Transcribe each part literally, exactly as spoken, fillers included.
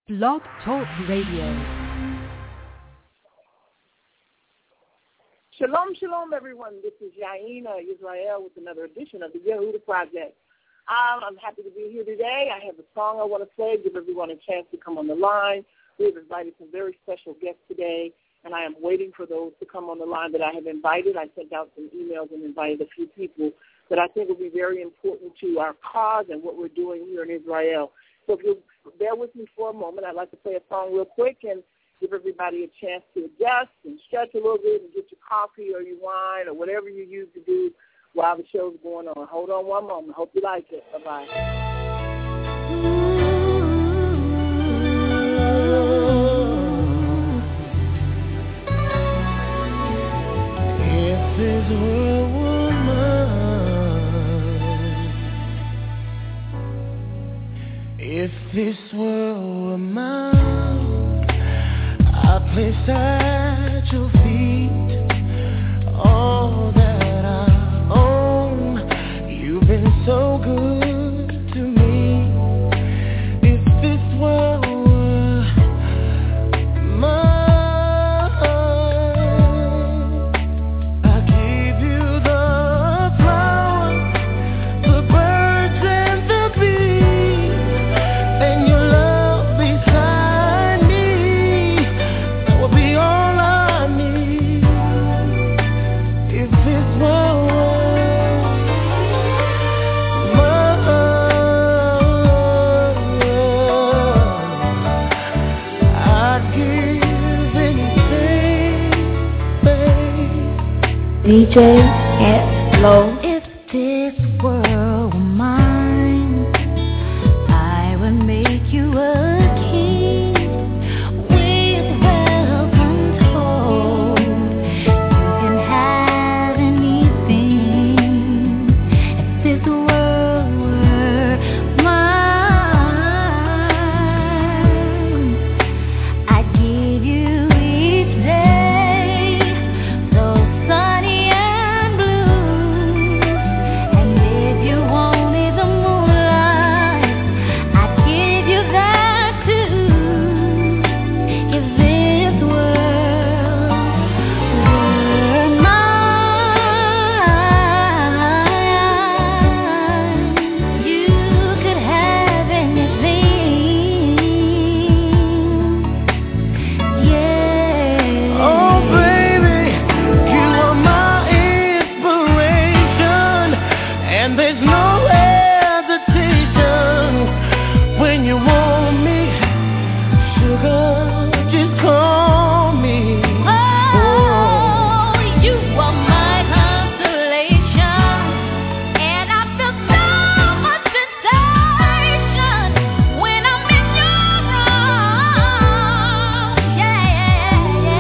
Blog Talk Radio. Shalom, shalom, everyone. This is Yaina Israel with another edition of the Yehuda Project. Um, I'm happy to be here today. I have a song I want to play, give everyone a chance to come on the line. We have invited some very special guests today, and I am waiting for those to come on the line that I have invited. I sent out some emails and invited a few people that I think will be very important to our cause and what we're doing here in Israel. So if you'll bear with me for a moment, I'd like to play a song real quick and give everybody a chance to adjust and stretch a little bit and get your coffee or your wine or whatever you use to do while the show's going on. Hold on one moment. Hope you like it. Bye-bye. If this world were mine, if this world were mine, I'd place at your feet all that I own. You've been so good to me. If this world were mine, I'd give you the flowers, the birds and the bees, and your love beside me. That would be all I need. If this world D J at Low. If this world were mine, I would make you a king with wealth untold. You can have anything. If this world were mine, I'd give you each day so sunny and blue. And if you wanted the moonlight, I'd give you that too. If this world were mine, you could have anything. Yeah. Oh baby, you are my inspiration, and there's no hesitation when you want me, sugar, just call me. Oh, you are my consolation, and I feel so much sensation when I'm in your arms. Yeah,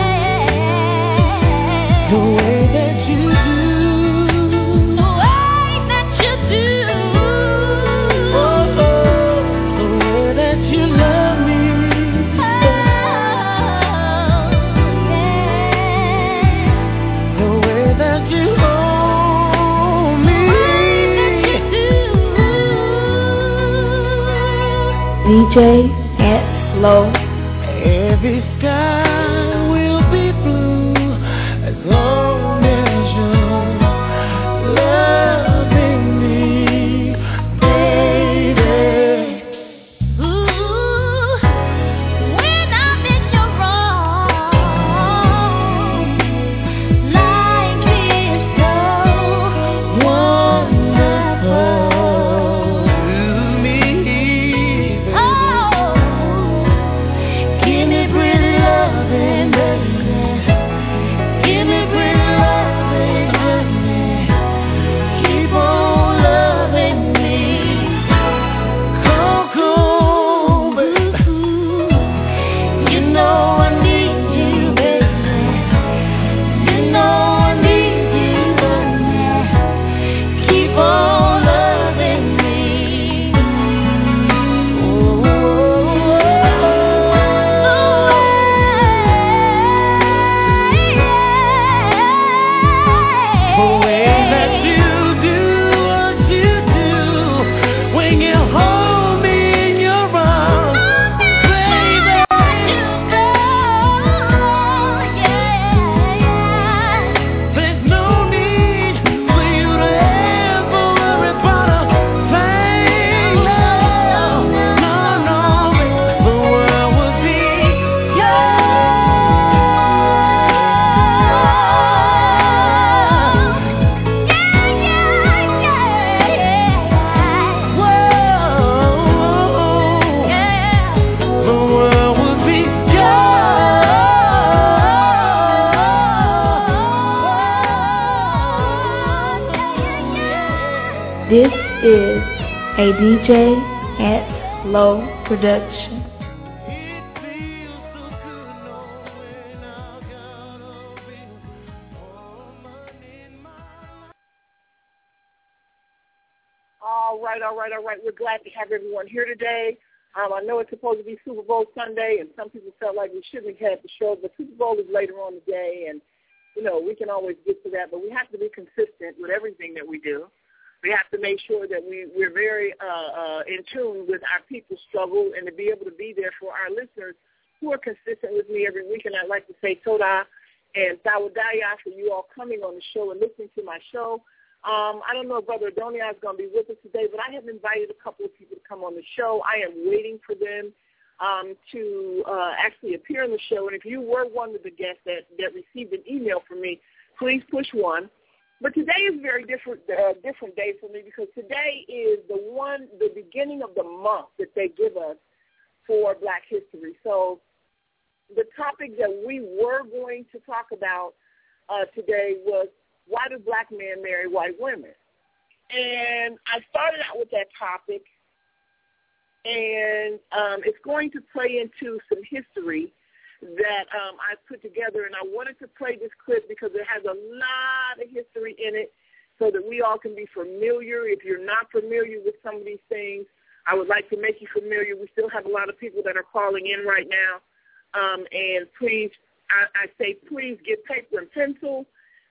The way that you do, the way that you do. oh, oh, the way that you love me, Oh, yeah. the way that you hold me. D J at Low. Every sky will be blue as long as you're loving me, baby. Ooh, when I'm in your arms, life is so Wonderful to me, baby. Oh, Give me pretty love. is a D J Ant Low production. All right, all right, all right. We're glad to have everyone here today. Um, I know it's supposed to be Super Bowl Sunday, and some people felt like we shouldn't have had the show, but Super Bowl is later on the day, and, you know, we can always get to that, but we have to be consistent with everything that we do. We have to make sure that we, we're very uh, uh, in tune with our people's struggle and to be able to be there for our listeners who are consistent with me every week. And I'd like to say Toda and Tawadaya for you all coming on the show and listening to my show. Um, I don't know if Brother Adonia is going to be with us today, but I have invited a couple of people to come on the show. I am waiting for them um, to uh, actually appear on the show. And if you were one of the guests that, that received an email from me, please push one. But today is a very different uh, different day for me because today is the one, the beginning of the month that they give us for Black History. So the topic that we were going to talk about uh, today was, why do black men marry white women? And I started out with that topic, and um, it's going to play into some history that um, I put together, and I wanted to play this clip because it has a lot of history in it so that we all can be familiar. If you're not familiar with some of these things, I would like to make you familiar. We still have a lot of people that are calling in right now, um, and please, I, I say please get paper and pencil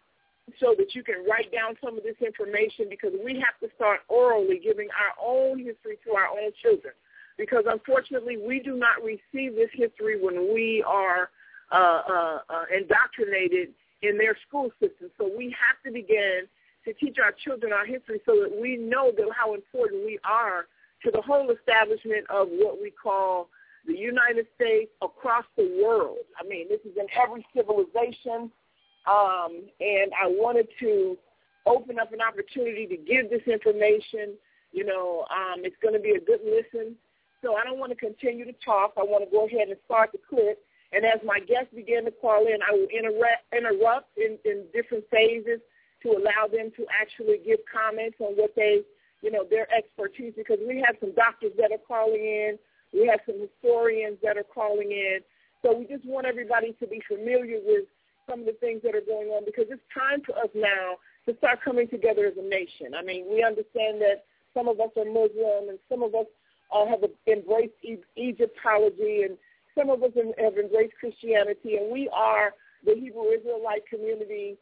so that you can write down some of this information because we have to start orally giving our own history to our own children. Because, unfortunately, we do not receive this history when we are uh, uh, uh, indoctrinated in their school system. So we have to begin to teach our children our history so that we know that how important we are to the whole establishment of what we call the United States across the world. I mean, this is in every civilization, um, and I wanted to open up an opportunity to give this information. You know, um, it's going to be a good listen. So I don't want to continue to talk. I want to go ahead and start the clip. And as my guests begin to call in, I will interrupt, interrupt in, in different phases to allow them to actually give comments on what they, you know, their expertise, because we have some doctors that are calling in. We have some historians that are calling in. So we just want everybody to be familiar with some of the things that are going on because it's time for us now to start coming together as a nation. I mean, we understand that some of us are Muslim and some of us Uh, have embraced e- Egyptology, and some of us have embraced Christianity, and we are the Hebrew Israelite community,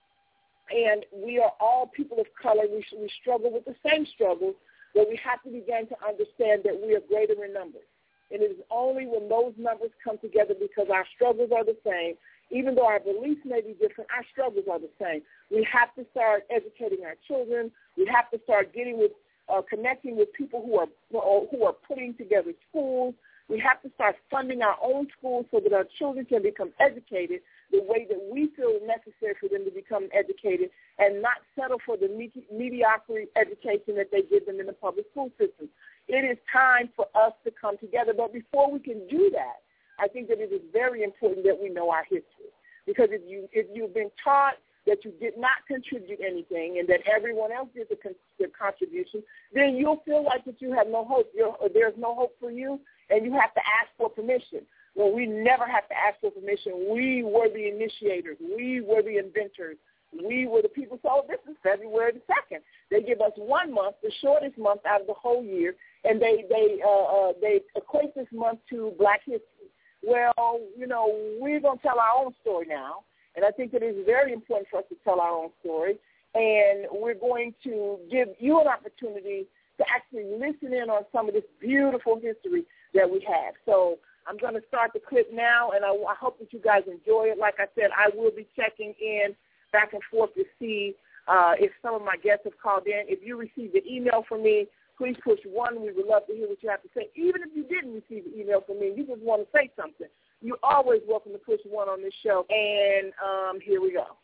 and we are all people of color. We, we struggle with the same struggles, but we have to begin to understand that we are greater in numbers. And it is only when those numbers come together, because our struggles are the same, even though our beliefs may be different, our struggles are the same. We have to start educating our children. We have to start getting with Uh, connecting with people who are who are putting together schools. We have to start funding our own schools so that our children can become educated the way that we feel necessary for them to become educated and not settle for the medi- mediocre education that they give them in the public school system. It is time for us to come together. But before we can do that, I think that it is very important that we know our history. Because if, you, if you've been taught that you did not contribute anything and that everyone else did the, con- the contribution, then you'll feel like that you have no hope. You're, there's no hope for you, and you have to ask for permission. Well, we never have to ask for permission. We were the initiators. We were the inventors. We were the people. So this is February the second. They give us one month, the shortest month out of the whole year, and they, they, uh, uh, they equate this month to Black history. Well, you know, we're going to tell our own story now. And I think that it is very important for us to tell our own story. And we're going to give you an opportunity to actually listen in on some of this beautiful history that we have. So I'm going to start the clip now, and I, I hope that you guys enjoy it. Like I said, I will be checking in back and forth to see uh, if some of my guests have called in. If you received an email from me, please push one. We would love to hear what you have to say. Even if you didn't receive an email from me, you just want to say something, you're always welcome to push one on this show. And um, here we go.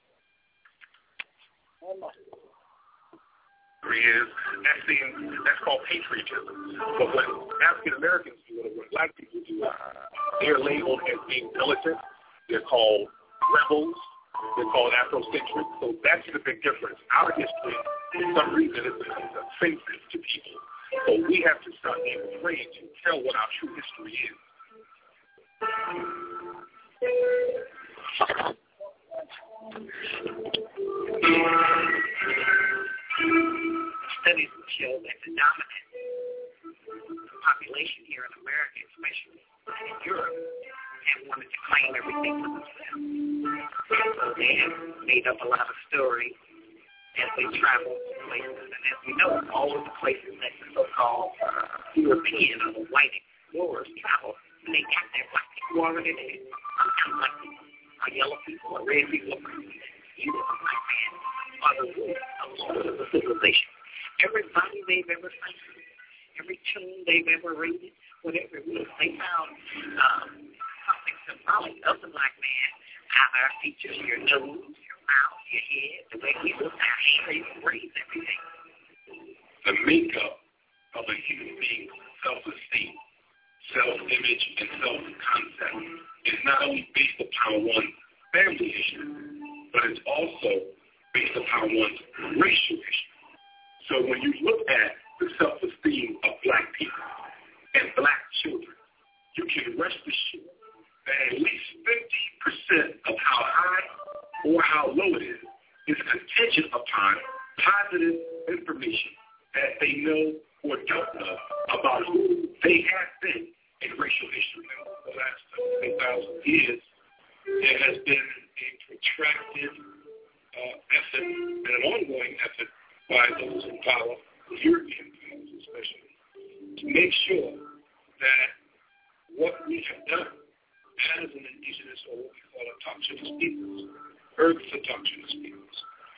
Is that's, the, that's called patriotism. But what African Americans do, or what black people do, they're labeled as being militant. They're called rebels. They're called Afrocentric. So that's the big difference. Our history For some reason, it becomes offensive to people. So we have to stop being afraid to tell what our true history is. Studies show that the dominant population here in America, especially in Europe, have wanted to claim everything for themselves. And so they have made up a lot of stories as they travel to places. And as we know, all of the places that the so-called European or the white explorers travel, when they got there, black people already there. Sometimes black people are yellow people or red people or green. You as a black man are the root of the civilization. Everybody they've ever seen, every tune they've ever rated, whatever it was, they found um, something symbolic of the black man. How our features, your nose, your mouth, your head, the way we look, our hair, you raise everything. The makeup of a human being's self-esteem, self-image, and self-concept is not only based upon one's family history, but it's also based upon one's racial history. So when you look at the self-esteem of black people and black children, you can rest assured that at least fifty percent of how high or how low it is is contingent upon positive information that they know or don't know about who they have been in racial history. For the last three thousand years, there has been a protracted uh, effort and an ongoing effort by those in power, the European powers especially, to make sure that what we have done as an indigenous, or what we call autochthonous peoples, earth autochthonous peoples,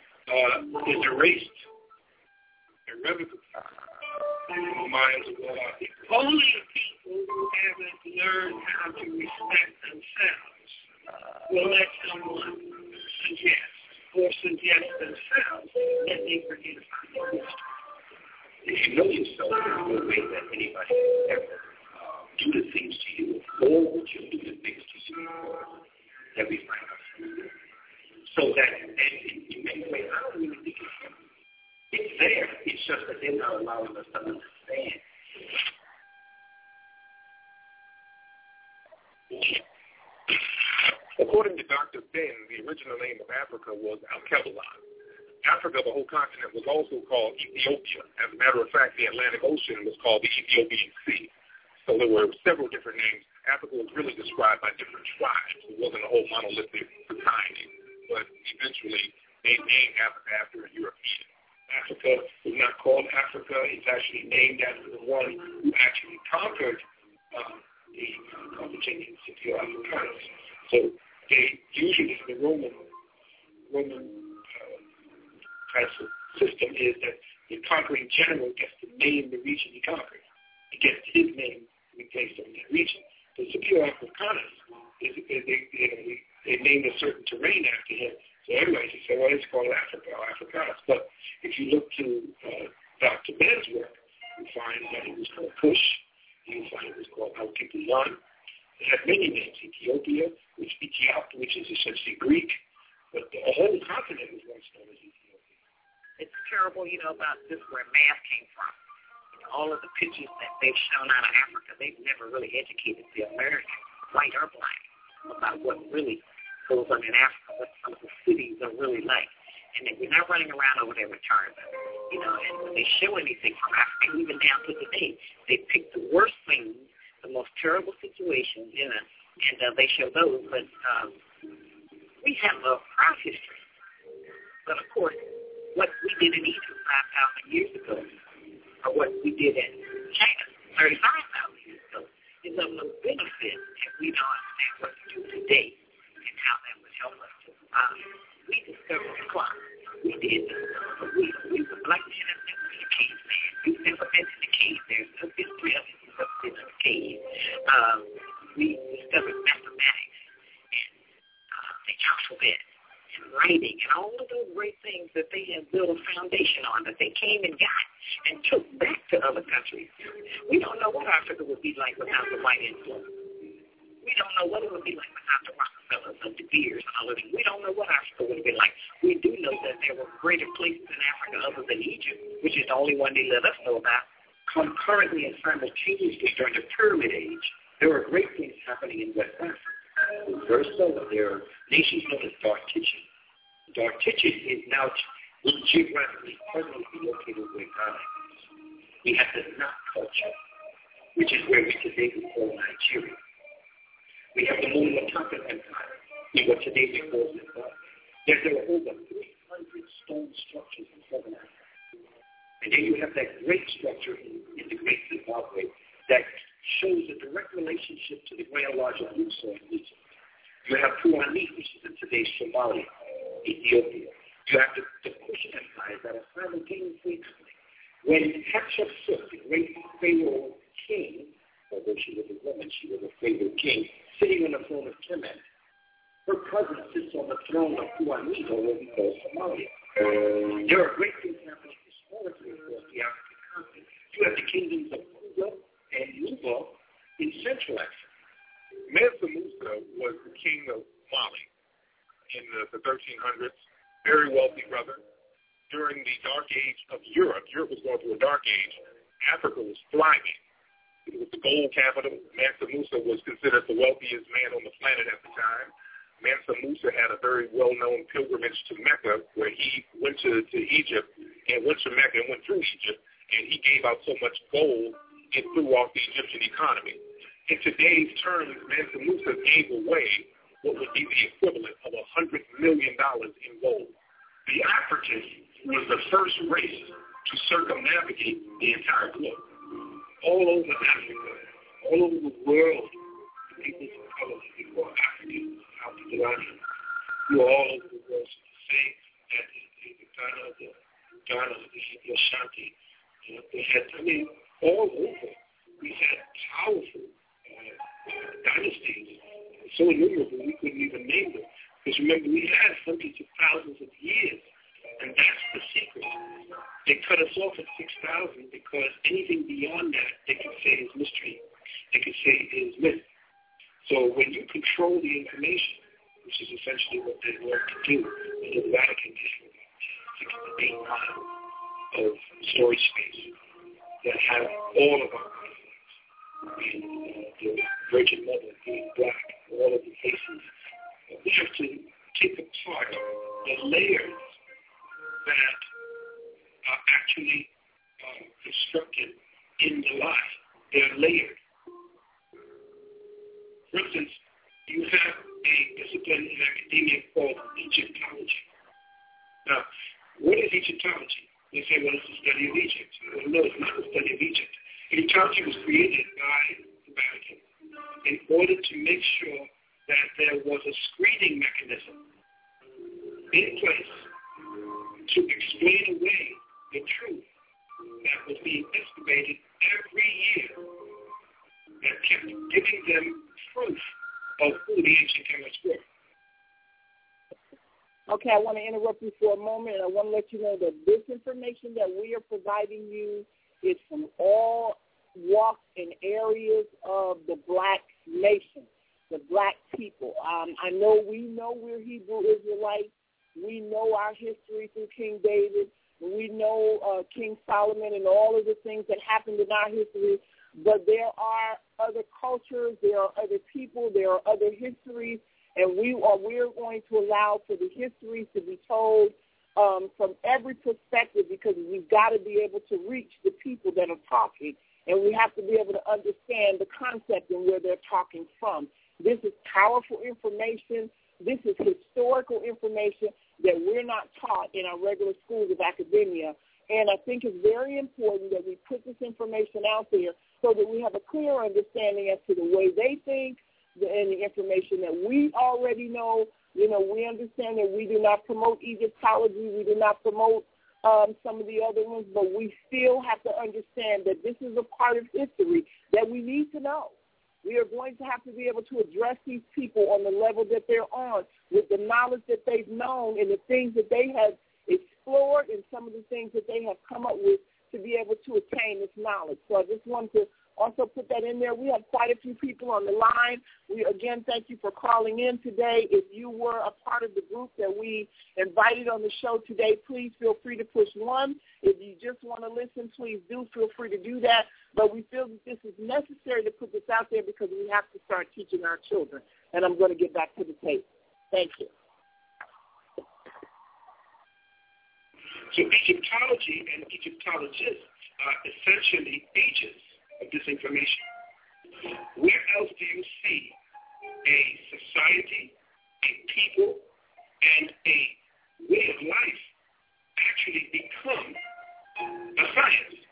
uh, is erased irrevocably from the minds of all our people. Only people who haven't learned how to respect themselves will let someone suggest or suggest themselves that they forget about their history. If you know yourself, there's no way that anybody will ever uh, do the things to you, or would you do the things to you that we find ourselves. So that, and in many ways, I don't really think it's him. It's there. It's just that they're not allowing us to understand. According to Doctor Ben, the original name of Africa was Alkebulan. Africa, the whole continent, was also called Ethiopia. As a matter of fact, the Atlantic Ocean was called the Ethiopian Sea. So there were several different names. Africa was really described by different tribes. It wasn't a whole monolithic society. But eventually, they named Africa after a European. Africa was not called Africa. It's actually named after the one who actually conquered uh, the Carthaginian city of Africanus. So they usually, the Roman Roman uh, type of system is that the conquering general gets to name the region he conquered. He gets his name to be placed on that region. The Scipio Africanus is, is they, you know, they, they named a certain terrain after him. So everybody just say, well, it's called Africa or Africanus. But if you look to uh, Doctor Ben's work, you find that it was called Kush. You find it was called Alkebulan. It had many names, Ethiopia, which Ethiop, which is essentially Greek, but the whole continent was once known as Ethiopia. It's terrible, you know, about this where math came from. All of the pictures that they've shown out of Africa, they've never really educated the American, white or black, about what really goes on in Africa, what some of the cities are really like. And that we're not running around over there with Tarzan. You know, and when they show anything from Africa, even down to today, they pick the worst things, the most terrible situations, you know, and uh, they show those. But um, we have a proud history. But, of course, what we did in Egypt five thousand years ago, or what we did in China thirty-five thousand years ago, is of no benefit if we don't understand what to do today and how that would help us to survive. We discovered the clock. We did this. But we, we were black men and never been a caveman. We've never been in the cave. There's no history of it. We've never been in the cave. Um, we discovered mathematics and uh, the alphabet and writing and all of those great things that they have built a foundation on that they came and got and took back to other countries. We don't know what Africa would be like without the white influence. We don't know what it going to be like without the Rockefellers and the Beers and all of them. We don't know what Africa would have been like. We do know that there were greater places in Africa other than Egypt, which is the only one they let us know about. Concurrently and simultaneously during the Pyramid Age, there were great things happening in West Africa. First of all, there are nations known as Dartichis. Dartichis is now geographically presently located where Ghana is. We have the Nat culture, which is where we today we call Nigeria. We have the Monomotapa Empire, in what today we call Zimbabwe. There, there are over three hundred stone structures in southern Africa. And then you have that great structure in, in the Great Zimbabwe that shows a direct relationship to the Grand Lodge of Luxor in Egypt. You have Puanit, which is in today's Somalia, Ethiopia. You have the, the Kush empires that are simultaneously happening. When Hatshepsut, the great Pharaoh king, although she was a woman, she was a Pharaoh king, sitting on the throne of Kemet, her cousin sits on the throne of Puanit, or what we call Somalia. There are great things happening historically across the African continent. You have the kingdoms of Kuba and Nuba in Central Africa. Mansa Musa was the king of Mali in the, the thirteen hundreds, very wealthy brother. During the dark age of Europe, Europe was going through a dark age, Africa was thriving. It was the gold capital. Mansa Musa was considered the wealthiest man on the planet at the time. Mansa Musa had a very well-known pilgrimage to Mecca where he went to, to Egypt and went to Mecca and went through Egypt, and he gave out so much gold it threw off the Egyptian economy. In today's terms, Mansa Musa gave away what would be the equivalent of one hundred million dollars in gold. The African was the first race to circumnavigate the entire globe. All over Africa, all over the world, the people of color, the people are Africans, Alpha-Delani, who are all over the world. So to say that the Ghana, the Ghana, the Ashanti, you know, they had, I mean, all over, we had powerful uh, dynasties, so innumerable we couldn't even name them. Because remember, we had hundreds of thousands of years, and that's the secret. They cut us off at six thousand because anything beyond that they could say is mystery. They could say is myth. So when you control the information, which is essentially what they want to do, and the Vatican has six to eight miles of storage space that have all of our artifacts, and uh, the Virgin Mother being black, all of the faces. We have to take apart the layers that are actually uh, constructed in the lie. They're layered. For instance, you have a discipline in academia called Egyptology. Now, what is Egyptology? They say, well, it's the study of Egypt. Well, no, it's not the study of Egypt. Egyptology was created by the Vatican in order to make sure that there was a screening mechanism in place to explain away the truth that was being excavated every year that kept giving them proof of who the ancient chemists were. Okay, I want to interrupt you for a moment, and I want to let you know that this information that we are providing you is from all walks and areas of the black nation, the black people. Um, I know we know we're Hebrew Israelites. We know our history through King David. We know uh, King Solomon and all of the things that happened in our history. But there are other cultures, there are other people, there are other histories, and we are we're going to allow for the histories to be told um, from every perspective, because we've got to be able to reach the people that are talking, and we have to be able to understand the concept and where they're talking from. This is powerful information. This is historical information that we're not taught in our regular schools of academia. And I think it's very important that we put this information out there so that we have a clear understanding as to the way they think and the information that we already know. You know, we understand that we do not promote Egyptology. We do not promote um, some of the other ones, but we still have to understand that this is a part of history that we need to know. We are going to have to be able to address these people on the level that they're on with the knowledge that they've known and the things that they have explored and some of the things that they have come up with to be able to attain this knowledge. So I just want to Also put that in there. We have quite a few people on the line. We, again, thank you for calling in today. If you were a part of the group that we invited on the show today, please feel free to push one. If you just want to listen, please do feel free to do that. But we feel that this is necessary to put this out there because we have to start teaching our children. And I'm going to get back to the tape. Thank you. So Egyptology and Egyptologists are essentially agents of this information. Where else do you see a society, a people, and a way of life actually become a science?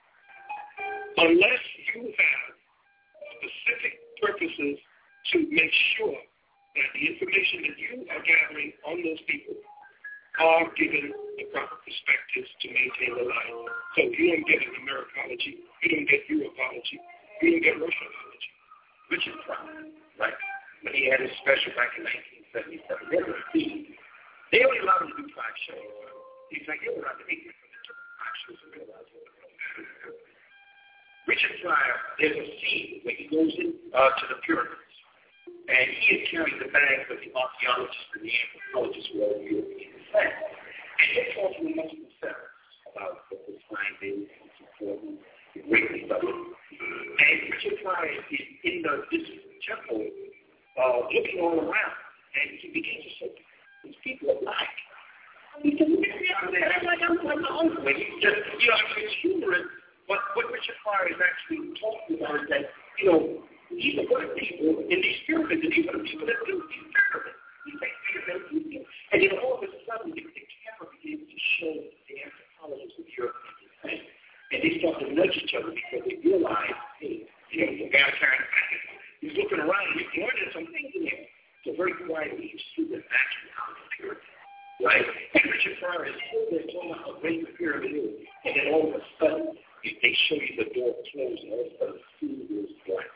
Unless you have specific purposes to make sure that the information that you are gathering on those people are given the proper perspectives to maintain the life. So you don't get an Americology, you don't get Europology, you don't get Russianology. Richard Pryor, right? When he had his special back in nineteen seventy-seven, they were feed. They only allowed him to do five shows. He's like, you were out to eight different five shows and realize what the Richard Pryor, there's a scene where he goes in uh, to the pyramids. And he had carried the bags of the archaeologists and the anthropologists who were all European descent. And he talked to them multiple themselves about what was finding and so forth, the greatness of it. And Richard Pryor is in the, this temple uh, looking all around, and he begins to say, these people are black. He said, look at me out there, I'm like, I'm like my uncle. And he just, you know, I mean, it's humorous, but what Richard Pryor is actually talking about is that, you know, these are black people in these pyramids, and these are the people that do these pyramids. These pyramids. And then all of a sudden, the, the camera begins to show the anthropologists of Europe. Right? And they start to nudge each other because they realize, hey, you know, the guy carrying the package, he's looking around, he's learning some things in here. So very quietly, you see the actual out of the pyramid. Right? And Richard Pryor is still there talking about how great the pyramid is. And then all of a sudden, they show you the door closed, and all of a sudden, the food is black.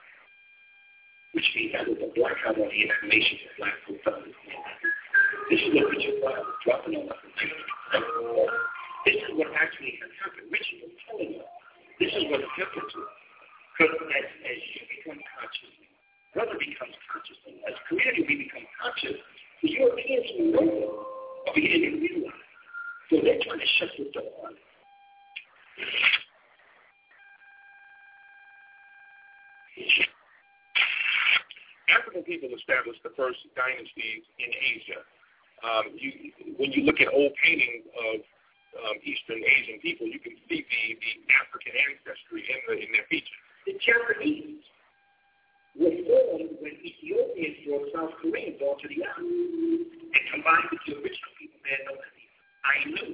Which means that was a black out on the information that black folks understand. This is what Richard Pryor was dropping on us in nineteen seventy-four. This is what actually has happened. Richard was telling us this is what happened to us. Because as, as you become conscious, brother becomes conscious, and as community we become conscious, the Europeans who know them are beginning to realize. So they're trying to shut this door on. African people established the first dynasties in Asia. Um, you, when you look at old paintings of um, Eastern Asian people, you can see the, the African ancestry in, the, in their features. The Japanese were formed when Ethiopians brought South Koreans onto the island and combined with the original people there known as the Ainu.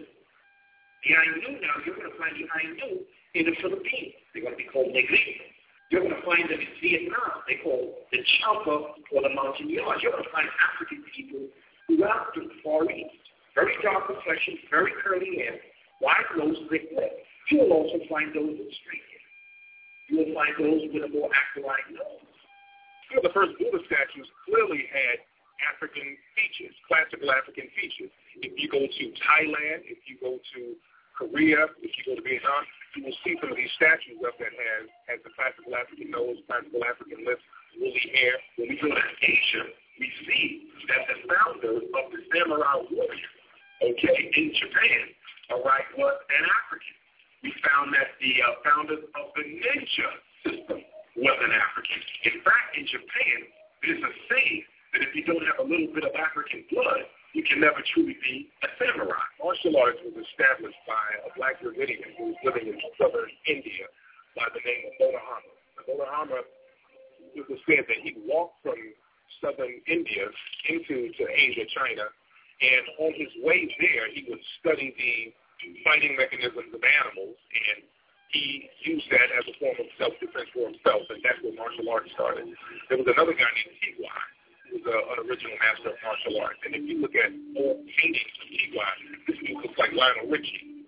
The Ainu now, you're going to find the Ainu in the Philippines. They're going to be called Negritos. You're going to find them in Vietnam. They call the Champa or the Montagnards. You're going to find African people throughout the Far East. Very dark complexion, very curly hair, wide nose, thick lips. You will also find those with straight hair. You will find those with a more aquiline nose. Some of the first Buddha statues clearly had African features, classical African features. If you go to Thailand, if you go to Korea, if you go to Vietnam, you will see some of these statues up that has, has the classical African nose, classical African lips, woolly hair. When we go to Asia, we see that the founder of the samurai warrior, okay, in Japan, all right, was an African. We found that the uh, founder of the ninja system was an African. In fact, in Japan, there's a saying that if you don't have a little bit of African blood, you can never truly be a samurai. Martial arts was established by a black Dravidian who was living in southern India by the name of Bodhidharma. Bodhidharma, it was said that he walked from southern India into to Asia, China, and on his way there, he would study the fighting mechanisms of animals, and he used that as a form of self-defense for himself, and that's where martial arts started. There was another guy named Tigwai, who was a, an original master of martial arts. And if you look at old paintings of Tigwai, this dude looks like Lionel Richie.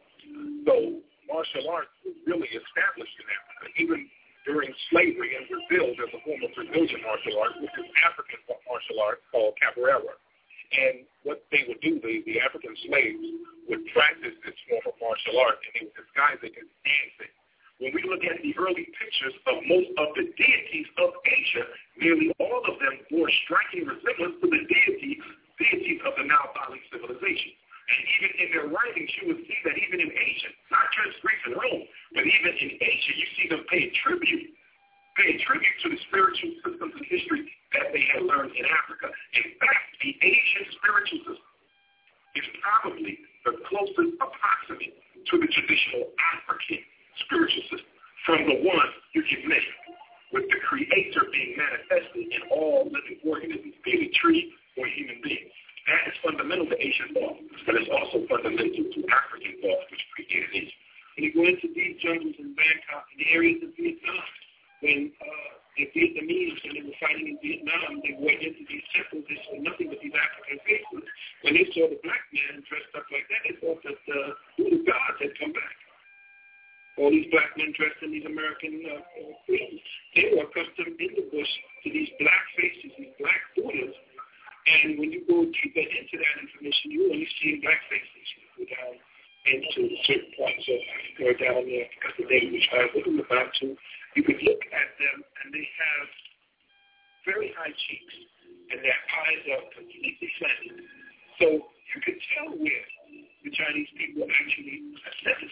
So martial arts was really established in Africa. Even during slavery in Brazil, there's a form of Brazilian martial arts, which is African martial arts called capoeira. And what they would do, the, the African slaves would practice this form of martial art, and they would disguise it as dancing. When we look at the early pictures of most of the deities of Asia, nearly all of them bore striking resemblance to the deities, deities of the now fallen civilization. And even in their writings, you would see that even in Asia, not just Greece and Rome, but even in Asia, you see them pay tribute, pay tribute to the spiritual systems and history that they had learned in Africa. In fact, the Asian spiritual system is probably the closest approximate to the traditional African spiritual system from the one you can measure, with the creator being manifested in all living organisms, be it a tree or a human being. That is fundamental to Asian thought, but it's also fundamental to African thought, which predated Asia. When you go into these jungles in Bangkok, in the areas of Vietnam, when uh, the Vietnamese, when they were fighting in Vietnam, they went into these temples, they saw nothing but these African faces. When they saw the black man dressed up like that, they thought that the uh, voodoo gods had come back. All these black men dressed in these American uh, queens, they were accustomed in the bush to these black faces, these black Buddhas. And when you go deeper into that information, you only see black faces. You go down into certain parts of Africa or down there, because the day we tried with them about to, you could look at them and they have very high cheeks and their eyes are completely slanted. So you could tell where the Chinese people actually ascended.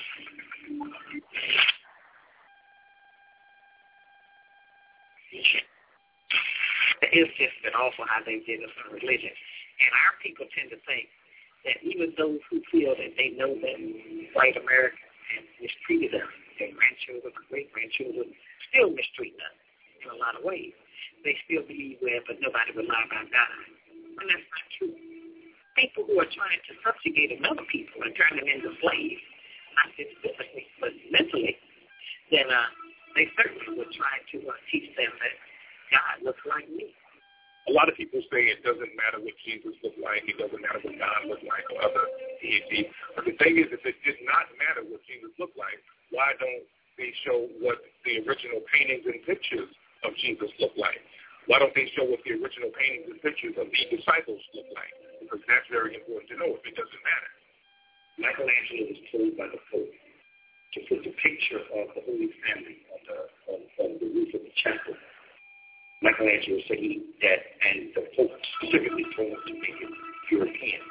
It's just been awful how they did us on religion. And our people tend to think that even those who feel that they know that white Americans have mistreated us, their grandchildren, great-grandchildren, still mistreat us in a lot of ways. They still believe, well, but nobody will lie about God. And that's not true. People who are trying to subjugate another people and turn them into slaves, not just physically, but mentally, then uh, they certainly would try to uh, teach them that God looks like me. A lot of people say it doesn't matter what Jesus looked like, it doesn't matter what God looked like or other deities. But the thing is, if it did not matter what Jesus looked like, why don't they show what the original paintings and pictures of Jesus looked like? Why don't they show what the original paintings and pictures of the disciples looked like? Because that's very important to know if it doesn't matter. Michelangelo was told by the Pope to put the picture of the Holy Family on the, on, on the roof of the chapel. Michelangelo said he, that, and the Pope specifically told him to make it European.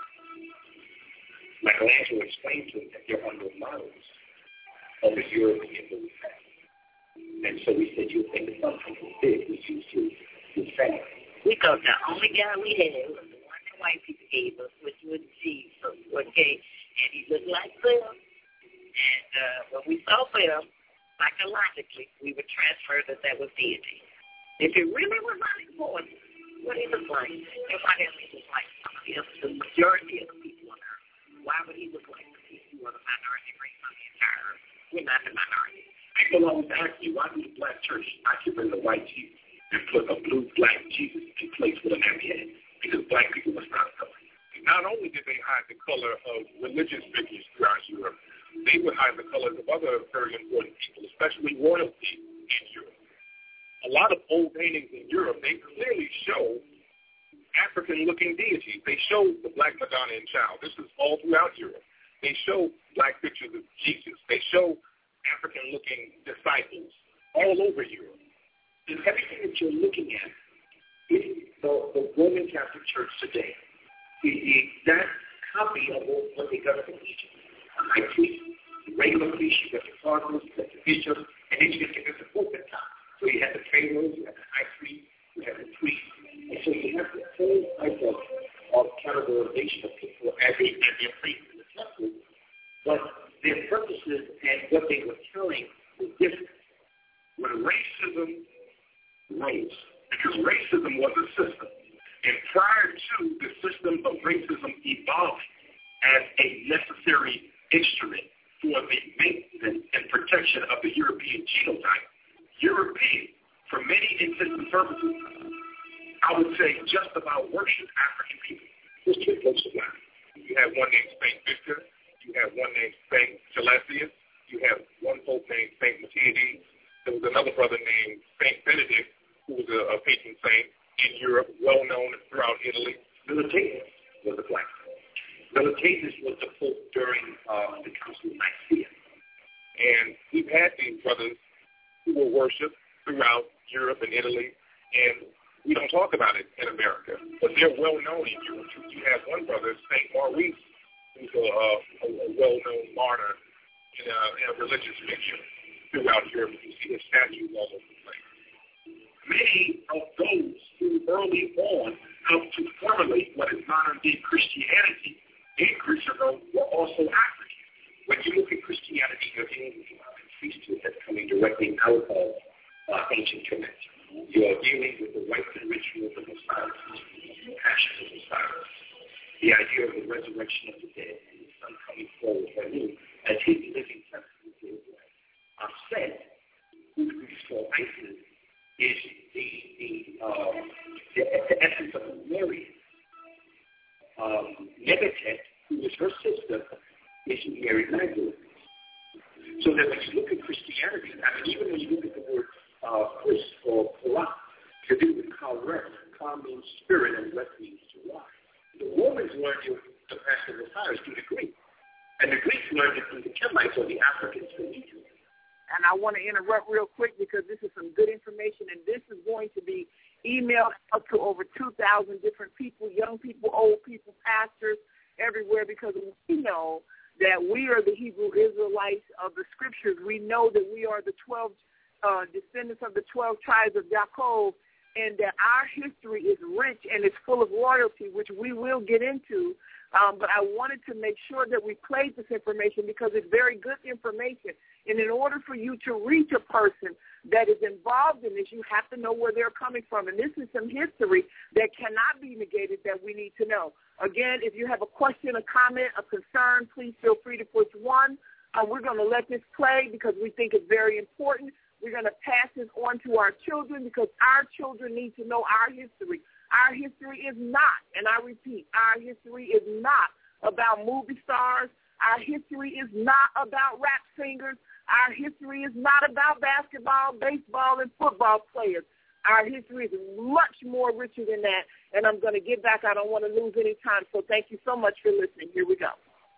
Michelangelo explained to him that there are no models of the European Holy Family. And so he said, you think it's something big, we used his, his family. We thought the only guy we had was the one that white people gave us, which was Jesus, okay? And he looked like them. And uh, when we saw them, psychologically, we would transfer that that was deity. If it really was not important, what he looked like, nobody else looked like somebody else, the majority of the people on earth. Why would he look like the people who are the minority race on the entire earth? We're not the minority. People always ask me, why do the black church occupy the white Jesus and put a blue black Jesus in place with a nappy head? Because black people must not suffer. Not only did they hide the color of religious figures throughout Europe, they would hide the colors of other very important people, especially royalty in Europe. A lot of old paintings in Europe, they clearly show African-looking deities. They show the Black Madonna and Child. This is all throughout Europe. They show black pictures of Jesus. They show African-looking disciples all over Europe. And everything that you're looking at in the, the Roman Catholic Church today is the exact copy of what they got from Egypt. A high priest, the regular priest, you got the cardinals, you got the bishops, and then you get the Pope at top. So you have the pharaohs, you have the high priest, you have the priest. And so you have the whole type of, of categorization of people as they as their place in the temple. But their purposes and what they were telling was different. When racism rose, because racism was a system, and prior to the system of racism evolving as a necessary instrument for the maintenance and protection of the European genotype, European, for many intents and purposes, I would say just about worship African people. There's two folks of black. You have one named Saint Victor. You have one named Saint Gelasius. You have one pope named Saint Matthias. There was another brother named Saint Benedict, who was a, a patron saint in Europe, well known throughout Italy. Militatus was a black pope. Militatus was the pope during uh, the Council of Nicaea. And we've had these brothers who were worshipped throughout Europe and Italy, and we don't talk about it in America, but they're well known in Europe. You have one brother, Saint Maurice, who's a, a, a well-known martyr and a, and a religious figure throughout Europe. You see his statues all over the place. Many of those who early on helped to formulate what is modern-day Christianity in Christendom were also African. When you look at Christianity, you're dealing with a priesthood that's coming directly out of uh, ancient Kemet. You are dealing with the rites and rituals of Osiris, the passions of Osiris, the idea of the resurrection of the dead, and the sun coming forward for you as his living testament to Israel. Our set, who we call Isis, is the the, uh, the the essence of Mary. Um, Nebuchadnezzar, who is her sister, is Mary Magdalene. So that when you look at Christianity, I mean, even when you look at the word uh, Chris or Palah, to do with Kal-Ref, Kal means spirit and Ref means to rise. The Romans learned it, the passion of Osiris through the Greek, and the Greeks learned it through the Kemites or the Africans from Egypt. And I want to interrupt real quick because this is some good information, and this is going to be emailed up to over two thousand different people, young people, old people, pastors, everywhere, because we know that we are the Hebrew Israelites of the Scriptures. We know that we are the twelve uh, descendants of the twelve tribes of Yaakov, and that our history is rich and it's full of royalty, which we will get into. Um, but I wanted to make sure that we played this information because it's very good information. And in order for you to reach a person that is involved in this, you have to know where they're coming from. And this is some history that cannot be negated that we need to know. Again, if you have a question, a comment, a concern, please feel free to push one. Uh, we're going to let this play because we think it's very important. We're going to pass this on to our children because our children need to know our history. Our history is not, and I repeat, our history is not about movie stars. Our history is not about rap singers. Our history is not about basketball, baseball, and football players. Our history is much more richer than that, and I'm going to get back. I don't want to lose any time, so thank you so much for listening. Here we go.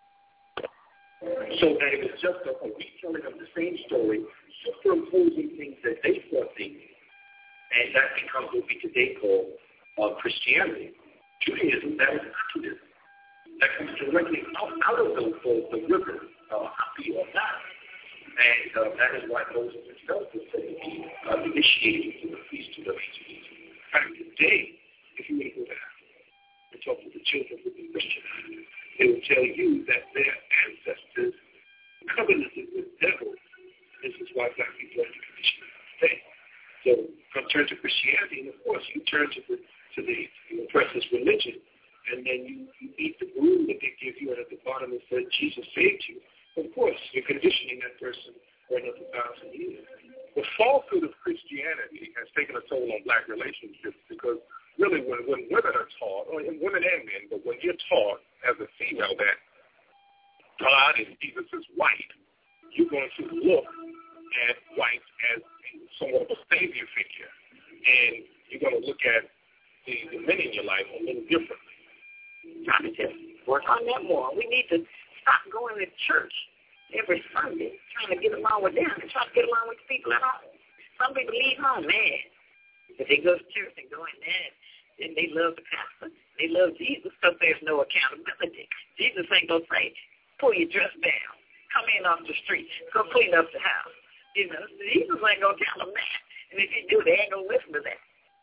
So that it was just a, a retelling of the same story, superimposing things that they thought they knew, and that becomes what we today call uh, Christianity. Judaism, that is Judaism. That comes directly out, out of the, the, the river, uh, Hapi or Nile. And uh, that is why Moses himself was said to be uh, initiated into the priesthood of ancient Egypt. And today, if you were to go to Africa and talk to the children who be Christian, they will tell you that their ancestors covenanted with devils. This is why black people are in the condition of today. So come turn to Christianity, and of course you turn to the to the oppressor's religion, and then you, you eat the brew that they give you, and at the bottom it says Jesus saved you. Of course, you're conditioning that person for another thousand years. The falsehood of Christianity has taken a toll on black relationships because really when, when women are taught, or women and men, but when you're taught as a female that God and Jesus is white, you're going to look at white as somewhat of a savior figure. And you're going to look at the, the men in your life a little differently. Trying to just work on that more. We need to stop going to church every Sunday, trying to get along with them and trying to get along with the people at home. Some people leave home mad. But they go to church and go in there, and they love the pastor. They love Jesus because there's no accountability. Jesus ain't going to say, pull your dress down, come in off the street, go clean up the house. You know, Jesus ain't going to tell them that. And if he do, they ain't going to listen to that.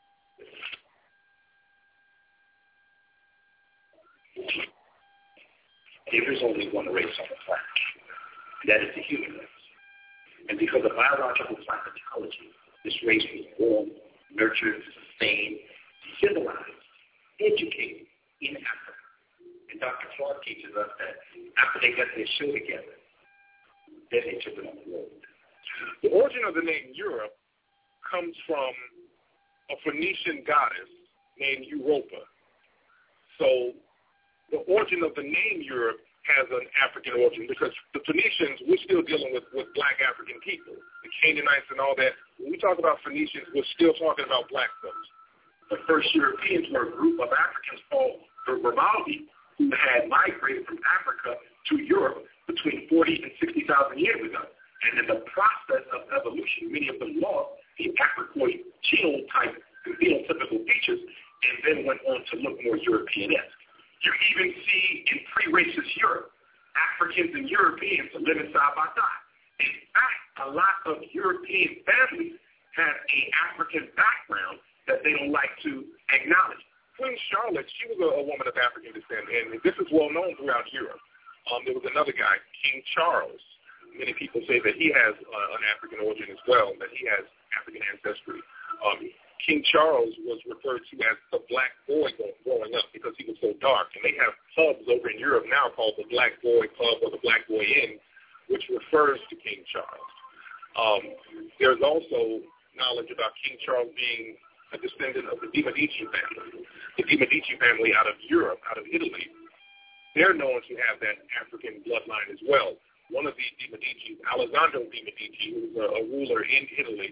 There is only one race on the planet. That is the human race. And because of biological climatology, this race was born, nurtured, sustained, civilized, educated in Africa. And Doctor Clark teaches us that after they got their show together, then they took it on the road. The origin of the name Europe comes from a Phoenician goddess named Europa. So the origin of the name Europe has an African origin because the Phoenicians, we're still dealing with, with black African people, the Canaanites and all that. When we talk about Phoenicians, we're still talking about black folks. The first Europeans were a group of Africans called the Grimaldi who had migrated from Africa to Europe between forty and sixty thousand years ago. And in the process of evolution, many of them lost the Africoid genotype and phenotypical features and then went on to look more European-esque. You even see in pre-racist Europe, Africans and Europeans are living side by side. In fact, a lot of European families have an African background that they don't like to acknowledge. Queen Charlotte, she was a, a woman of African descent, and this is well known throughout Europe. Um, there was another guy, King Charles. Many people say that he has uh, an African origin as well, that he has African ancestry. Um, King Charles was referred to as the black boy growing up because he was so dark. And they have pubs over in Europe now called the Black Boy Pub or the Black Boy Inn, which refers to King Charles. Um, there's also knowledge about King Charles being a descendant of the De Medici family. The De Medici family out of Europe, out of Italy, they're known to have that African bloodline as well. One of the De Medici, Alessandro De Medici, who was a, a ruler in Italy,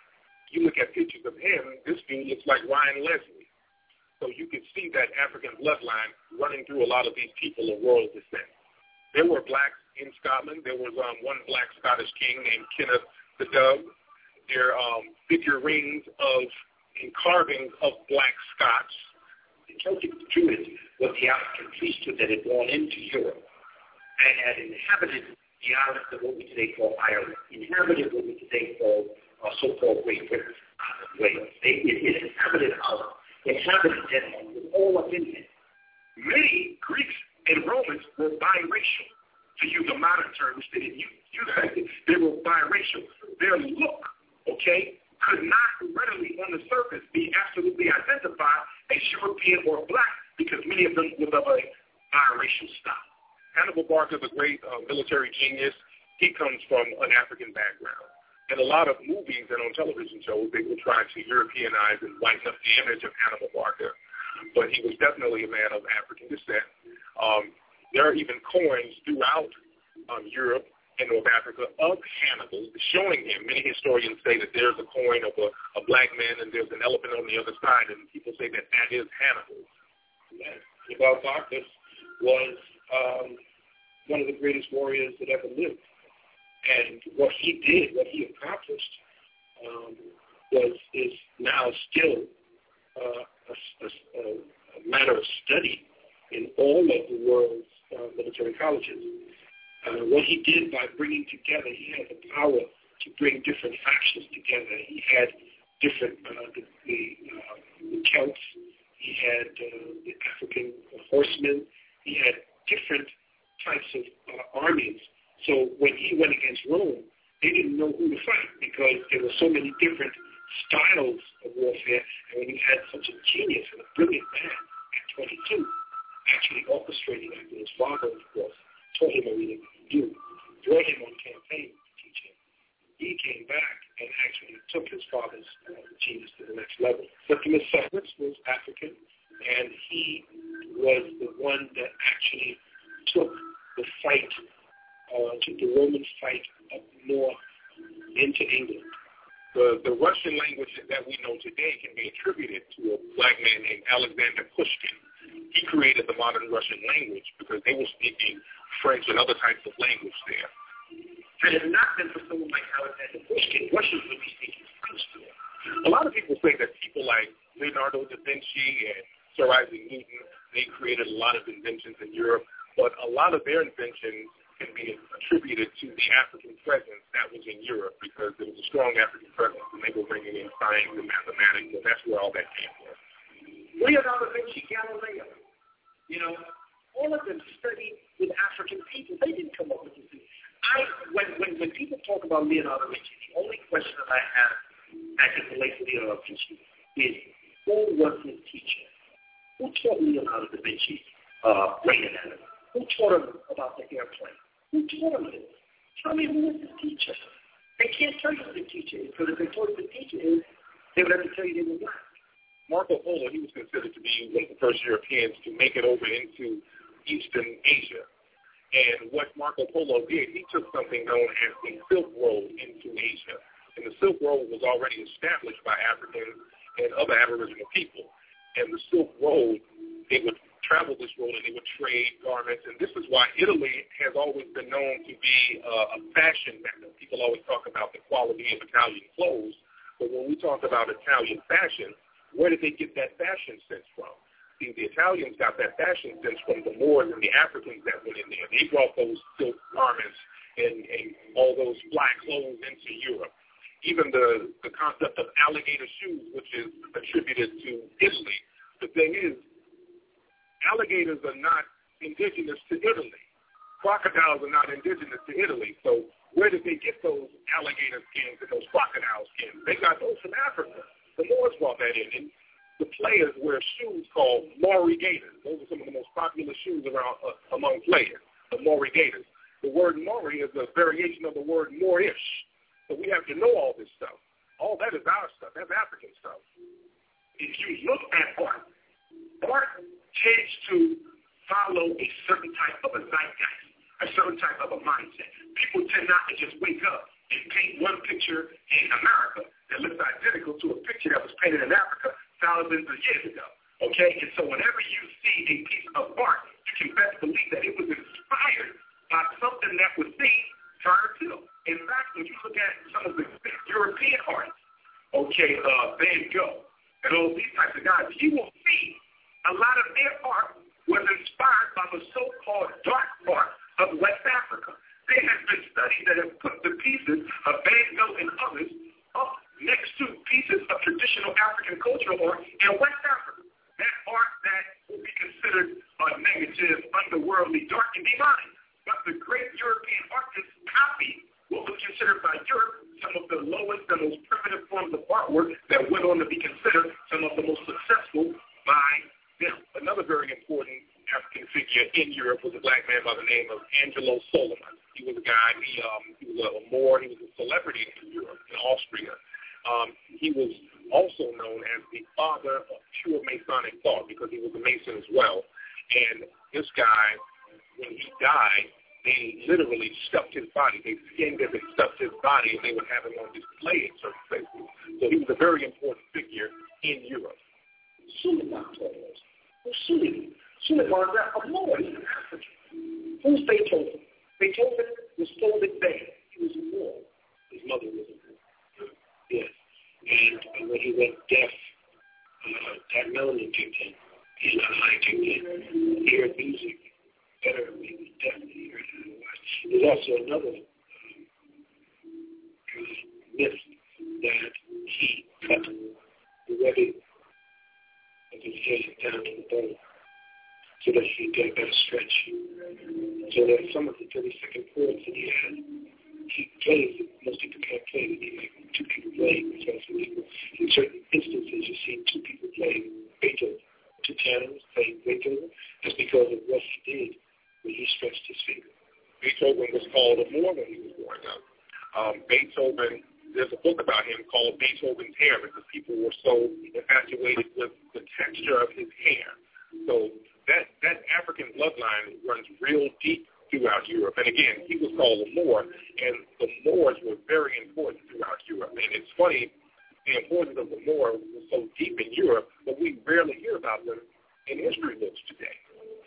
you look at pictures of him, this dude looks like Ryan Leslie. So you can see that African bloodline running through a lot of these people of royal descent. There were blacks in Scotland. There was um, one black Scottish king named Kenneth the Dove. There are um, figurines of and carvings of black Scots. The Celtic Druids was the African priesthood that had gone into Europe and had inhabited the islands of what we today call Ireland, inhabited what we today call uh, so-called Great Britain, uh, Wales. They, it, it inhabited Ireland, inhabited Denmark, it was all up in there. Many Greeks and Romans were biracial, to use a modern term, which they didn't use, use back then. They were biracial. Their look, okay, could not readily on the surface be absolutely identified as European or black because many of them were of a biracial style. Hannibal Barca, the great uh, military genius, he comes from an African background. In a lot of movies and on television shows, they will try to Europeanize and whiten up the image of Hannibal Barca. But he was definitely a man of African descent. Um, there are even coins throughout um, Europe and North Africa of Hannibal showing him. Many historians say that there's a coin of a, a black man and there's an elephant on the other side, and people say that that is Hannibal. Hannibal Barca was um, one of the greatest warriors that ever lived. And what he did, what he accomplished, um, was is now still uh, a, a, a matter of study in all of the world's uh, military colleges. Uh, what he did by bringing together, he had the power to bring different factions together. He had different, uh, the, the, uh, the Celts, he had uh, the African horsemen, he had different types of uh, armies. So when he went against Rome, they didn't know who to fight because there were so many different styles of warfare. And when you had such a genius and a brilliant man at twenty-two, actually orchestrating after his father, of course, taught him everything he could do, brought him on campaign to teach him. He came back and actually took his father's uh, genius to the next level. Septimus Severus was African, and he was the one that actually took the fight Uh, to the Roman fight up north into England. The, the Russian language that we know today can be attributed to a black man named Alexander Pushkin. He created the modern Russian language because they were speaking French and other types of language there. Had it not been for someone like Alexander Pushkin, Russians would be speaking French there. A lot of people say that people like Leonardo da Vinci and Sir Isaac Newton, they created a lot of inventions in Europe, but a lot of their inventions can be attributed to the African presence that was in Europe because there was a strong African presence and they were bringing in science and mathematics, and that's where all that came from. Leonardo da Vinci, Galileo, you know, all of them studied with African people. They didn't come up with this thing. I, when, when, when people talk about Leonardo da Vinci, the only question that I have as it relates to Leonardo da Vinci is who was his teacher? Who taught Leonardo da Vinci uh, brain anatomy? Who taught him about the airplane? Who taught him this? Tell me who was the teacher. They can't tell you who the teacher is, because if they told you the teacher is, they would have to tell you they were black. Marco Polo, he was considered to be one of the first Europeans to make it over into Eastern Asia. And what Marco Polo did, he took something known as the Silk Road into Asia. And the Silk Road was already established by Africans and other Aboriginal people. And the Silk Road, they would travel this road and they would trade garments. And this is why Italy has always been known to be uh, a fashion mecca. People always talk about the quality of Italian clothes, but when we talk about Italian fashion, where did they get that fashion sense from? See, the Italians got that fashion sense from the Moors and the Africans that went in there. They brought those silk garments and, and all those black clothes into Europe. Even the, the concept of alligator shoes, which is attributed to Italy. The thing is, alligators are not indigenous to Italy. Crocodiles are not indigenous to Italy. So where did they get those alligator skins and those crocodile skins? They got those from Africa. The Moors brought that in. And the players wear shoes called Maori Gators. Those are some of the most popular shoes around uh, among players, the Maori Gators. The word Maori is a variation of the word Moorish. So we have to know all this stuff. All that is our stuff. That's African stuff. If you look at art, art tends to follow a certain type of a zeitgeist, a certain type of a mindset. People tend not to just wake up and paint one picture in America that looks identical to a picture that was painted in Africa thousands of years ago. Okay? And so whenever you see a piece of art, you can best believe that it was inspired by something that was seen prior to. In fact, when you look at some of the European artists, okay, uh, Van Gogh, and all these types of guys, you will see a lot of their art was inspired by the so-called dark art of West Africa. There has been studies that have put the pieces of Van Gogh and others up next to pieces of traditional African cultural art in West Africa. That art that would be considered a negative, underworldly, dark, and demonic. But the great European artists copied what was considered by Europe some of the lowest and most primitive forms of artwork that went on to be considered some of the most successful by them. Another very important African figure in Europe was a black man by the name of Angelo Soliman. He was a guy, he, um, he was a Moor, he was a celebrity in Europe, in Austria. Um, he was also known as the father of pure Masonic thought because he was a Mason as well. And this guy, when he died, they literally stuffed his body. They skinned him and stuffed his body, and they would have him on display in certain places. So he was a very important figure in Europe. Suleiman told us. Who's Suleiman? Suleiman is a Moor. He's an African. Who's Beethoven? Beethoven was told in bed. He was a Moor. His mother was a Moor. Yes. And when he went deaf, uh, that melanin kicked in. His eye kicked in. He heard music better when he was deaf than he heard it otherwise. There's also another um, myth that he cut the webbing of his hair down to the bone so that he could get a better stretch. So that some of the thirty-second chords that he had, he plays, most people can't play it. He like two people play, because people, in certain instances you see two people play Beethoven, two tenors playing Beethoven. That's because of what he did when he stretched his finger. Beethoven was called a Moor when he was growing up. Um, Beethoven, there's a book about him called Beethoven's Hair because people were so infatuated with the texture of his hair. So that, that African bloodline runs real deep throughout Europe. And again, he was called a Moor, and the Moors were very important throughout Europe. And it's funny, the importance of the Moor was so deep in Europe, but we rarely hear about them in history books today.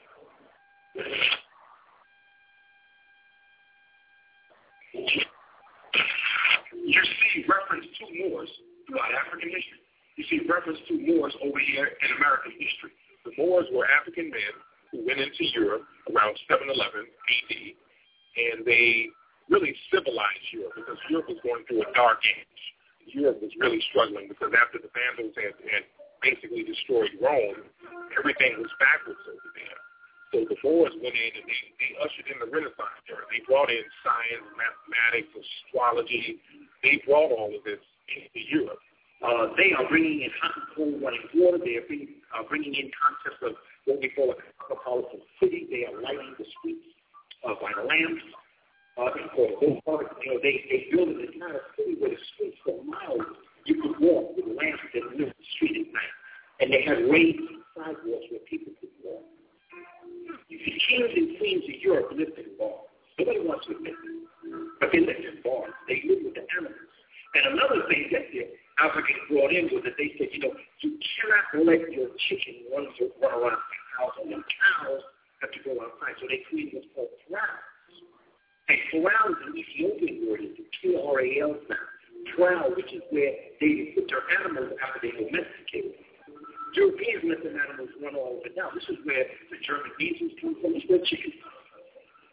You see reference to Moors throughout African history. You see reference to Moors over here in American history. The Moors were African men who went into Europe around seven eleven A D, and they really civilized Europe because Europe was going through a dark age. Europe was really struggling because after the Vandals had, had basically destroyed Rome, everything was backwards over there. So the Moors went in and they, they ushered in the Renaissance era. They brought in science, mathematics, astrology. They brought all of this into Europe. Uh, they are bringing in hot and cold running water. They are bringing, uh, bringing in concepts of what we call a cosmopolitan city. They are lighting the streets uh, by lamps. Uh, you know, they, they built an entire city where the streets for miles you could walk with lamps that lit the street at night. And they had raised sidewalks where people could walk. You see, kings and queens of Europe lived in bars. Nobody wants to admit it. But they lived in bars. They lived with the animals. And another thing that the Africans brought in was that they said, you know, you cannot let your chicken run, to, run around cows on them. Cows have to go outside, so they create what's called corrals. And corral is an Ethiopian word. It's a K R A L sound. Corral, which is where they put their animals after they domesticate. Europeans let their animals run all over down. This is where the German beetles come from. This is where chickens come from.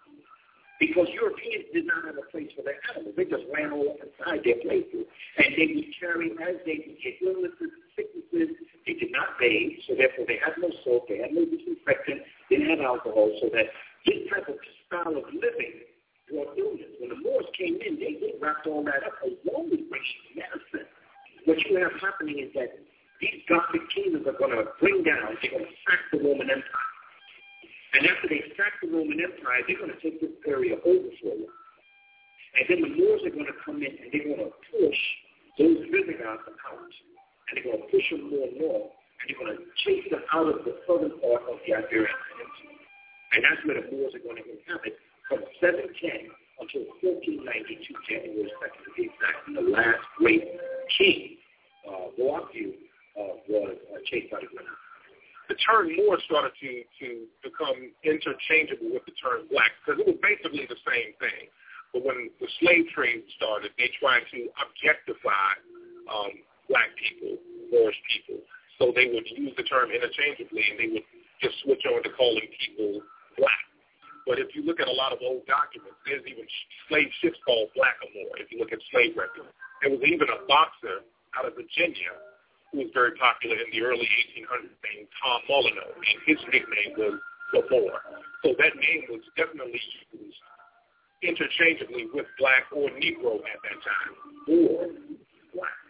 Because Europeans did not have a place for their animals. They just ran all inside their places. And they would carry, as they would get illnesses, sicknesses, they did not bathe, so therefore they had no soap, they had no disinfectant, they didn't have alcohol, so that this type of style of living brought illness. When the Moors came in, they, they wrapped all that up along with bringing medicine. What you have happening is that these Gothic kingdoms are going to bring down, they're going to sack the Roman Empire. And after they sack the Roman Empire, they're going to take this area over for them. And then the Moors are going to come in and they're going to push those Visigoths out. And they're going to push them more north. And they're going to chase them out of the southern part of the Iberian Peninsula. And that's where the Moors are going to inhabit from seven ten until fourteen ninety-two, January second to be exact. And the last great king, uh, Boabdil, uh, was uh, chased out of Granada. The term Moor started to, to become interchangeable with the term black because it was basically the same thing. But when the slave trade started, they tried to objectify um, black people, Moorish people. So they would use the term interchangeably, and they would just switch on to calling people black. But if you look at a lot of old documents, there's even slave ships called Blackamoor, if you look at slave records. There was even a boxer out of Virginia who was very popular in the early eighteen hundreds named Tom Molyneux, and his nickname was the Moor. So that name was definitely used interchangeably with black or Negro at that time, or black.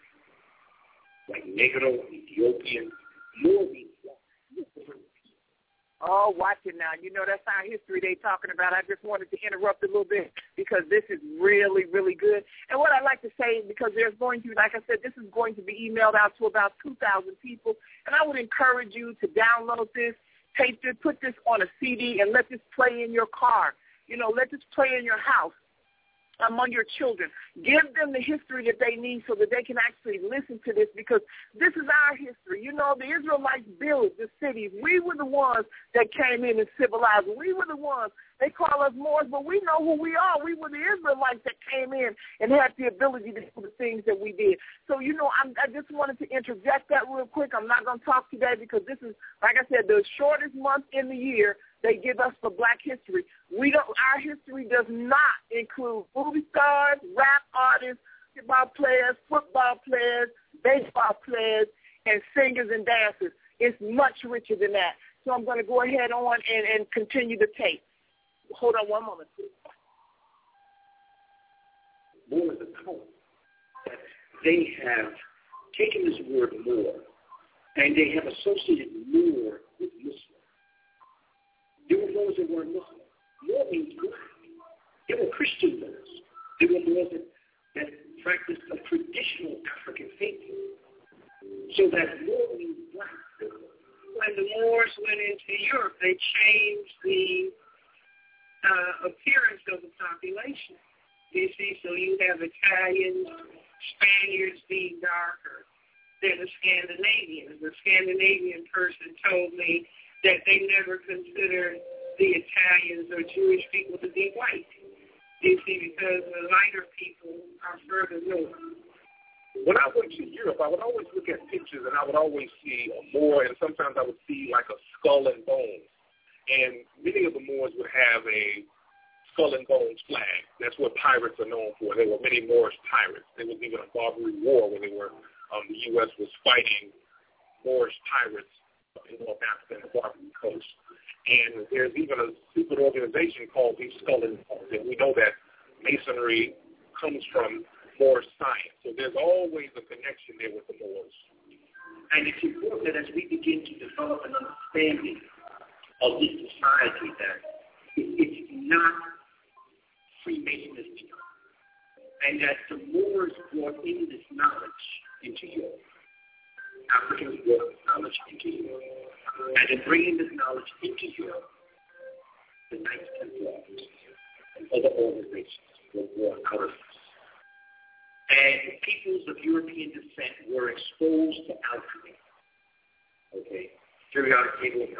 Like Negro, Ethiopian, Moor means black. Oh, watch it now. You know, that's our history they talking about. I just wanted to interrupt a little bit because this is really, really good. And what I'd like to say, because there's going to, like I said, this is going to be emailed out to about two thousand people. And I would encourage you to download this, tape this, put this on a C D, and let this play in your car. You know, let this play in your house among your children. Give them the history that they need so that they can actually listen to this, because this is our history. You know, the Israelites built the cities. We were the ones that came in and civilized. We were the ones. They call us Moors, but we know who we are. We were the Israelites that came in and had the ability to do the things that we did. So, you know, I'm, I just wanted to interject that real quick. I'm not going to talk today because this is, like I said, the shortest month in the year they give us for Black history. We don't. Our history does not include movie stars, rap artists, basketball players, football players, baseball players, and singers and dancers. It's much richer than that. So I'm going to go ahead on and, and continue the tape. Hold on one moment, please. Moor is a cult. They have taken this word Moor, and they have associated Moor with Muslim. There were Moors that weren't Muslim. Moor means black. They were Christian Moors. They were Moors that, that practiced a traditional African faith. So that Moor means black. When the Moors went into Europe, they changed the uh, appearance of the population. You see, so you have Italians, Spaniards being darker than the Scandinavians. The Scandinavian person told me that they never considered the Italians or Jewish people to be white. You see, because the lighter people are further north. When I went to Europe, I would always look at pictures, and I would always see a Moor, and sometimes I would see like a skull and bones. And many of the Moors would have a skull and bones flag. That's what pirates are known for. There were many Moorish pirates. There was even a Barbary War where they were, um, the U S was fighting Moorish pirates in North Africa and the Barbary coast. And there's even a secret organization called the Skull and Bones, and we know that Masonry comes from Moorish science. So there's always a connection there with the Moors. And it's important that as we begin to develop an understanding of this society, that it's not Freemasonry, and that the Moors brought in this knowledge into Europe. Africans brought this knowledge into Europe. And in bringing this knowledge into Europe, the Knights Templars and other organizations were born out of this. And peoples of European descent were exposed to alchemy. Okay? Periodic table of elements,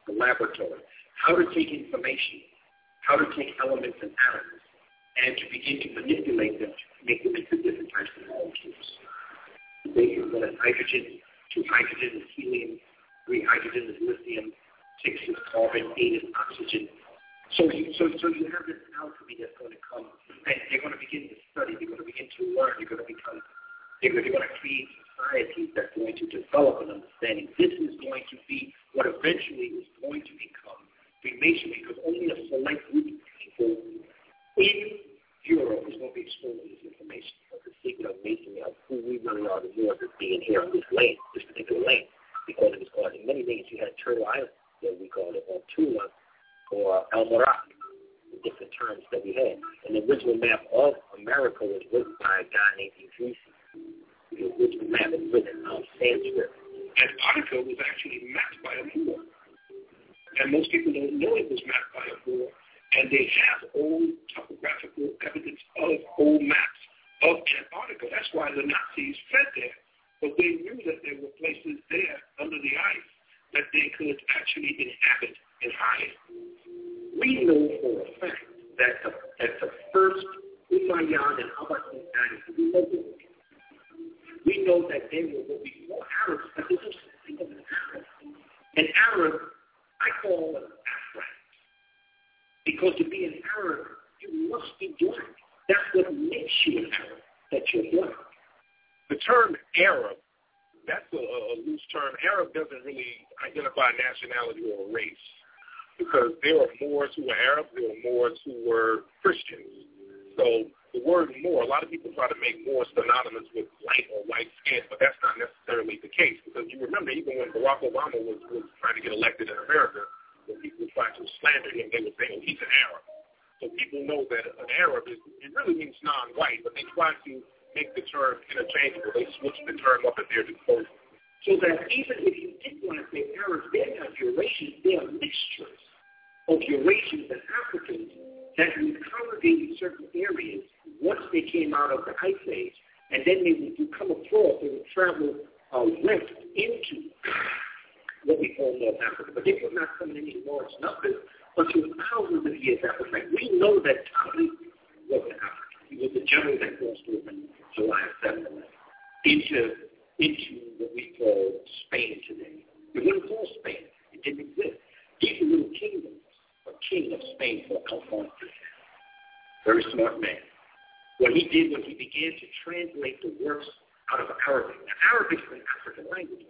the laboratory, how to take information, how to take elements and atoms, and to begin to manipulate them to make them into different types of molecules. They one is hydrogen, two hydrogen is helium, three hydrogen is lithium, six is carbon, eight is oxygen. So you, so, so you have this alchemy that's going to come, and they're going to begin to study, they're going to begin to learn, they're going to become, they're going to create societies that's going to develop an understanding. This is going to be what eventually is going to become Freemasonry, because only a select group of people in Europe is going to be exposed to this information. The secret of Masonry, of who we really are, the Moors, is being here on this lane, this particular lane. Because it was called, in many names, you had Turtle Island, that we called it, or Tula, or El Morocco, the different terms that we had. And the original map of America was written by a guy named Idrisi. The original map is written on Sanskrit. Antarctica was actually mapped by a Moor. And most people don't know it was mapped by a Moor. And they have old topographical evidence of old maps of Antarctica. That's why the Nazis fled there. But they knew that there were places there under the ice that they could actually inhabit and hide. We know for a fact that the, that the first Umayyad and Abbasid dynasty, we know that. We know that they were what we call Arabs, but there's no such thing as an Arab. An Arab, I call them Afghans. Because to be an Arab, you must be black. That's what makes you an Arab, that you're black. The term Arab, that's a, a loose term. Arab doesn't really identify nationality or race, because there are Moors who were Arabs, there were Moors who were Christians. So the word Moor, a lot of people try to make Moor synonymous with light or white skin, but that's not necessarily the case, because you remember even when Barack Obama was, was trying to get elected in America, when people were trying to slander him, they would say, oh, he's an Arab. So people know that an Arab, is, it really means non-white, but they try to make the term interchangeable. They switch the term up at their disposal. So that even if you did want to say Arabs, they're not Eurasians, they're mixtures of Eurasians and Africans that would congregate in certain areas once they came out of the Ice Age, and then they would come across, they would travel uh, west into what we call North Africa. But they were not coming in any large numbers until thousands of years after the fact. We know that Ptolemy was an African. He was the general that crossed over in July seventh into, into what we call Spain today. It wasn't called Spain. It didn't exist. These were little kingdoms. A king of Spain called Alfonso. Very smart man. What he did was he began to translate the works out of Arabic. Now, Arabic is an African language.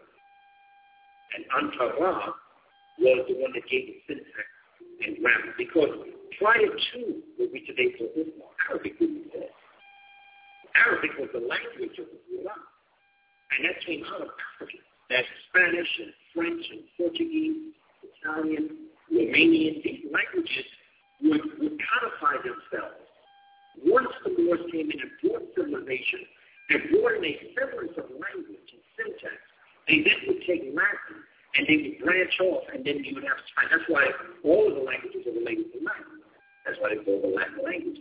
And Antara was the one that gave the syntax and grammar. Because prior to what we today call Islam, Arabic didn't exist. Arabic was the language of the Quran. And that came out of Africa. That's Spanish and French and Portuguese, Italian, Romanian. These languages would, would codify themselves. Once the Moors came in and brought civilization and brought in a semblance of language and syntax, they then would take Latin and they would branch off, and then you would have to find. That's why all of the languages are related to Latin. That's why they call the Latin languages.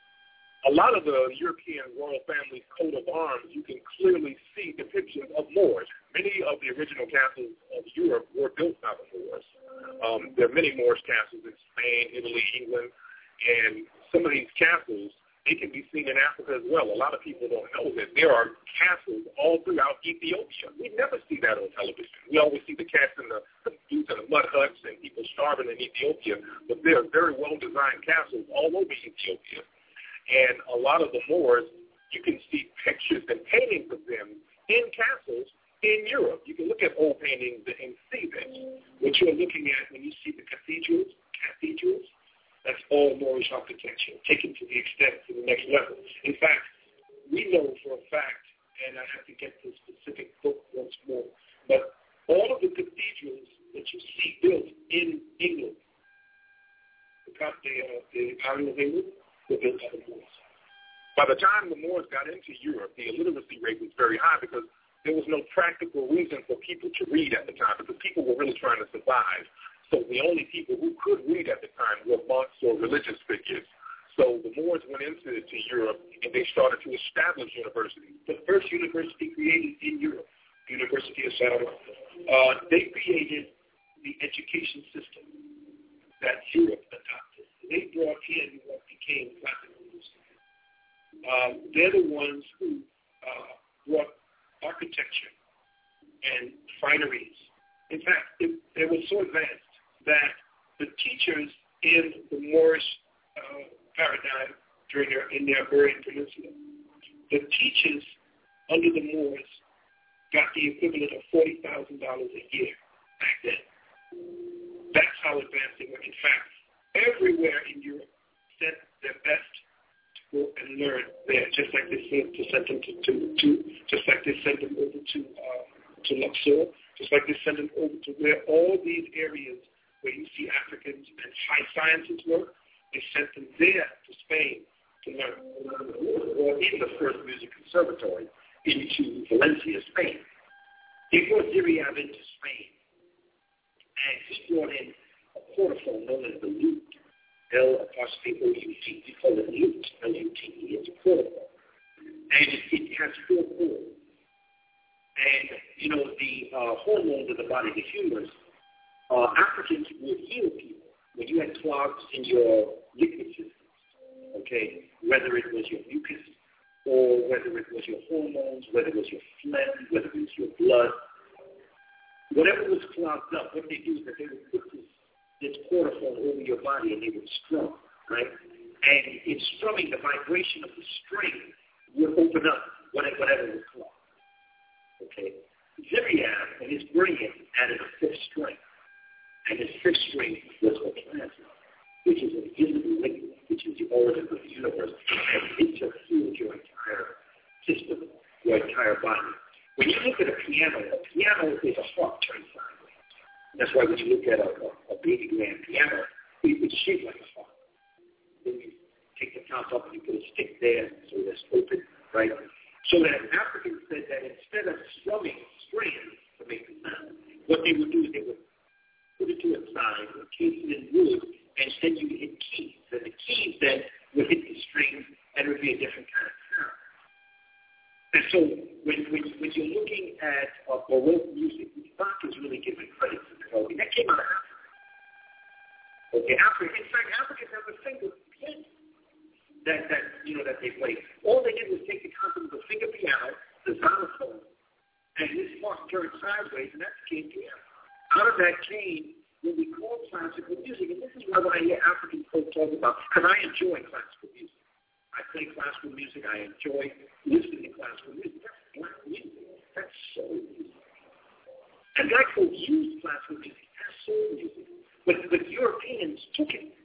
A lot of the European royal family's coat of arms, you can clearly see depictions of Moors. Many of the original castles of Europe were built by the Moors. Um, there are many Moorish castles in Spain, Italy, England, and some of these castles, they can be seen in Africa as well. A lot of people don't know that there are castles all throughout Ethiopia. We never see that on television. We always see the cats in the, the boots and the mud huts and people starving in Ethiopia, but there are very well-designed castles all over Ethiopia. And a lot of the Moors, you can see pictures and paintings of them in castles in Europe. You can look at old paintings and see this. What you're looking at when you see the cathedrals, cathedrals, that's all Moorish architecture, taken to the extent to the next level. In fact, we know for a fact, and I have to get the specific book once more, but all of the cathedrals that you see built in England, the, uh, the Island of England, were built by the Moors. By the time the Moors got into Europe, the illiteracy rate was very high because there was no practical reason for people to read at the time because people were really trying to survive. So the only people who could read at the time were monks or religious figures. So the Moors went into to Europe and they started to establish universities. The first university created in Europe, University of Salamanca, uh, they created the education system that Europe adopted. They brought in what became classical music. Uh, they're the ones who uh, brought architecture and fineries. In fact, it, they were so advanced that the teachers in the Moorish uh, paradigm during their, in the Iberian Peninsula, the teachers under the Moors got the equivalent of forty thousand dollars a year back then. That's how advanced they were. In fact, everywhere in Europe sent their best to go and learn there, just like they sent to send them to, to, to just like they sent them over to uh, to Luxor, just like they sent them over to where all these areas where you see Africans and high sciences work, they sent them there to Spain to learn. Or in the first music conservatory into Valencia, Spain. He brought Ziryab into Spain, and he brought in a portaphone known as the lute, L apostrophe O U T. We call it lute, L U T E. It's a portaphone. And it, it has four chords. And, you know, the uh, hormones of the body, the humors, uh, Africans would heal people when you had clogs in your liquid systems, okay, whether it was your mucus or whether it was your hormones, whether it was your phlegm, whether it was your blood. Whatever was clogged up, what they do is that they would put this, this portaphone over your body and they would strum, right? And in strumming, the vibration of the string would open up whatever, whatever was clogged. Okay? Ziryab and his brilliant added a fifth string. And his fifth string was a plasma, which is a visible liquid, which is the origin of the universe, and interfuels your entire system, your entire body. When you look at a piano, a piano is a harp turned sideways. That's why when you look at a, a, a baby grand piano, it, it's shaped like a harp. Then you take the top up and you put a stick there so that's open, right? So that Africans said that instead of strumming strings to make the sound, what they would do is they would put it to a side, encase it in wood, and then you hit keys. And the keys then would hit the strings, and it would be a different kind of sound. And so when, when, when you're looking at uh, Baroque music, Bach is really giving credit to the Baroque. That came out of Africa. Okay, Africa. In fact, Africans have a finger piano that, that, you know, that they play. All they did was take the concept of the finger piano, the xylophone, and this harp turned sideways, and that became piano. Out of that came what we call classical music, and this is why when I hear African folk talk about, because I enjoy classical music. I play classical music. I enjoy listening to classical music. That's black music. That's soul music. And black folk use classical music as soul music, but, but Europeans took it.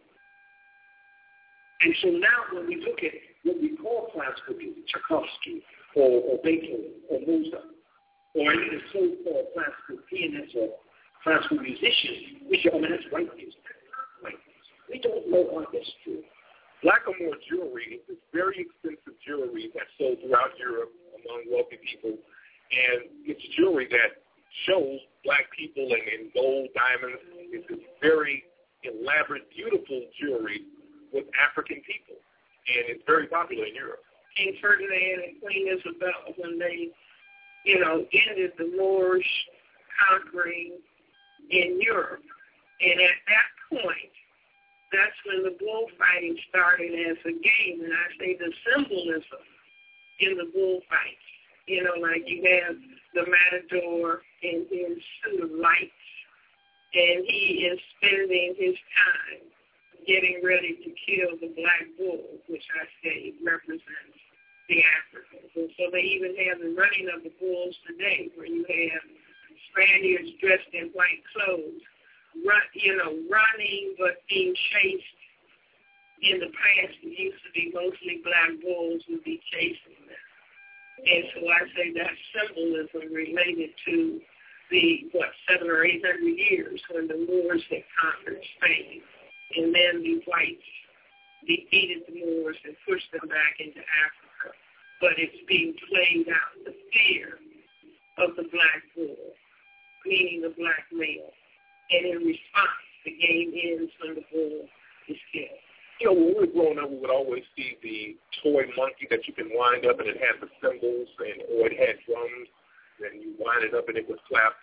And so now when we look at what we call classical music, Tchaikovsky or, or Beethoven or Mozart, or any of the so-called classical pianists or classical musicians, we say, oh man, that's white music. That's not white music. We don't know our history. Blackamoor jewelry is very expensive jewelry that's sold throughout Europe among wealthy people, and it's jewelry that shows black people and in gold, diamonds. It's this very elaborate, beautiful jewelry with African people, and it's very popular in Europe. King Ferdinand and Queen Isabel, when they, you know, ended the Moorish conquering in Europe. And at that point, that's when the bullfighting started as a game. And I say the symbolism in the bullfights, you know, like you have the matador in his suit of lights, and he is spending his time getting ready to kill the black bull, which I say represents the Africans. And so they even have the running of the bulls today, where you have Spaniards dressed in white clothes, run, you know, running but being chased. In the past, it used to be mostly black bulls would be chasing them. And so I say that symbolism related to the, what, seven or eight hundred years when the Moors had conquered Spain. And then the whites defeated the Moors and pushed them back into Africa. But it's being played out, the fear of the black bull, meaning the black male. And in response, the game ends when the bull is killed. You know, when we were growing up, we would always see the toy monkey that you can wind up and it had the cymbals, and or it had drums, and you wind it up and it would clap.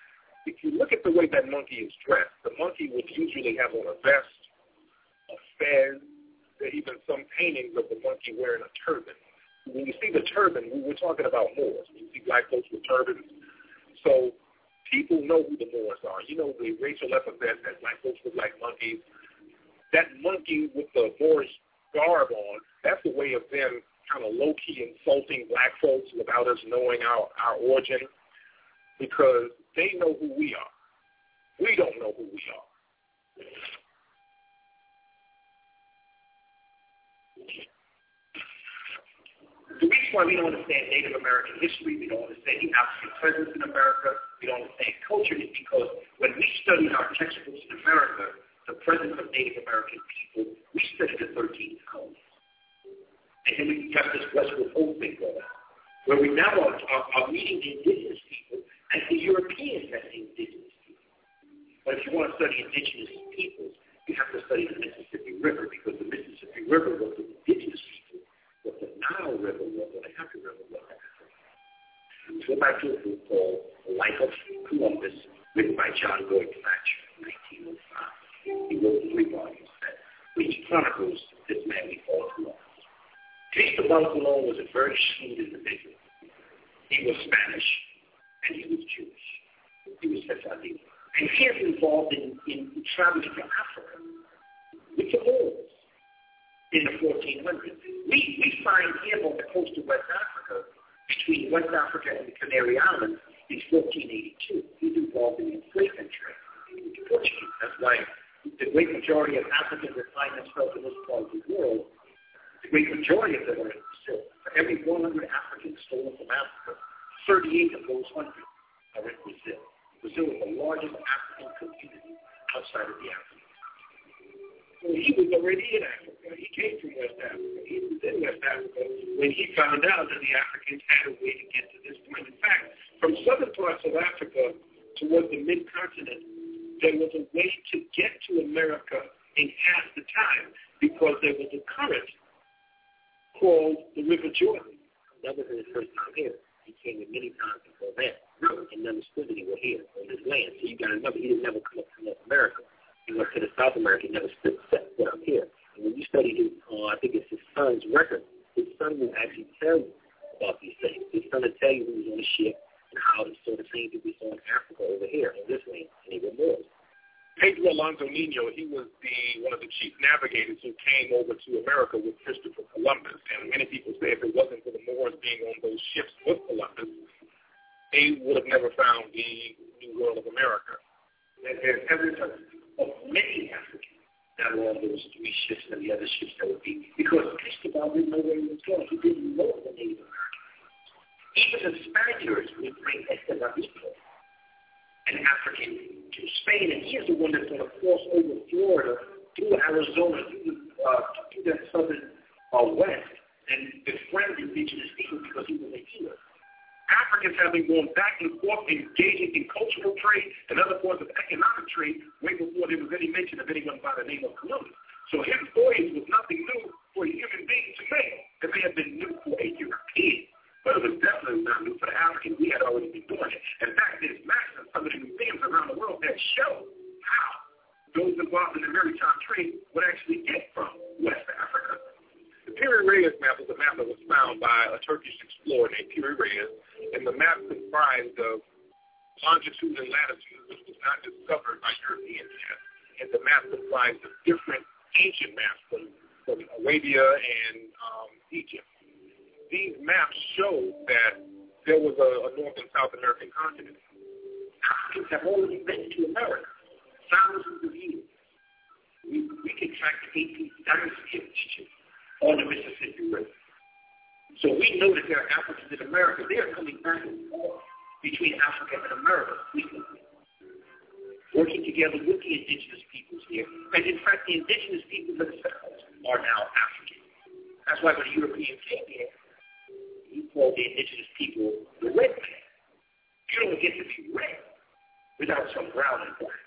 if you look at the way that monkey is dressed, the monkey would usually have on a vest, a fez. There are even some paintings of the monkey wearing a turban. When you see the turban, we were talking about Moors. You see black folks with turbans. So people know who the Moors are. You know the racial epithet that black folks look like monkeys. That monkey with the Moorish garb on, that's a way of them kind of low-key insulting black folks without us knowing our, our origin, because they know who we are. We don't know who we are. The reason why we don't understand Native American history, we don't understand the African presence in America, we don't understand culture, is because when we studied our textbooks in America, the presence of Native American people, we studied the thirteenth colony. And then we got this Westward Ho thing going on, where we now are, are, are meeting the indigenous people as the Europeans met the indigenous people. But if you want to study indigenous peoples, you have to study the Mississippi River, because the Mississippi River was the indigenous people, what the Nile River was, or the Happy River was. Go back to a book called The Life of Columbus, written by John Boyd Thatcher in nineteen oh five. He wrote three volumes that which chronicles this man we call Columbus. Cristobal Colon was a very shrewd individual. He was Spanish, and he was Jewish. He was Sephardic. And he is involved in, in traveling to Africa with the Moors in the fourteen hundreds. We, we find him on the coast of West Africa, between West Africa and the Canary Islands, in fourteen eighty-two. He's involved in the enslavement trade with the Portuguese. That's why the great majority of Africans that find themselves in this part of the world, the great majority of them are in Brazil. For every one hundred Africans stolen from Africa, thirty-eight of those one hundred are in Brazil. Brazil is the largest African community outside of the African continent. So he was already in Africa. He came from West Africa. He was in West Africa when he found out that the Africans had a way to get to this point. In fact, from southern parts of Africa towards the mid-continent, there was a way to get to America in half the time, because there was a current called the River Jordan. That was his first time here. He came in many times before that, and understood that he was here on this land. So you got to remember, he didn't never come up to North America. He went to the South America, he never stood set foot up here. And when you study his, uh, I think it's his son's record, his son will actually tell you about these things. His son will tell you who was on the ship and how the sort of things that we saw in Africa over here on this land, and even more. Pedro Alonso Nino, he was the one of the chief navigators who came over to America with Christopher Columbus. And many people say if it wasn't for the Moors being on those ships with Columbus, they would have never found the New World of America. There's evidence of many Africans that were on those three ships and the other ships that would be, because Cristobal didn't know where he was going. He didn't know the Native Americans. Even the Spaniards would bring Estebanito, an African, to Spain, and he is the one that's going to cross over Florida, through Arizona, through, uh, through that southern uh, west, and befriend indigenous people because he was a healer. Africans have been going back and forth, engaging in cultural trade and other forms of economic trade way before there was any mention of anyone by the name of Columbus. So his voyage was nothing new for a human being to make. It may have been new for a European, but it was definitely not new for the Africans. We had already been doing it. In fact, there's maps of some of the museums around the world that show how those involved in the maritime trade would actually get from West Africa. The Piri Reis map was a map that was found by a Turkish explorer named Piri Reis, and the map comprised of longitude and latitude, which was not discovered by Europeans yet. And the map comprised of different ancient maps from, from Arabia and um, Egypt. These maps show that there was a, a North and South American continent. Africans have already been to America thousands of years. We, we can track the eighteenth dynasty of Egypt on the Mississippi River. So we know that there are Africans in America. They are coming back and forth between Africa and America frequently, working together with the indigenous peoples here. And in fact, the indigenous people themselves are now African. That's why when the Europeans came here, he called the indigenous people the red man. You don't get to be red without some brown and black.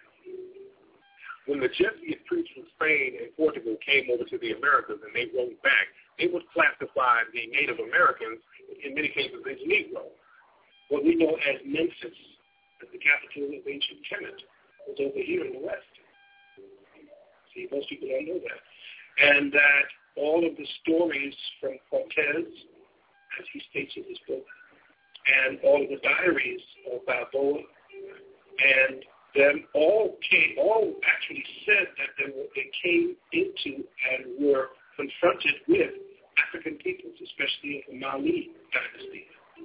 When the Jesuit priests from Spain and Portugal came over to the Americas and they wrote back, they would classify the Native Americans, in many cases, as Negro. What we know as Mensis, the the capital of ancient Kemet was over here in the west. See, most people don't know that. And that all of the stories from Cortez, as he states in his book, and all of the diaries of Balboa, and them all came, all actually said that they, were, they came into and were confronted with African peoples, especially in the Mali dynasty.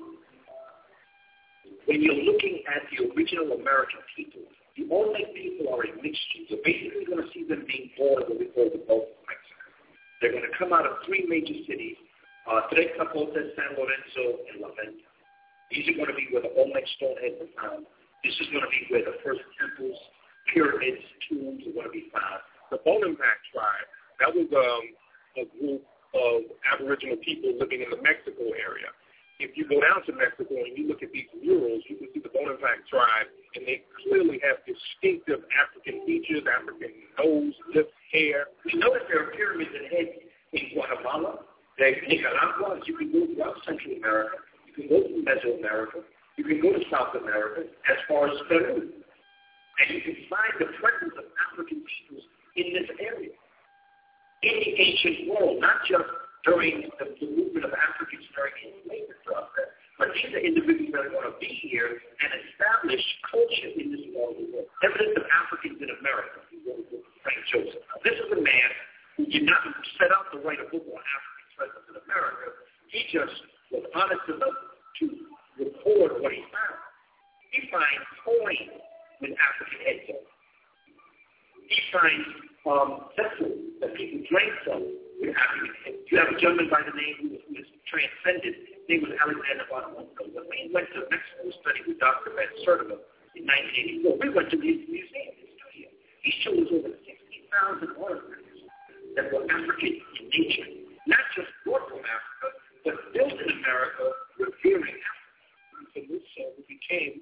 When you're looking at the original American people, the Olmec people are a mixture. You're basically going to see them being born of what we call the Gulf of Mexico. They're going to come out of three major cities, uh, Tres Zapotes, San Lorenzo, and La Venta. These are going to be where the Olmec stoneheads are found. This is going to be where the first temples, pyramids, tombs are going to be found. The Bonampak tribe, that was um, a group of Aboriginal people living in the Mexico area. If you go down to Mexico and you look at these murals, you can see the Bonampak tribe, and they clearly have distinctive African features, African nose, lips, hair. We know that there are pyramids and heads in Guatemala, in Nicaragua. You can go throughout Central America. You can go to Mesoamerica. You can go to South America as far as Peru. And you can find the presence of African peoples in this area. In the ancient world, not just during the, the movement of Africans during the enslavement process, but these are individuals that are going to be here and establish culture in this world. Evidence of Africans in America, Frank Joseph. Now, this is a man who did not set out to write a book on African presence in America. He just was honest enough to record what he found. He finds coins with African heads on. He finds um, vessels that people drank from with African heads. You have a gentleman by the name who was, who was transcended. His name was Alexander von Humboldt. When we went to Mexico to study with Doctor Van Sertima in nineteen eighty-four, we went to his museum, his studio. He showed us over sixty thousand artifacts that were African in nature, not just brought from Africa, but built in America, revering Africa. So this uh, became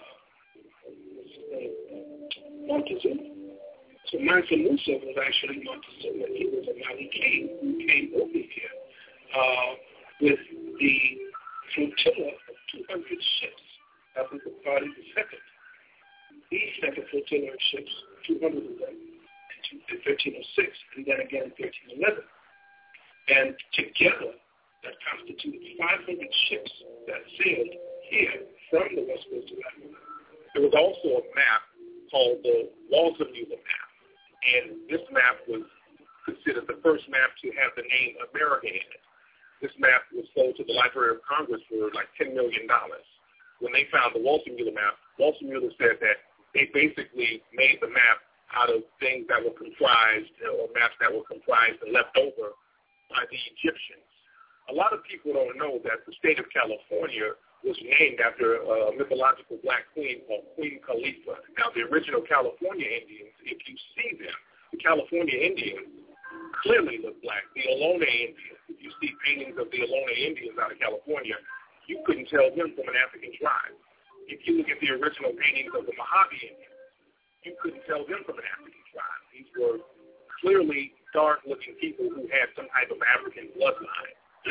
uh, Montezuma. So Mansa Musa was actually Montezuma. He was a Mali king who came over here uh, with the flotilla of two hundred ships. That was the party the second. These second flotilla of ships, two hundred of them, in thirteen oh six, and then again in thirteen eleven. And together, that constituted five hundred ships that sailed here from the west coast of Africa. There was also a map called the Walter-Muller map, and this map was considered the first map to have the name America in it. This map was sold to the Library of Congress for like ten million dollars. When they found the Walter-Muller map, Walter-Muller said that they basically made the map out of things that were comprised, or maps that were comprised and left over by the Egyptians. A lot of people don't know that the state of California was named after a mythological black queen called Queen Khalifa. Now, the original California Indians, if you see them, the California Indians clearly look black. The Ohlone Indians, if you see paintings of the Ohlone Indians out of California, you couldn't tell them from an African tribe. If you look at the original paintings of the Mojave Indians, you couldn't tell them from an African tribe. These were clearly dark-looking people who had some type of African bloodline.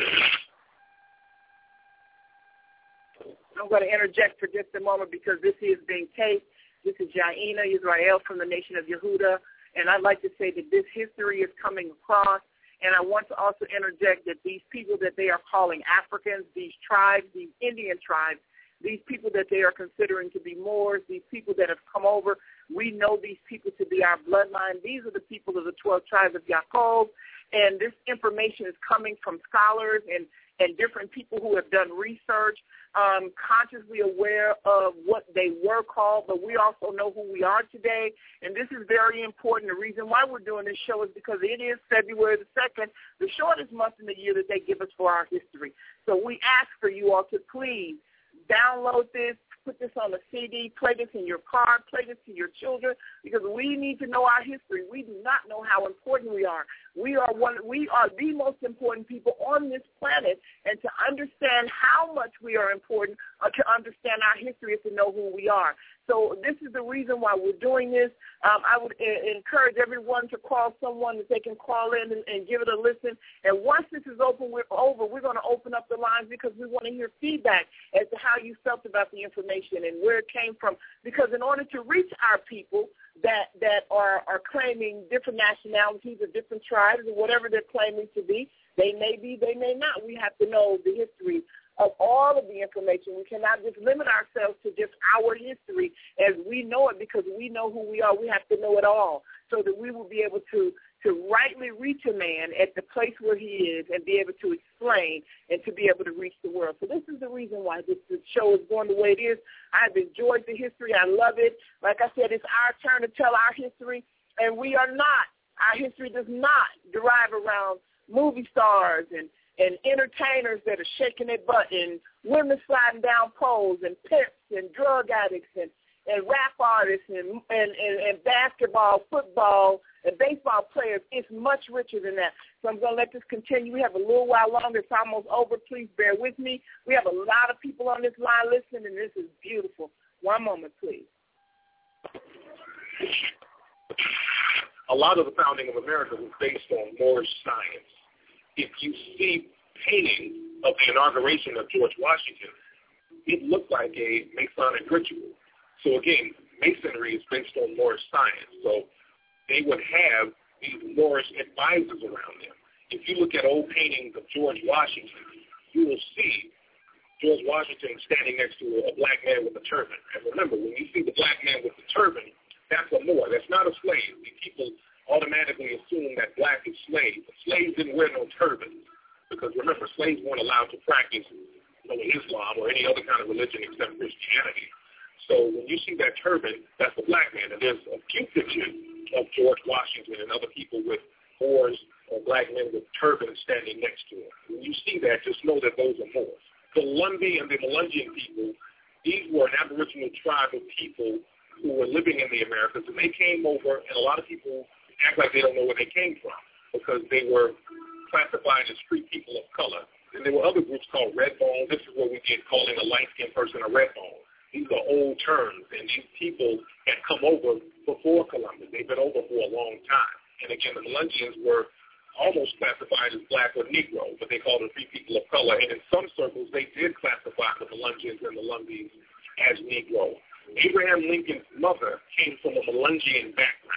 I'm going to interject for just a moment because this is being taped. This is Yaina Israel from the Nation of Yehuda, and I'd like to say that this history is coming across, and I want to also interject that these people that they are calling Africans, these tribes, these Indian tribes, these people that they are considering to be Moors, these people that have come over, we know these people to be our bloodline. These are the people of the twelve tribes of Yaakov, and this information is coming from scholars and, and different people who have done research, um, consciously aware of what they were called, but we also know who we are today, and this is very important. The reason why we're doing this show is because it is February the second, the shortest month in the year that they give us for our history. So we ask for you all to please download this, put this on a C D, play this in your car, play this to your children, because we need to know our history. We do not know how important we are. We are one. We are the most important people on this planet, and to understand how much we are important, or to understand our history, is to know who we are. So this is the reason why we're doing this. Um, I would uh, encourage everyone to call someone that they can call in and, and give it a listen. And once this is open, we're over. We're going to open up the lines because we want to hear feedback as to how you felt about the information and where it came from. Because in order to reach our people that that are, are claiming different nationalities or different tribes or whatever they're claiming to be, they may be, they may not. We have to know the history of all of the information. We cannot just limit ourselves to just our history as we know it, because we know who we are. We have to know it all so that we will be able to, to rightly reach a man at the place where he is and be able to explain and to be able to reach the world. So this is the reason why this, this show is going the way it is. I've enjoyed the history. I love it. Like I said, it's our turn to tell our history, and we are not. Our history does not derive around movie stars and and entertainers that are shaking their butt, and women sliding down poles, and pimps, and drug addicts, and, and rap artists, and, and, and, and basketball, football, and baseball players. It's much richer than that. So I'm going to let this continue. We have a little while longer. It's almost over. Please bear with me. We have a lot of people on this line listening, and this is beautiful. One moment, please. A lot of the founding of America was based on Moorish science. If you see paintings of the inauguration of George Washington, it looked like a Masonic ritual. So again, Masonry is based on Moorish science. So they would have these Moorish advisors around them. If you look at old paintings of George Washington, you will see George Washington standing next to a black man with a turban. And remember, when you see the black man with the turban, that's a Moor. That's not a slave. The people automatically assume that black is slaves. But slaves didn't wear no turbans because, remember, slaves weren't allowed to practice you know, Islam or any other kind of religion except Christianity. So when you see that turban, that's the black man. And there's a few pictures of George Washington and other people with Moors or black men with turbans standing next to him. When you see that, just know that those are Moors. The Lumbee and the Melungeon people, these were an aboriginal tribe of people who were living in the Americas, and they came over, and a lot of people act like they don't know where they came from because they were classified as free people of color. And there were other groups called red bone. This is what we get calling a light-skinned person a red bone. These are old terms, and these people had come over before Columbus. They've been over for a long time. And again, the Melungeons were almost classified as black or Negro, but they called them free people of color. And in some circles, they did classify the Melungeons and the Lumbees as Negro. Abraham Lincoln's mother came from a Melungeon background.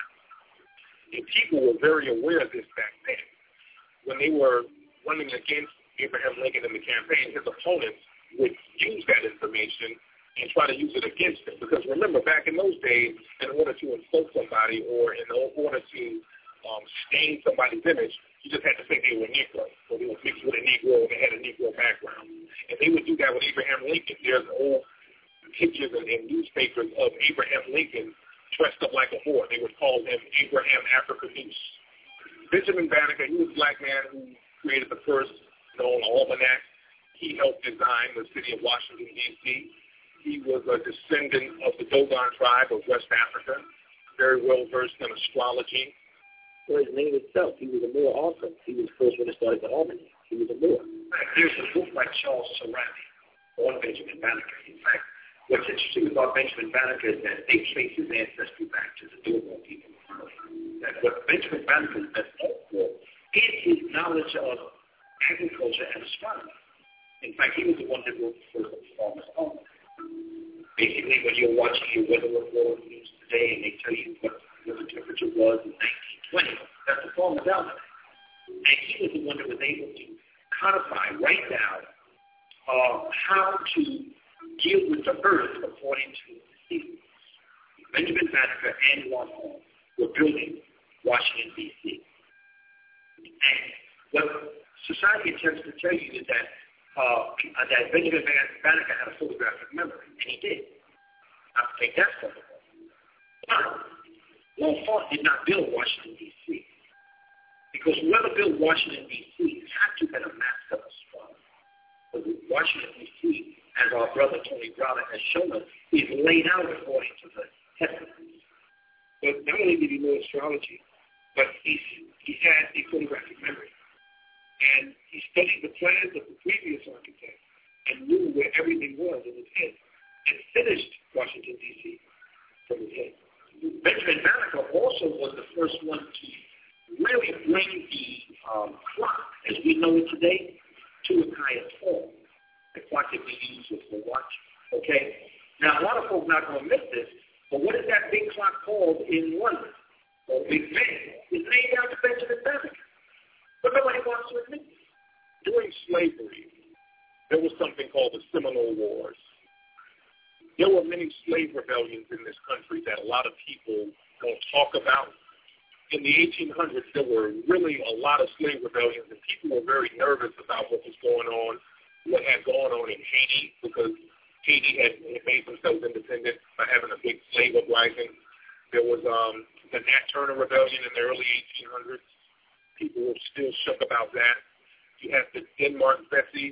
And people were very aware of this back then. When they were running against Abraham Lincoln in the campaign, his opponents would use that information and try to use it against him. Because remember, back in those days, in order to insult somebody or in order to um, stain somebody's image, you just had to say they were Negro. So they were mixed with a Negro and they had a Negro background. And they would do that with Abraham Lincoln. There's old pictures in, in newspapers of Abraham Lincoln dressed up like a Moor. They would call him Abraham Africa Goose. Benjamin Banneker, he was a black man who created the first known almanac. He helped design the city of Washington, D C He was a descendant of the Dogon tribe of West Africa, very well versed in astrology. For his name itself, he was a Moor also. He was the first one to start the almanac. He was a Moor. There's a book by Charles Cerami on Benjamin Banneker. In fact, what's interesting about Benjamin Banneker is that they trace his ancestry back to the Dogon people. That what Benjamin Banneker is best known for is his knowledge of agriculture and astronomy. In fact, he was the one that wrote the first farmer's almanac. Basically, when you're watching your weather report news today and they tell you what, what the temperature was in nineteen twenty, that's the farmer's almanac. And he was the one that was able to codify, write down uh, how to deal with the earth according to the seasons. Benjamin Banneker and Juan Holmes were building Washington, D C And what society attempts to tell you is that uh, that Benjamin Banneker had a photographic memory, and he did. I think that's possible. But Longfont did not build Washington, D C because whoever built Washington, D C had to have a master astronomer. But Washington, D C, as our brother Tony Browder has shown us, is laid out according to the heavens. But not only did he know astrology, but he he had a photographic memory. And he studied the plans of the previous architect and knew where everything was in his head and finished Washington, D C from his head. Benjamin Banneker also was the first one to really bring the um, clock, as we know it today, to its highest form. The clock that we use with the watch. Okay? Now, a lot of folks are not going to miss this, but what is that big clock called in London? Well, Big Ben. It's named after Benjamin Banneker. But nobody wants to admit it. During slavery, there was something called the Seminole Wars. There were many slave rebellions in this country that a lot of people don't talk about. In the eighteen hundreds, there were really a lot of slave rebellions, and people were very nervous about what was going on, what had gone on in Haiti, because Haiti had made themselves independent by having a big slave uprising. There was um, the Nat Turner Rebellion in the early eighteen hundreds. People were still shook about that. You had the Denmark Vesey.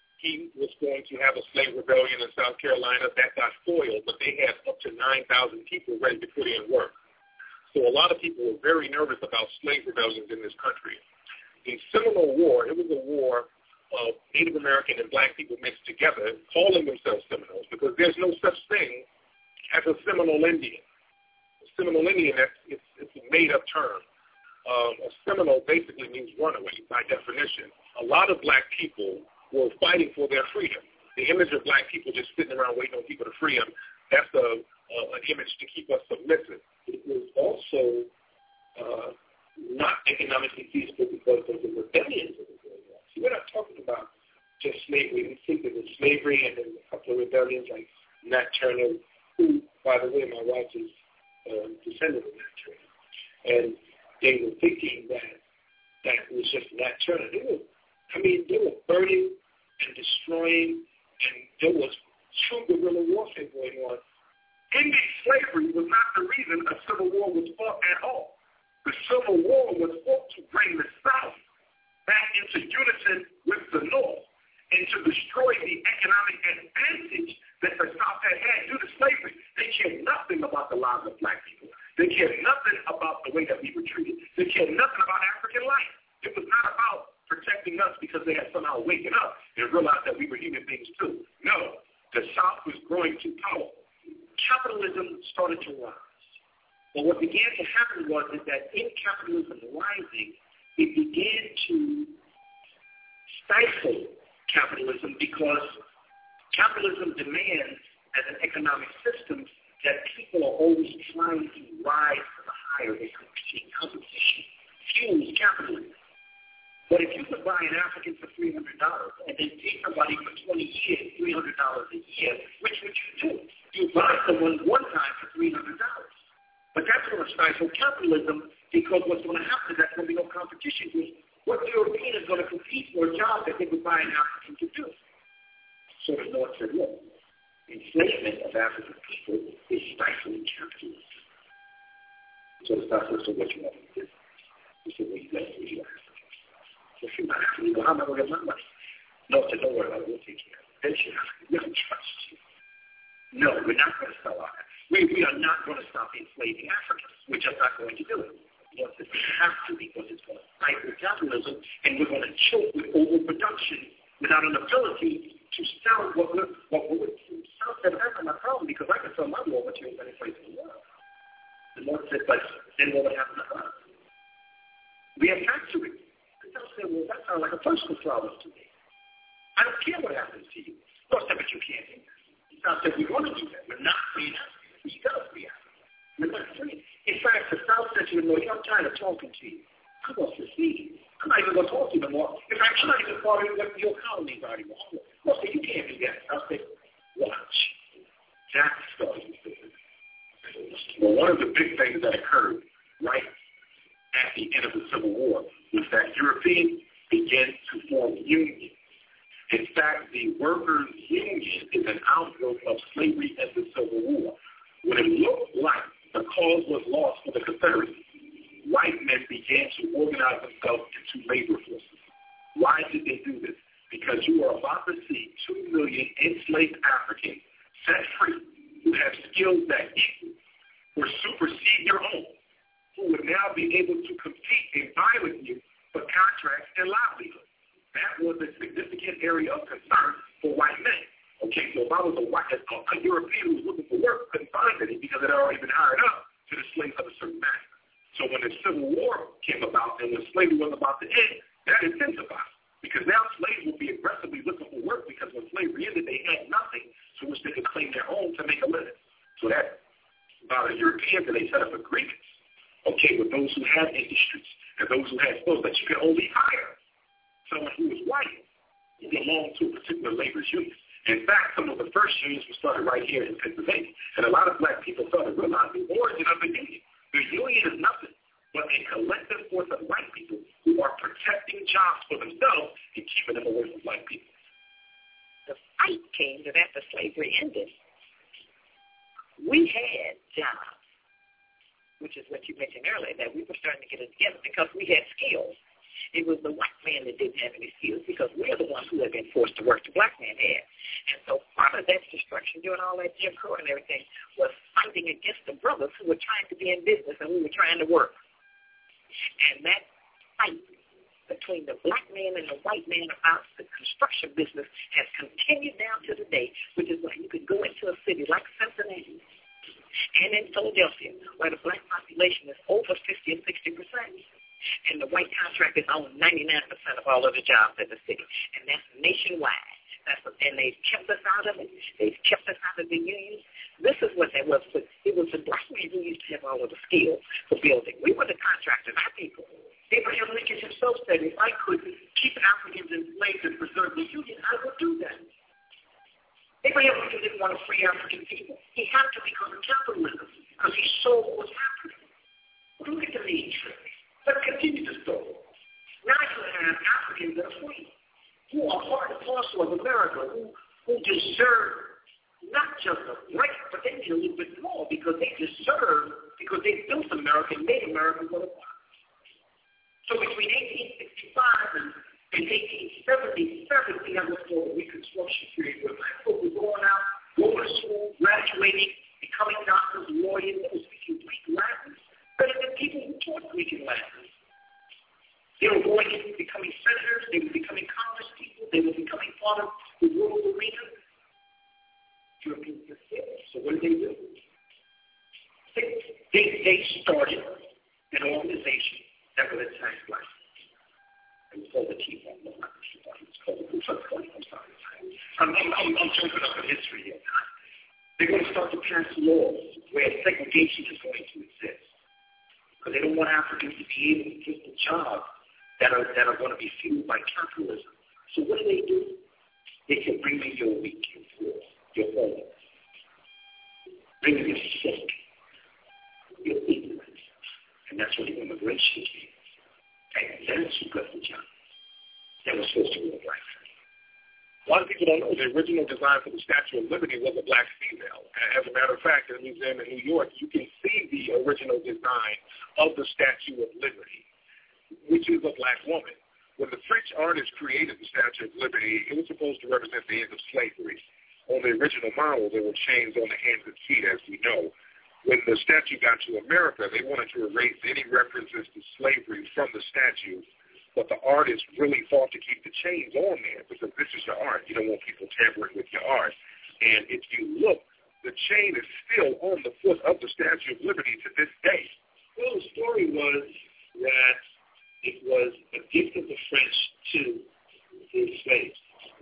He was going to have a slave rebellion in South Carolina. That got foiled, but they had up to nine thousand people ready to put in work. So a lot of people were very nervous about slave rebellions in this country. The Seminole War, it was a war of Native American and black people mixed together, calling themselves Seminoles, because there's no such thing as a Seminole Indian. A Seminole Indian, it's, it's a made-up term. Um, a Seminole basically means runaway by definition. A lot of black people were fighting for their freedom. The image of black people just sitting around waiting on people to free them, that's a, a, an image to keep us submissive. It was also uh, not economically feasible because of the rebellions that were going on. See, we're not talking about just slavery. We think that it was slavery and then a couple of rebellions like Nat Turner, who, by the way, my wife is uh, descendant of Nat Turner. And they were thinking that that was just Nat Turner. They were, I mean, they were burning and destroying, and there was true guerrilla warfare going on. Indian slavery was not the reason a civil war was fought at all. The Civil War was fought to bring the South back into unison with the North and to destroy the economic advantage that the South had had due to slavery. They cared nothing about the lives of black people. They cared nothing about the way that we were treated. They cared nothing about African life. It was not about protecting us because they had somehow waken up and realized that we were human beings too. No, the South was growing too powerful. Capitalism started to rise. But what began to happen was is that in capitalism rising, it began to stifle capitalism because capitalism demands as an economic system that people are always trying to rise to the higher. They compete. Competition fuels capitalism. But if you could buy an African for three hundred dollars and then pay somebody for twenty years, three hundred dollars a year, which would you do? You buy someone one time for three hundred dollars. But that's going to stifle capitalism because what's going to happen is there's going to be no competition. What European is going to compete for a job that they would buy an African to do? So the North said, look, enslavement of African people is stifling capitalism. So the South said, so what you want to do? He said, well, you got to do your African. So if you're not African, well, how am I going to get my money? No, said, don't worry about it. We'll take care of it. Then she said, we don't trust you. No, we're not going to sell our we, we are not going to stop enslaving Africans. We're just not going to do it. Yes, we have to because it's going to stifle capitalism, and we're going to choke with overproduction without an ability to sell what we're, what we're South said, that's not my problem because I can sell my raw materials any place in the world. The North said, but then what would happen to us? We have factories. The South said, well, that sounds like a personal problem to me. I don't care what happens to you. North said, but you can't do that. The South said, we want to do that. We're not free enough. We got to be African. We're not free. In fact, the South said to the North, I'm tired of talking to you. I'm going to secede. I'm not even going to talk to you no more. In fact, I'm not even part of your colonies anymore. Well, so you can't do that. I'll say, watch. That started. Well, one of the big things that occurred right at the end of the Civil War was that Europeans began to form unions. In fact, the workers' union is an outgrowth of slavery and the Civil War. When it looked like the cause was lost for the Confederacy, white men began to organize themselves into labor forces. Why did they do this? Because you are about to see two million enslaved Africans set free who have skills that equal or supersede your own, who would now be able to compete and vie with contracts and livelihood. That was a significant area of concern for white men. Okay, so if I was a white, a, a European who was looking for work, couldn't find any because it had already been hired up to the slaves of a certain master. So when the Civil War came about and when slavery was about to end, that intensified because now slaves will be aggressively looking for work because when slavery ended, they had nothing to which they could claim their own to make a living. So that about the Europeans, and they set up agreements, okay, with those who had industries and those who had skills that you could only hire someone who was white who belonged to a particular labor's union. In fact, some of the first unions were started right here in Pennsylvania, and a lot of black people started realizing the origin of the union. The union is nothing but a collective force of white people who are protecting jobs for themselves and keeping them away from black people. The fight came that after slavery ended, we had jobs, which is what you mentioned earlier, that we were starting to get it together because we had skills. It was the white man that didn't have any skills because we're the ones who had been forced to work the black man had. And so part of that destruction during all that Jim Crow and everything was fighting against the brothers who were trying to be in business and who were trying to work. And that fight between the black man and the white man about the construction business has continued down to today, which is why you could go into a city like Cincinnati and in Philadelphia where the black population is over fifty or sixty percent. And the white contractors own ninety-nine percent of all of the jobs in the city. And that's nationwide. That's what, and they've kept us out of it. They've kept us out of the unions. This is what that was. It was the black men who used to have all of the skills for building. We were the contractors, our people. Abraham Lincoln himself said, if I could keep Africans enslaved and preserve the union, I would do that. Abraham Lincoln didn't want to free African people. He had to become capitalism because he saw what was happening. Look at the need. Let's continue the story. Now you have Africans that are free, who are part and parcel of America, who, who deserve not just a break, but they need a little bit more because they deserve, because they built America and made America what it was. So between eighteen sixty-five and, and eighteen seventy-seven, we have what's called a Reconstruction period where black folk were going out, going to school, graduating, becoming doctors, lawyers, they were speaking Greek, Latin. Better than people who taught Greek and Latin. They were going into becoming senators, they were becoming Congress people, they were becoming part of the world arena. Europeans were sick. So what did they do? They, they, they started an organization that would attack black people. It was called the Tea Party. No, not the Tea Party. It was called the Ku Klux Klan. I'm sorry. I'm, I'm, I'm, I'm jumping up in history here. They're going to start to pass laws where segregation is going to exist. Because they don't want Africans to be able to get the jobs that are that are going to be fueled by capitalism. So what do they do? They can bring me your weak, your poor, your homeless. Bring me your sick, your ignorant. And that's what the immigration came. And that's who got the job. That was supposed to be a black family. A lot of people don't know the original design for the Statue of Liberty was a black female. As a matter of fact, in a museum in New York, you can see the original design of the Statue of Liberty, which is a black woman. When the French artists created the Statue of Liberty, it was supposed to represent the end of slavery. On the original model, there were chains on the hands and feet, as we know. When the statue got to America, they wanted to erase any references to slavery from the statue. But the artists really fought to keep the chains on there because this is your art. You don't want people tampering with your art. And if you look, the chain is still on the foot of the Statue of Liberty to this day. Well, the story was that it was a gift of the French to the slaves.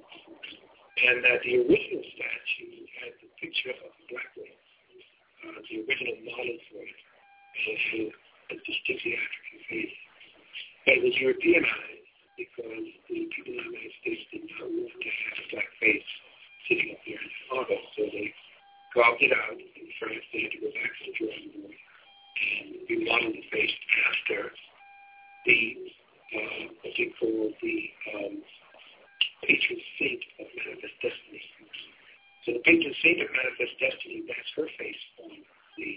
And that the original statue had the picture of a black woman. Uh, the original model for it had a distinctly African face. But it was Europeanized because the people in the United States did not want to have a black face sitting up there in the photo. So they carved it out. In France, they had to go back to the drawing board and remodel the face after the, uh, what they call the um, patron saint of Manifest Destiny. So the patron saint of Manifest Destiny, that's her face on the,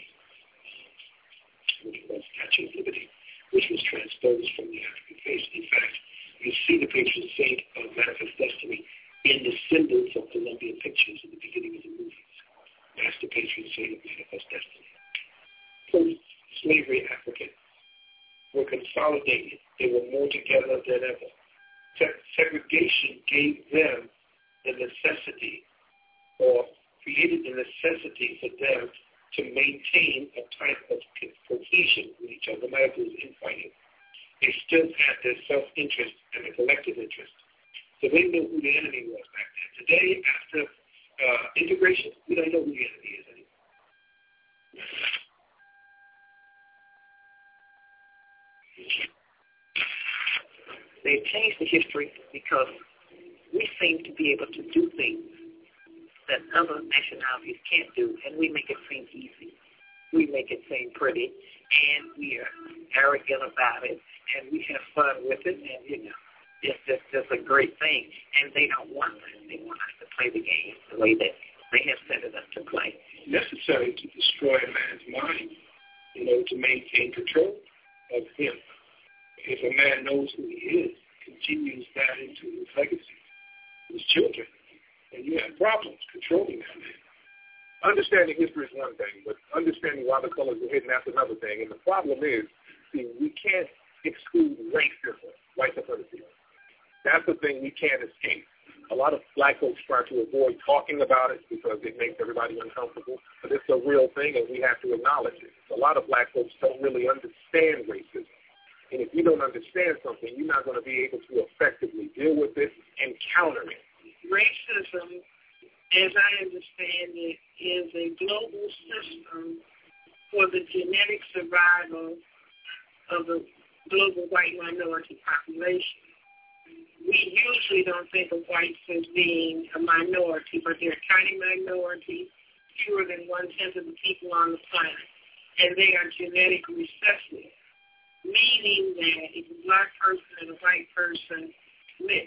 what you call Statue of Liberty, which was transposed from the African face. In fact, you see the patron saint of Manifest Destiny in the symbols of Columbia Pictures in the beginning of the movies. That's the patron saint of Manifest Destiny. Post-slavery African. were consolidated. They were more together than ever. Se- segregation gave them the necessity or created the necessity for them to maintain a type of cohesion with each other, no matter if it was infighting. They still had their self-interest and the collective interest. So they knew who the enemy was back then. Today, after uh, integration, we don't know who the enemy is anymore. They've changed the history because we seem to be able to do things that other nationalities can't do, and we make it seem easy. We make it seem pretty, and we are arrogant about it, and we have fun with it, and, you know, it's just, just a great thing. And they don't want that. They want us to play the game the way that they have set it up to play. Necessary to destroy a man's mind, you know, to maintain control of him. If a man knows who he is, continues that into his legacy, his children, and you have problems controlling that man. Understanding history is one thing, but understanding why the colors are hidden, that's another thing. And the problem is, see, we can't exclude racism, white supremacy. That's the thing we can't escape. A lot of black folks try to avoid talking about it because it makes everybody uncomfortable, but it's a real thing, and we have to acknowledge it. A lot of black folks don't really understand racism. And if you don't understand something, you're not going to be able to effectively deal with it and counter it. Racism, as I understand it, is a global system for the genetic survival of the global white minority population. We usually don't think of whites as being a minority, but they're a tiny minority, fewer than one-tenth of the people on the planet, and they are genetic recessive, meaning that if a black person and a white person mix,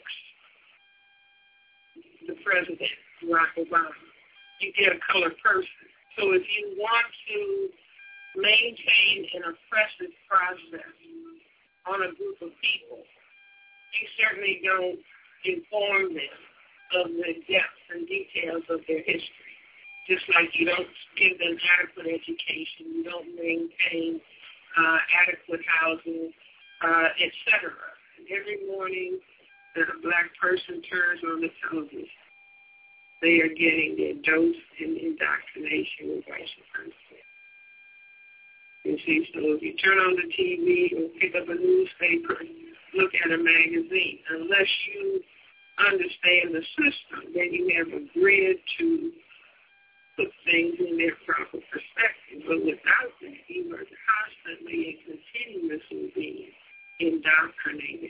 the president, Barack Obama, you get a colored person. So if you want to maintain an oppressive process on a group of people, you certainly don't inform them of the depth and details of their history. Just like you don't give them adequate education, you don't maintain uh, adequate housing, uh, et cetera. Every morning that a black person turns on the television, they are getting their dose in indoctrination with white supremacy. You see, so if you turn on the T V or pick up a newspaper, look at a magazine, unless you understand the system, then you have a grid to put things in their proper perspective. But without that, you are constantly and continuously being indoctrinated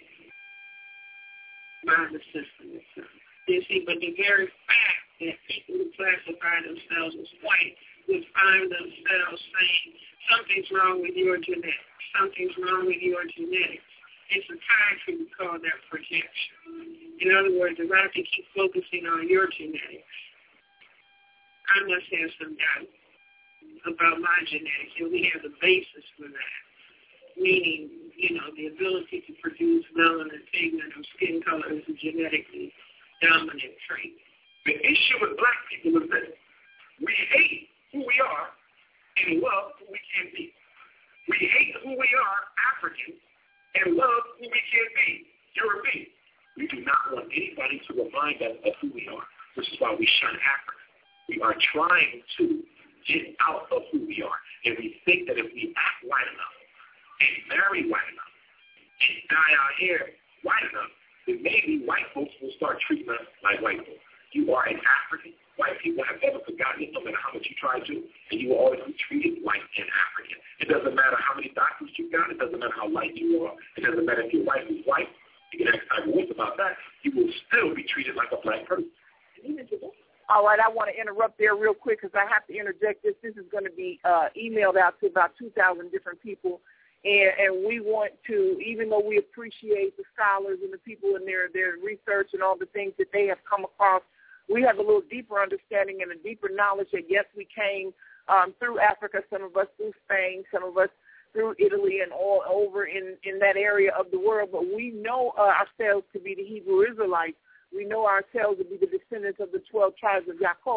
by the system itself. You see, but the very fact that people who classify themselves as white would find themselves saying, something's wrong with your genetics, something's wrong with your genetics. It's a time for you to call that projection. In other words, if I have to keep focusing on your genetics, I must have some doubt about my genetics, and we have the basis for that, meaning, you know, the ability to produce melanin, pigment, or skin color is a genetically dominant trait. The issue with black people is that we hate who we are and love who we can be. We hate who we are, Africans, and love who we can be, European. We do not want anybody to remind us of who we are, which is why we shun Africa. We are trying to get out of who we are, and we think that if we act white enough and marry white enough and dye our hair white enough, then maybe white folks will start treating us like white folks. You are an African. White people have never forgotten it, no matter how much you try to, and you will always be treated white and African. It doesn't matter how many doctors you got. It doesn't matter how light you are. It doesn't matter if your wife is white. You can ask Tiger Woods about that. You will still be treated like a black person. All right, I want to interrupt there real quick because I have to interject this. This is going to be uh, emailed out to about two thousand different people, and, and we want to, even though we appreciate the scholars and the people and their, their research and all the things that they have come across, we have a little deeper understanding and a deeper knowledge that, yes, we came um, through Africa, some of us through Spain, some of us through Italy and all over in, in that area of the world, but we know uh, ourselves to be the Hebrew Israelites. We know ourselves to be the descendants of the twelve tribes of Jacob,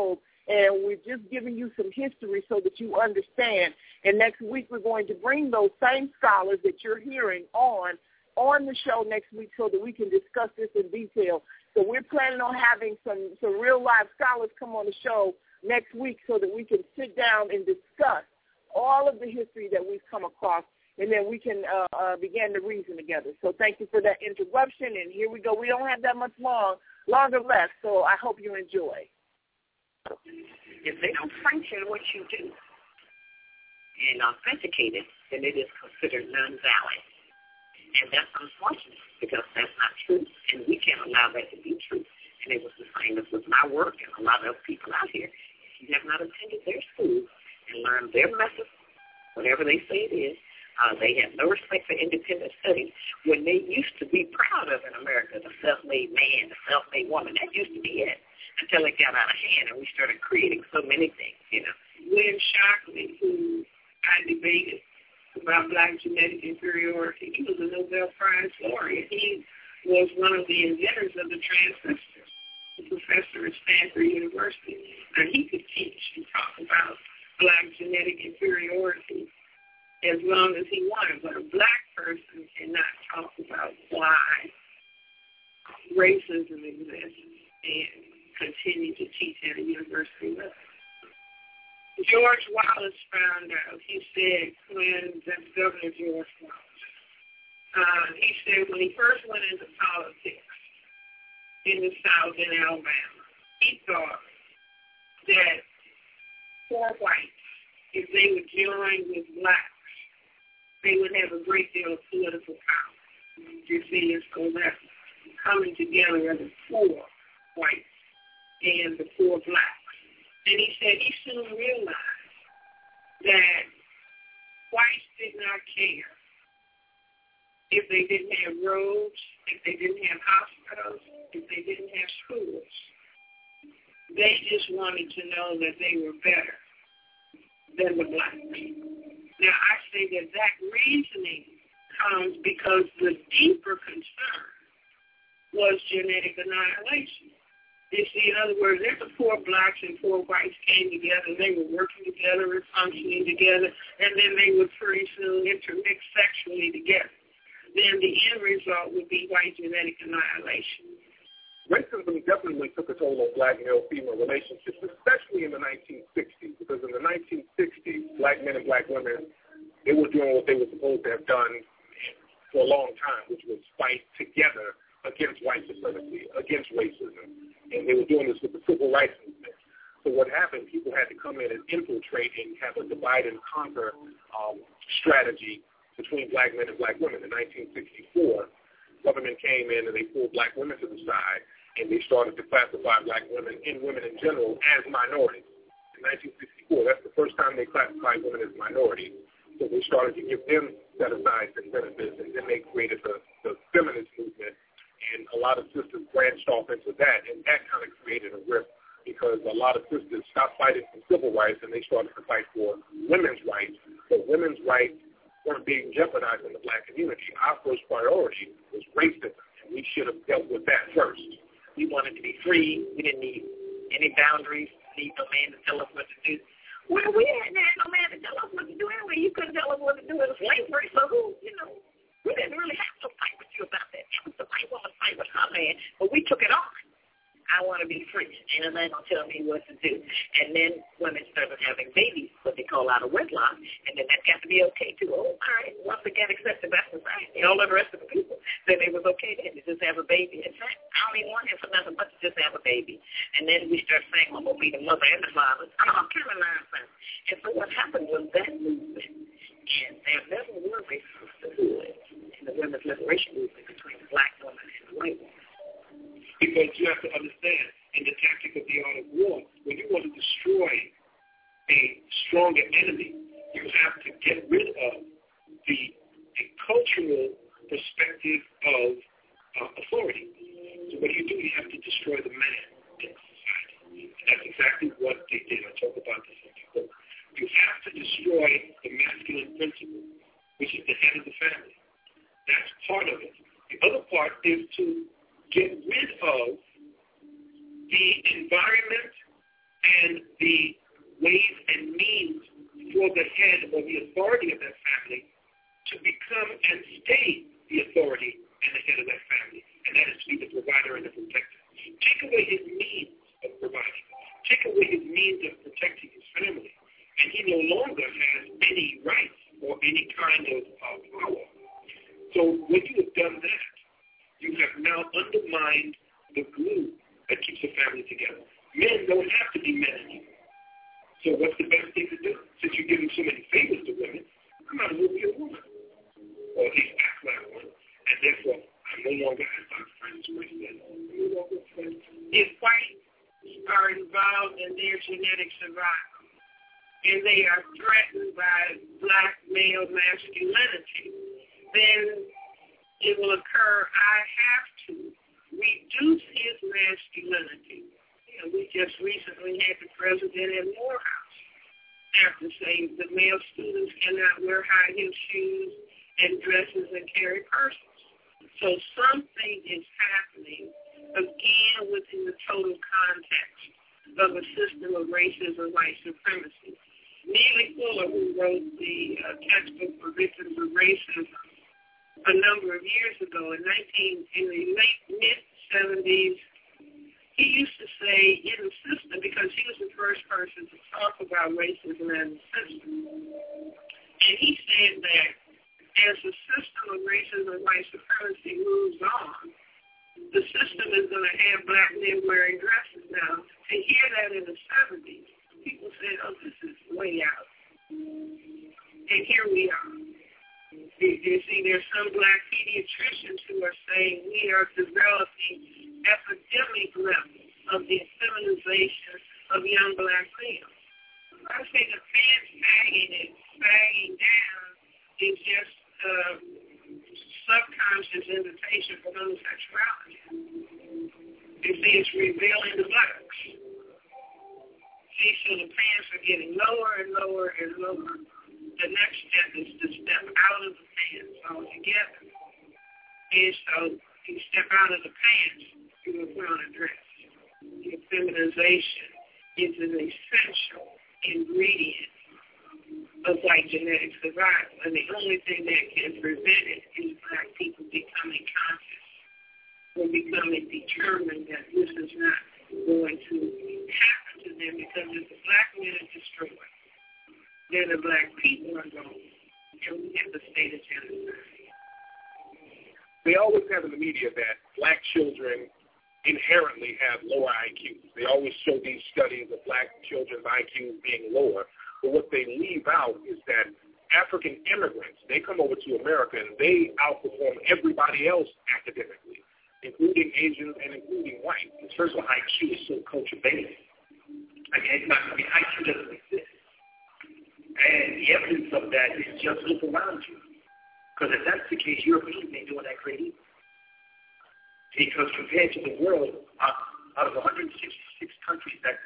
And we're just giving you some history so that you understand. And next week we're going to bring those same scholars that you're hearing on on the show next week so that we can discuss this in detail. So we're planning on having some, some real live scholars come on the show next week so that we can sit down and discuss all of the history that we've come across, and then we can uh, uh, begin to reason together. So thank you for that interruption, and here we go. We don't have that much long, longer left, so I hope you enjoy. If they don't sanction what you do and authenticate it, then it is considered non-valid. And that's unfortunate because that's not true, and we can't allow that to be true. And it was the same as with my work and a lot of other people out here. If you have not attended their schools and learned their method, whatever they say it is, uh, they have no respect for independent studies. When they used to be proud of in America, the self-made man, the self-made woman, that used to be it until it got out of hand and we started creating so many things, you know. William Shockley, who I debated about black genetic inferiority, he was a Nobel Prize laureate. He was one of the inventors of the transistor, a professor at Stanford University. And he could teach and talk about black genetic inferiority as long as he wanted, but a black person cannot talk about why racism exists and continue to teach at a university level. George Wallace found out, he said, when that's Governor George Wallace, uh, he said when he first went into politics in the South in Alabama, he thought that poor whites, if they would join with blacks, they would have a great deal of political power. You see, it's so that coming together as the poor whites and the poor blacks. And he said he soon realized that whites did not care if they didn't have roads, if they didn't have hospitals, if they didn't have schools. They just wanted to know that they were better than the blacks. Now, I say that that reasoning comes because the deeper concern was genetic annihilation. You see, in other words, if the poor blacks and poor whites came together, they were working together and functioning together, and then they would pretty soon intermix sexually together. Then the end result would be white genetic annihilation. Racism definitely took a toll on black male-female relationships, especially in the nineteen sixties, because in the nineteen sixties, black men and black women, they were doing what they were supposed to have done for a long time, which was fight together against white supremacy, against racism. And they were doing this with the civil rights movement. So what happened, people had to come in and infiltrate and have a divide and conquer um, strategy between black men and black women. In nineteen sixty-four, government came in and they pulled black women to the side, and they started to classify black women and women in general as minorities. In nineteen sixty-four, that's the first time they classified women as minorities. So they started to give them set-asides and benefits, and then they created the, the feminist movement. And a lot of sisters branched off into that, and that kind of created a rift because a lot of sisters stopped fighting for civil rights and they started to fight for women's rights. So women's rights weren't being jeopardized in the black community. Our first priority was racism, and we should have dealt with that first. We wanted to be free. We didn't need any boundaries, need no man to tell us what to do. Well, we didn't have no man to tell us what to do anyway. You couldn't tell us what to do in slavery, so who, you know, we didn't really have to fight with you about that. It was the white woman fight with her man, but we took it on. I want to be free, and a man going to tell me what to do. And then women started having babies, what they call out of wedlock, and then that got to be okay, too. Oh, all right, once they got accepted by society, all of the rest of the people, then it was okay then to just have a baby. In fact, I don't even want him for nothing but to just have a baby. And then we started saying, well, we'll be the mother and the father. Oh, kind of nonsense. And so what happened was that movement, and there never were racist sisterhood in the women's liberation movement between the black woman and the white woman. Because you have to understand, in the tactic of the art of war, when you want to destroy a stronger enemy, you have to get rid of the, the cultural perspective of uh, authority. So what do you do? You have to destroy the man in society. And that's exactly what they did. I talk about this in the book. You have to destroy the masculine principle, which is the head of the family. That's part of it. The other part is to get rid of the environment and the ways and means for the head or the authority of that family to become and stay the authority and the head of that family, and that is to be the provider and the protector. Take away his means of providing. Take away his means of protecting his family, and he no longer has any rights or any kind of uh, power. So when you have done that, you have now undermined the glue that keeps the family together. Men don't have to be men anymore. So what's the best thing to do? Since you're giving so many favors to women, I might as well be a woman, or at least act like one. And therefore, I'm no longer, as my friends would say, I'm no longer friends. If whites are involved in their genetic survival, and they are threatened by black male masculinity, then it will occur, I have to reduce his masculinity. You know, we just recently had the president at Morehouse after saying the male students cannot wear high-heel shoes and dresses and carry purses. So something is happening, again, within the total context of a system of racism and white supremacy. Neely Fuller, who wrote the uh, textbook for victims of racism a number of years ago, in nineteen in the late mid-seventies, he used to say in the system, because he was the first person to talk about racism as a system, and he said that as the system of racism and white supremacy moves on, the system is going to have black men wearing dresses. Now, to hear that in the seventies, people said, oh, this is way out. And here we are. You, you see, there's some black pediatricians who are saying we are developing epidemic levels of the feminization of young black males. I say the pants sagging and sagging down is just uh, subconscious invitation for homosexuality. You see, it's revealing the buttocks. See, so the pants are getting lower and lower and lower. The next step is to step out of the pants altogether. And so you step out of the pants, you will put on a dress. Your feminization is an essential ingredient of white genetic survival. And the only thing that can prevent it is black people becoming conscious or becoming determined that this is not going to happen to them, because if the black men are destroyed, then the black people are gone. And we have the state of genocide. They always have in the media that black children inherently have lower I Qs. They always show these studies of black children's I Qs being lower. But what they leave out is that African immigrants, they come over to America and they outperform everybody else academically, including Asians and including whites. First of all, I Q is so culture-based. I mean, it's not, I mean, I Q doesn't exist. And the evidence of that is just look around you. Because if that's the case, Europeans ain't doing that great either. Because compared to the world, uh, out of one hundred sixty-six countries that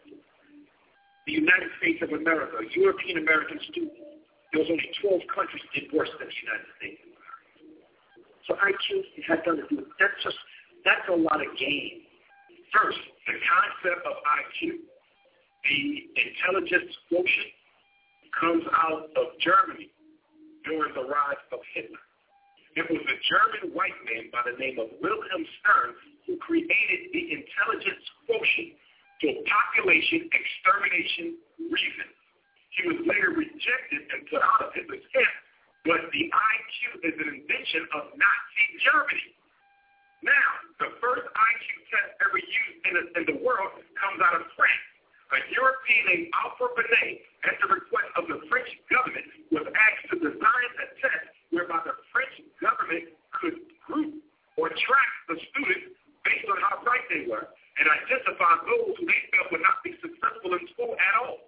the United States of America, European American students, there was only twelve countries did worse than the United States of America. So I Q has nothing to do with that's just that's a lot of game. First, the concept of I Q, the intelligence quotient, comes out of Germany during the rise of Hitler. It was a German white man by the name of Wilhelm Stern who created the intelligence quotient for population extermination reasons. He was later rejected and put out of Hitler's head, but the I Q is an invention of Nazi Germany. Now, the first I Q test ever used in the, in the world comes out of France. A European named Alfred Binet, at the request of the French government, was asked to design a test whereby the French government could group or track the students based on how bright they were and identify those who they felt would not be successful in school at all.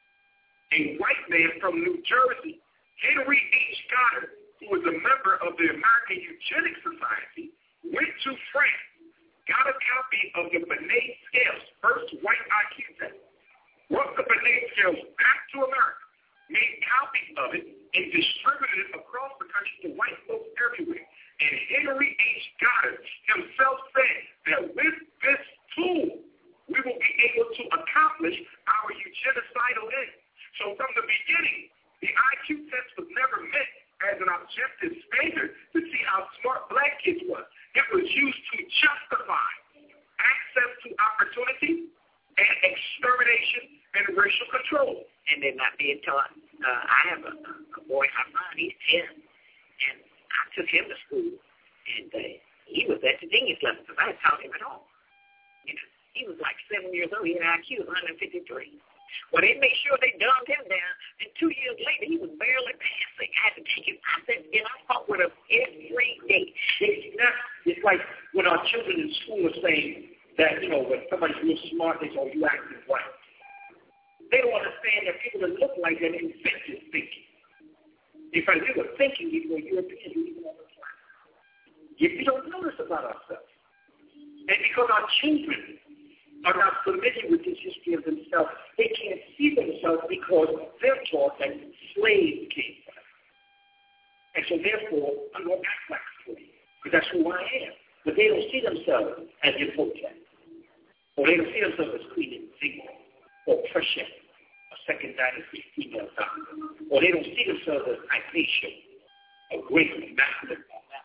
A white man from New Jersey, Henry H. Goddard, who was a member of the American Eugenics Society, went to France, got a copy of the Binet scales, first white I Q test, brought the Binet scales back to America, made copies of it, and distributed it across the country to white folks everywhere. And Henry H. Goddard himself said that with this tool, we will be able to accomplish it was. It was used to justify access to opportunity and extermination and racial control. And they're not being taught. Uh, I have a, a boy, my son, he's ten, and I took him to school, and uh, he was at the genius level because I had taught him at all. You know, he was like seven years old. He had an I Q of one hundred fifty-three. Well, they made sure they dumbed him down, and two years later, he was barely passing. I had to take him. I said, and I fought with him every day. It's, not, it's like when our children in school are saying that, you know, when somebody's real smart, they say, oh, you acting white. They don't understand that people that look like that invented thinking. In fact, they were thinking before Europeans were even on the planet. Yet we don't know this about ourselves. And because our children are not familiar with this history of themselves, they can't see themselves because they're taught that slaves came from them. And so therefore, I'm going to act like a slave, because that's who I am. But they don't see themselves as Imhotep. Or they don't see themselves as Queen Nzinga, or Precious, a second dynasty female doctor. Or they don't see themselves as Hypatia, a great masculine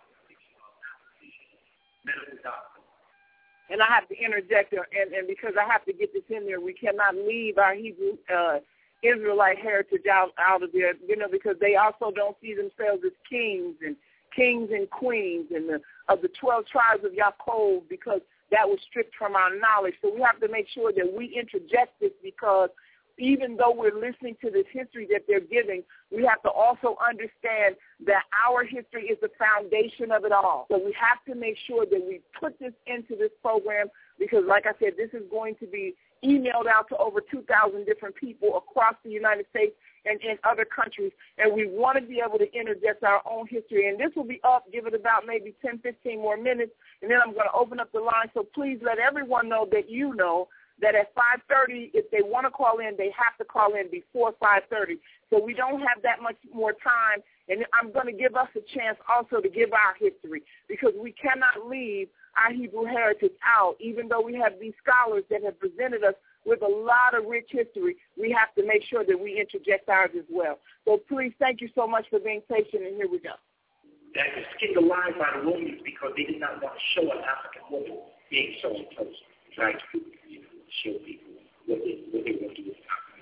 medical doctor. And I have to interject, and, and because I have to get this in there, we cannot leave our Hebrew uh, Israelite heritage out, out of there, you know, because they also don't see themselves as kings and kings and queens and the, of the twelve tribes of Yaakov, because that was stripped from our knowledge. So we have to make sure that we interject this, because even though we're listening to this history that they're giving, we have to also understand that our history is the foundation of it all. So we have to make sure that we put this into this program, because, like I said, this is going to be emailed out to over two thousand different people across the United States and in other countries, and we want to be able to interject our own history. And this will be up, give it about maybe ten, fifteen more minutes, and then I'm going to open up the line. So please let everyone know that you know that at five thirty, if they want to call in, they have to call in before five thirty. So we don't have that much more time, and I'm going to give us a chance also to give our history, because we cannot leave our Hebrew heritage out. Even though we have these scholars that have presented us with a lot of rich history, we have to make sure that we interject ours as well. So please, thank you so much for being patient, and here we go. That was skinned alive by the Romans because they did not want to show an African woman being so intelligent, trying to show people what they, what they want to do with Africa.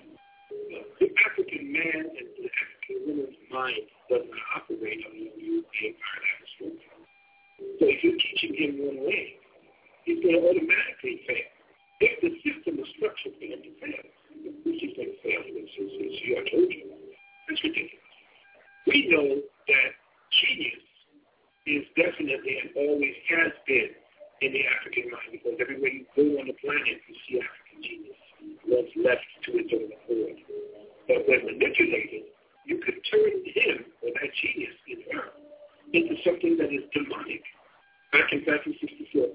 The African man and the African woman's mind doesn't operate on the European paradigm structure. So if you're teaching him one way, he's going to automatically fail. If the system is structured for him to fail, which is going to fail, as I told you, that's ridiculous. We know that genius is definitely and always has been in the African mind, because everywhere you go on the planet, you see African genius once left to its own accord. But when manipulated, you could turn him, or that genius in her, into something that is demonic. Back in nineteen sixty-four,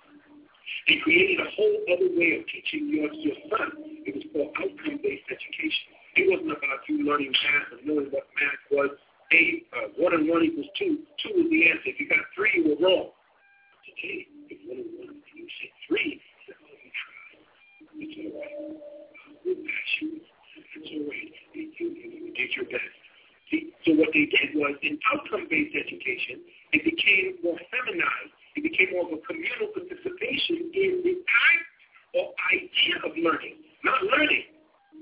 they created a whole other way of teaching your, your son. It was called outcome-based education. It wasn't about you learning math and knowing what math was. Hey, uh, one and one equals two. Two was the answer. If you got three, you were wrong. Today, if one and one, you said three, you said, oh, you tried. It's all right. We'll pass you. It's all right. You, you, you did your best. See, so what they did was, in outcome-based education, it became more feminized. It became more of a communal participation in the act or idea of learning, not learning.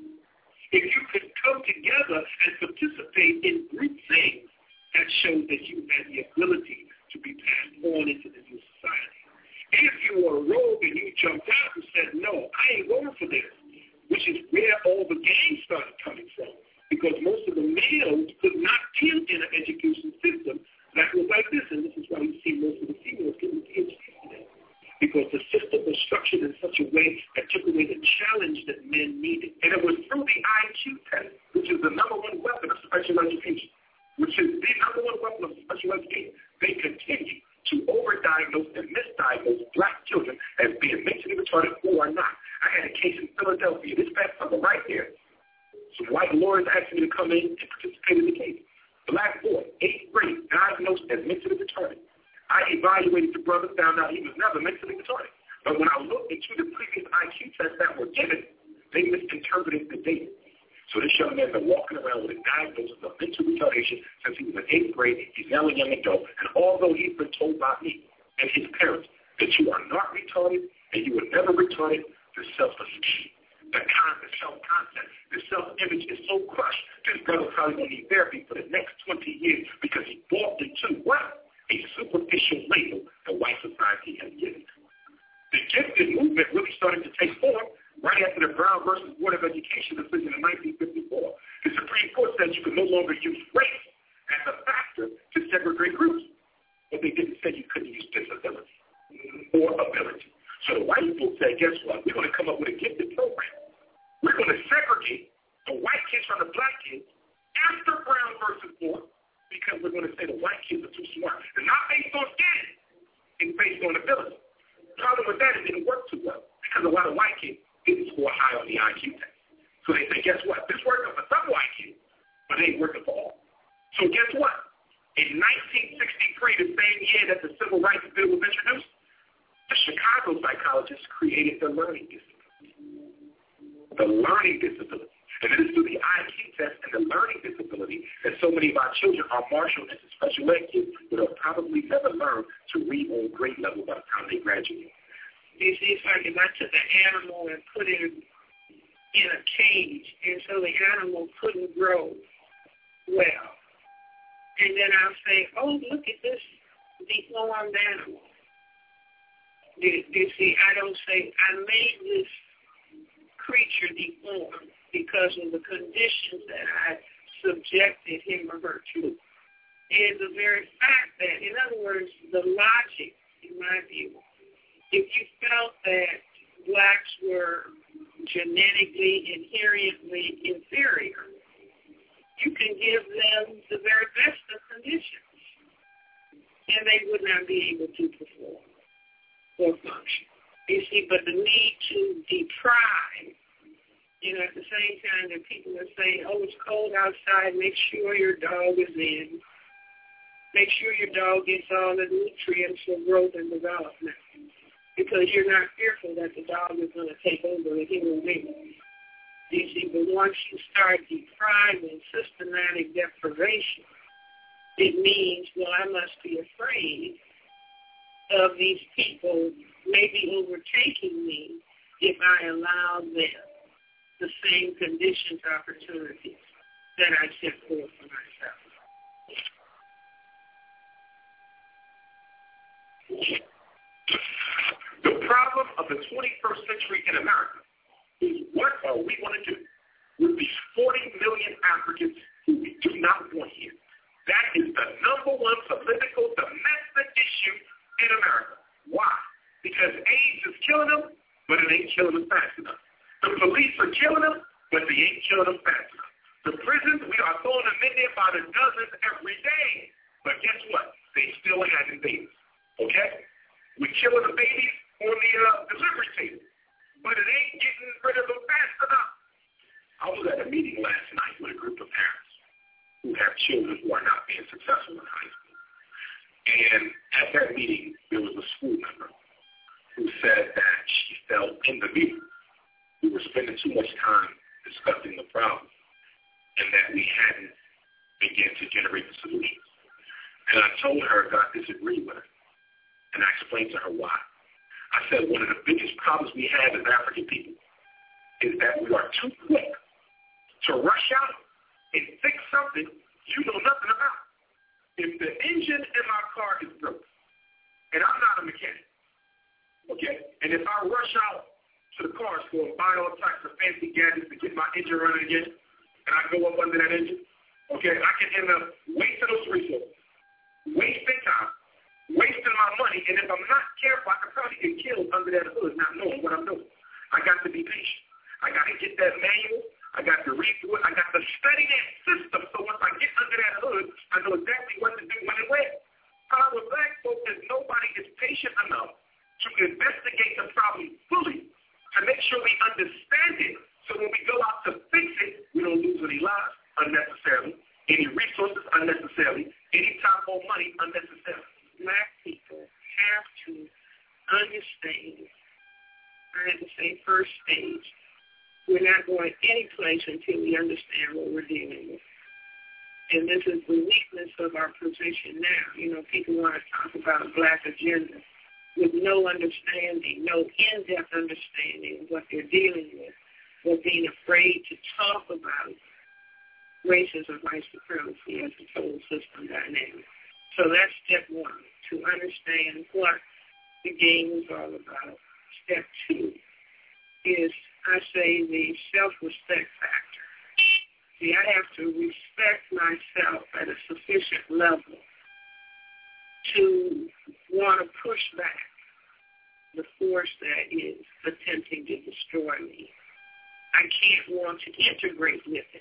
If you could come together and participate in group things, that shows that you had the ability to be passed on into the new society. If you were a rogue and you jumped out and said, no, I ain't going for this, which is where all the gangs started coming from, because most of the males could not deal in an education system that was like this, and this is why you see most of the females getting P H Ds today, because the system was structured in such a way that took away the challenge that men needed. And it was through the I Q test, which is the number one weapon of special education, which is the number one weapon of special education. They continue to overdiagnose and misdiagnose black children as being mentally retarded who are not. I had a case in Philadelphia, this past summer right here. Some white lawyers asked me to come in and participate in the case. Black boy, eighth grade, diagnosed as mentally retarded. I evaluated the brother, found out he was never mentally retarded. But when I looked into the previous I Q tests that were given, they misinterpreted the data. So this young man has been walking around with a diagnosis of mental retardation since he was in eighth grade. He's now a young adult. And although he's been told by me and his parents that you are not retarded and you were never retarded, the self-esteem, the kind of self-concept, the self-image is so crushed, this brother probably going to need therapy for the next twenty years because he bought into what? A superficial label that white society has given him. The gifted movement really started to take form right after the Brown versus Board of Education decision in nineteen fifty-four. The Supreme Court said you could no longer use race as a factor to segregate groups. But they didn't say you couldn't use disability or ability. So the white people said, guess what? We're going to come up with a gifted program. We're going to segregate the white kids from the black kids after Brown versus Board because we're going to say the white kids are too smart. They're not based on skin. It's based on ability. The problem with that is it didn't work too well because a lot of white kids didn't score high on the I Q test. So they say, guess what? This working for some white kids, but it ain't working for all. So guess what? In nineteen sixty-three, the same year that the Civil Rights Bill was introduced, the Chicago psychologists created the learning disability. The learning disability. And it is through the I Q test and the learning disability that so many of our children are marshaled into special ed kids that have probably never learned to read on grade level by the time they graduate. You see, it's like if I took an animal and put it in a cage, and so the animal couldn't grow well. And then I'll say, oh, look at this deformed animal. Do, do you see, I don't say, I made this creature deformed because of the conditions that I subjected him or her to. It's the very fact that, in other words, the logic, in my view, if you felt that blacks were genetically, inherently inferior, you can give them the very best of conditions, and they would not be able to perform or function. You see, but the need to deprive, you know, at the same time that people are saying, oh, it's cold outside, make sure your dog is in. Make sure your dog gets all the nutrients for growth and development, because you're not fearful that the dog is going to take over a human being. You see, but once you start depriving, systematic deprivation, it means, well, I must be afraid of these people maybe overtaking me if I allow them the same conditions, opportunities that I set forth for myself. The problem of the twenty-first century in America is what are we going to do with these forty million Africans who we do not want here? That is the number one political domestic issue in America. Why? Because AIDS is killing them, but it ain't killing them fast enough. The police are killing them, but they ain't killing them fast enough. The prisons, we are throwing them in there by the dozens every day. But guess what? They still having babies. Okay? We're killing the babies on the uh, delivery table, but it ain't getting rid of them fast enough. I was at a meeting last night with a group of parents who have children who are not being successful in high school. And at that meeting, there was a school member who said that she felt in the meeting we were spending too much time discussing the problem and that we hadn't begun to generate the solutions. And I told her that I disagreed with her. And I explained to her why. I said one of the biggest problems we have as African people is that we are too quick to rush out and fix something you know nothing about. If the engine in my car is broke, and I'm not a mechanic, okay, and if I rush out to the car store and buy all types of fancy gadgets to get my engine running again, and I go up under that engine, okay, I can end up wasting those resources, wasting time, wasting my money, and if I'm not careful, I could probably get killed under that hood not knowing what I'm doing. I got to be patient. I got to get that manual. I got to read through it. I got to study that system so once I get under that hood, I know exactly what to do when and where. Problem with black folks is nobody is patient enough to investigate the problem fully to make sure we understand it so when we go out to fix it, we don't lose any lives unnecessarily, any resources unnecessarily, any time or money unnecessarily. Black people have to understand, I had to say first stage, we're not going any place until we understand what we're dealing with. And this is the weakness of our position now. You know, people want to talk about a black agenda with no understanding, no in-depth understanding of what they're dealing with, or being afraid to talk about racism, white supremacy as a total system dynamic. So that's step one, to understand what the game is all about. Step two is, I say, the self-respect factor. See, I have to respect myself at a sufficient level to want to push back the force that is attempting to destroy me. I can't want to integrate with it.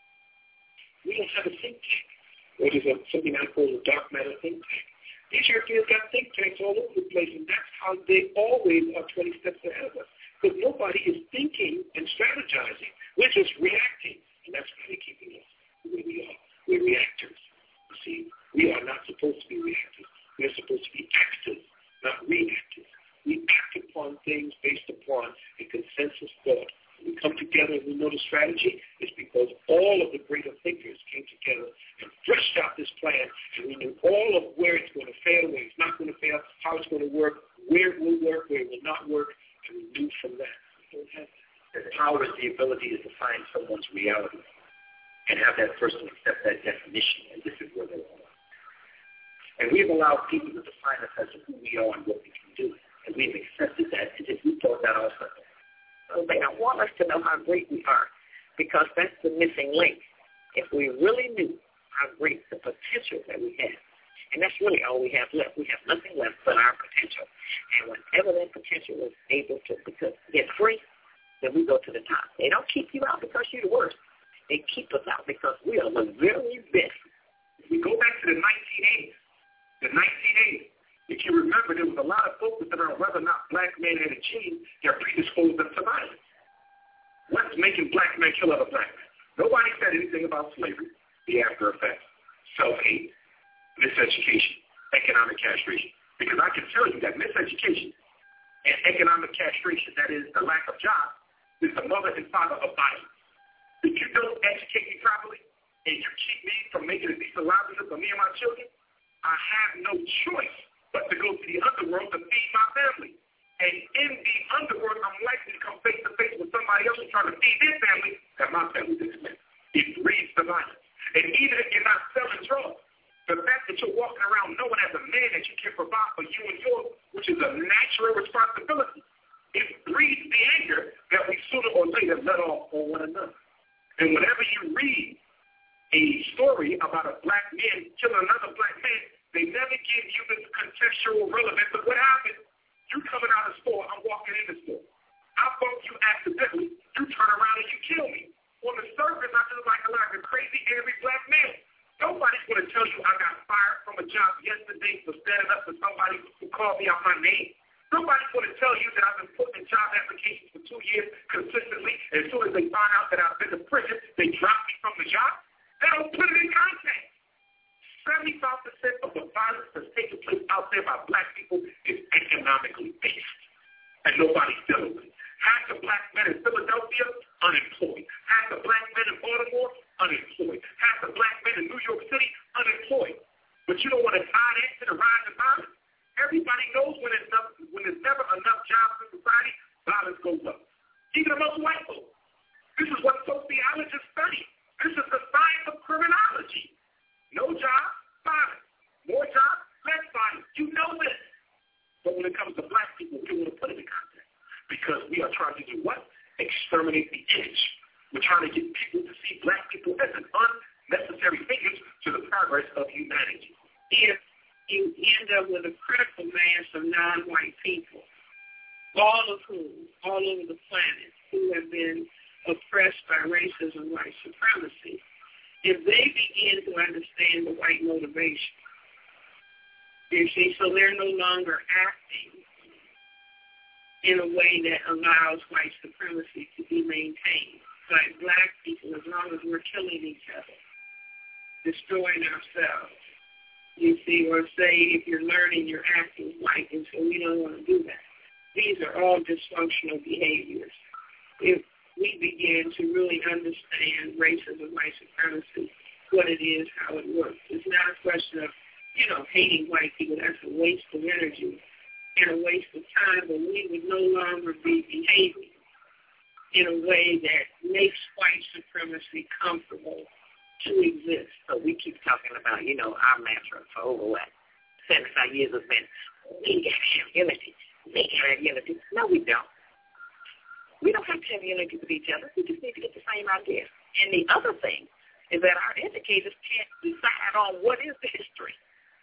We don't have a think tank. What is a, something I call a dark matter think tank. These Europeans got think tanks all over the place, and that's how they always are twenty steps ahead of us. Because nobody is thinking and strategizing. We're just reacting, and that's why they're keeping us the way we are. We're reactors. You see, we are not supposed to be reactors. We're supposed to be actors, not reactors. We act upon things based upon a consensus thought. When we come together and we know the strategy, it's because all of the greater thinkers came together and fleshed out this plan, and we knew all of where it's going to fail, where it's not going to fail, how it's going to work, where it will work, where it will not work, and we knew from that. We don't have that. The power is the ability to define someone's reality and have that person accept that definition, and this is where they are. And we've allowed people to define us as to who we are and what we can do. And we've accepted that as if we thought that also. So they don't want us to know how great we are, because that's the missing link. If we really knew how great the potential that we have, and that's really all we have left. We have nothing left but our potential. And whenever that potential is able to get free, then we go to the top. They don't keep you out because you're the worst. They keep us out because we are the very best. If we go back to the nineteen eighties, the nineteen eighties, if you remember, there was a lot of focus on whether or not black men had achieved their predisposed them to violence. What's making black men kill other black men? Nobody said anything about slavery, the after effects, self-hate, miseducation, economic castration. Because I can tell you that miseducation and economic castration, that is the lack of jobs, is the mother and father of violence. If you don't educate me properly and you keep me from making a decent livelihood for me and my children, I have no choice but to go to the underworld to feed my family. And in the underworld, I'm likely to come face to face with somebody else who's trying to feed their family that my family's expense. It breeds the violence. And even if you're not selling drugs, the fact that you're walking around knowing as a man that you can provide for you and yours, which is a natural responsibility, it breeds the anger that we sooner or later let off on one another. And whenever you read a story about a black man killing another black man, they never give you the contextual relevance of what happened. You coming out of the store, I'm walking in the store. I bump you accidentally, you turn around and you kill me. On the surface, I feel like, like a crazy, angry black man. Nobody's going to tell you I got fired from a job yesterday for standing up for somebody who called me out my name. Nobody's going to tell you that I've been putting in job applications for two years consistently. As soon as they find out that I've been to prison, they drop me from the job. They don't put it in context. seventy-five percent of the violence that's taking place out there by black people is economically based. And nobody's dealing with it. Half the black men in Philadelphia, unemployed. Half the black men in Baltimore, unemployed. Half the black men in New York City, unemployed. But you don't want to tie that to the rise of violence? Everybody knows when there's, enough, when there's never enough jobs in society, violence goes up. Even among white folks. This is what sociologists study. This is the science of criminology. No job, violence. More job, less violence. You know this. But when it comes to black people, we don't want to put it in context. Because we are trying to do what? Exterminate the image. We're trying to get people to see black people as an unnecessary figures to the progress of humanity. If you end up with a critical mass of non-white people, all of whom, all over the planet, who have been oppressed by racism, white supremacy, if they begin to understand the white motivation, you see, so they're no longer acting in a way that allows white supremacy to be maintained. Like black people, as long as we're killing each other, destroying ourselves, you see, or say if you're learning, you're acting white, and so we don't want to do that. These are all dysfunctional behaviors. If we began to really understand racism, white supremacy, what it is, how it works. It's not a question of, you know, hating white people. That's a waste of energy and a waste of time, but we would no longer be behaving in a way that makes white supremacy comfortable to exist. So we keep talking about, you know, our mantra for over what, seventy-five years has been, we got to have unity. We got to have unity. No, we don't. We don't have to have unity with each other. We just need to get the same idea. And the other thing is that our educators can't decide on what is the history.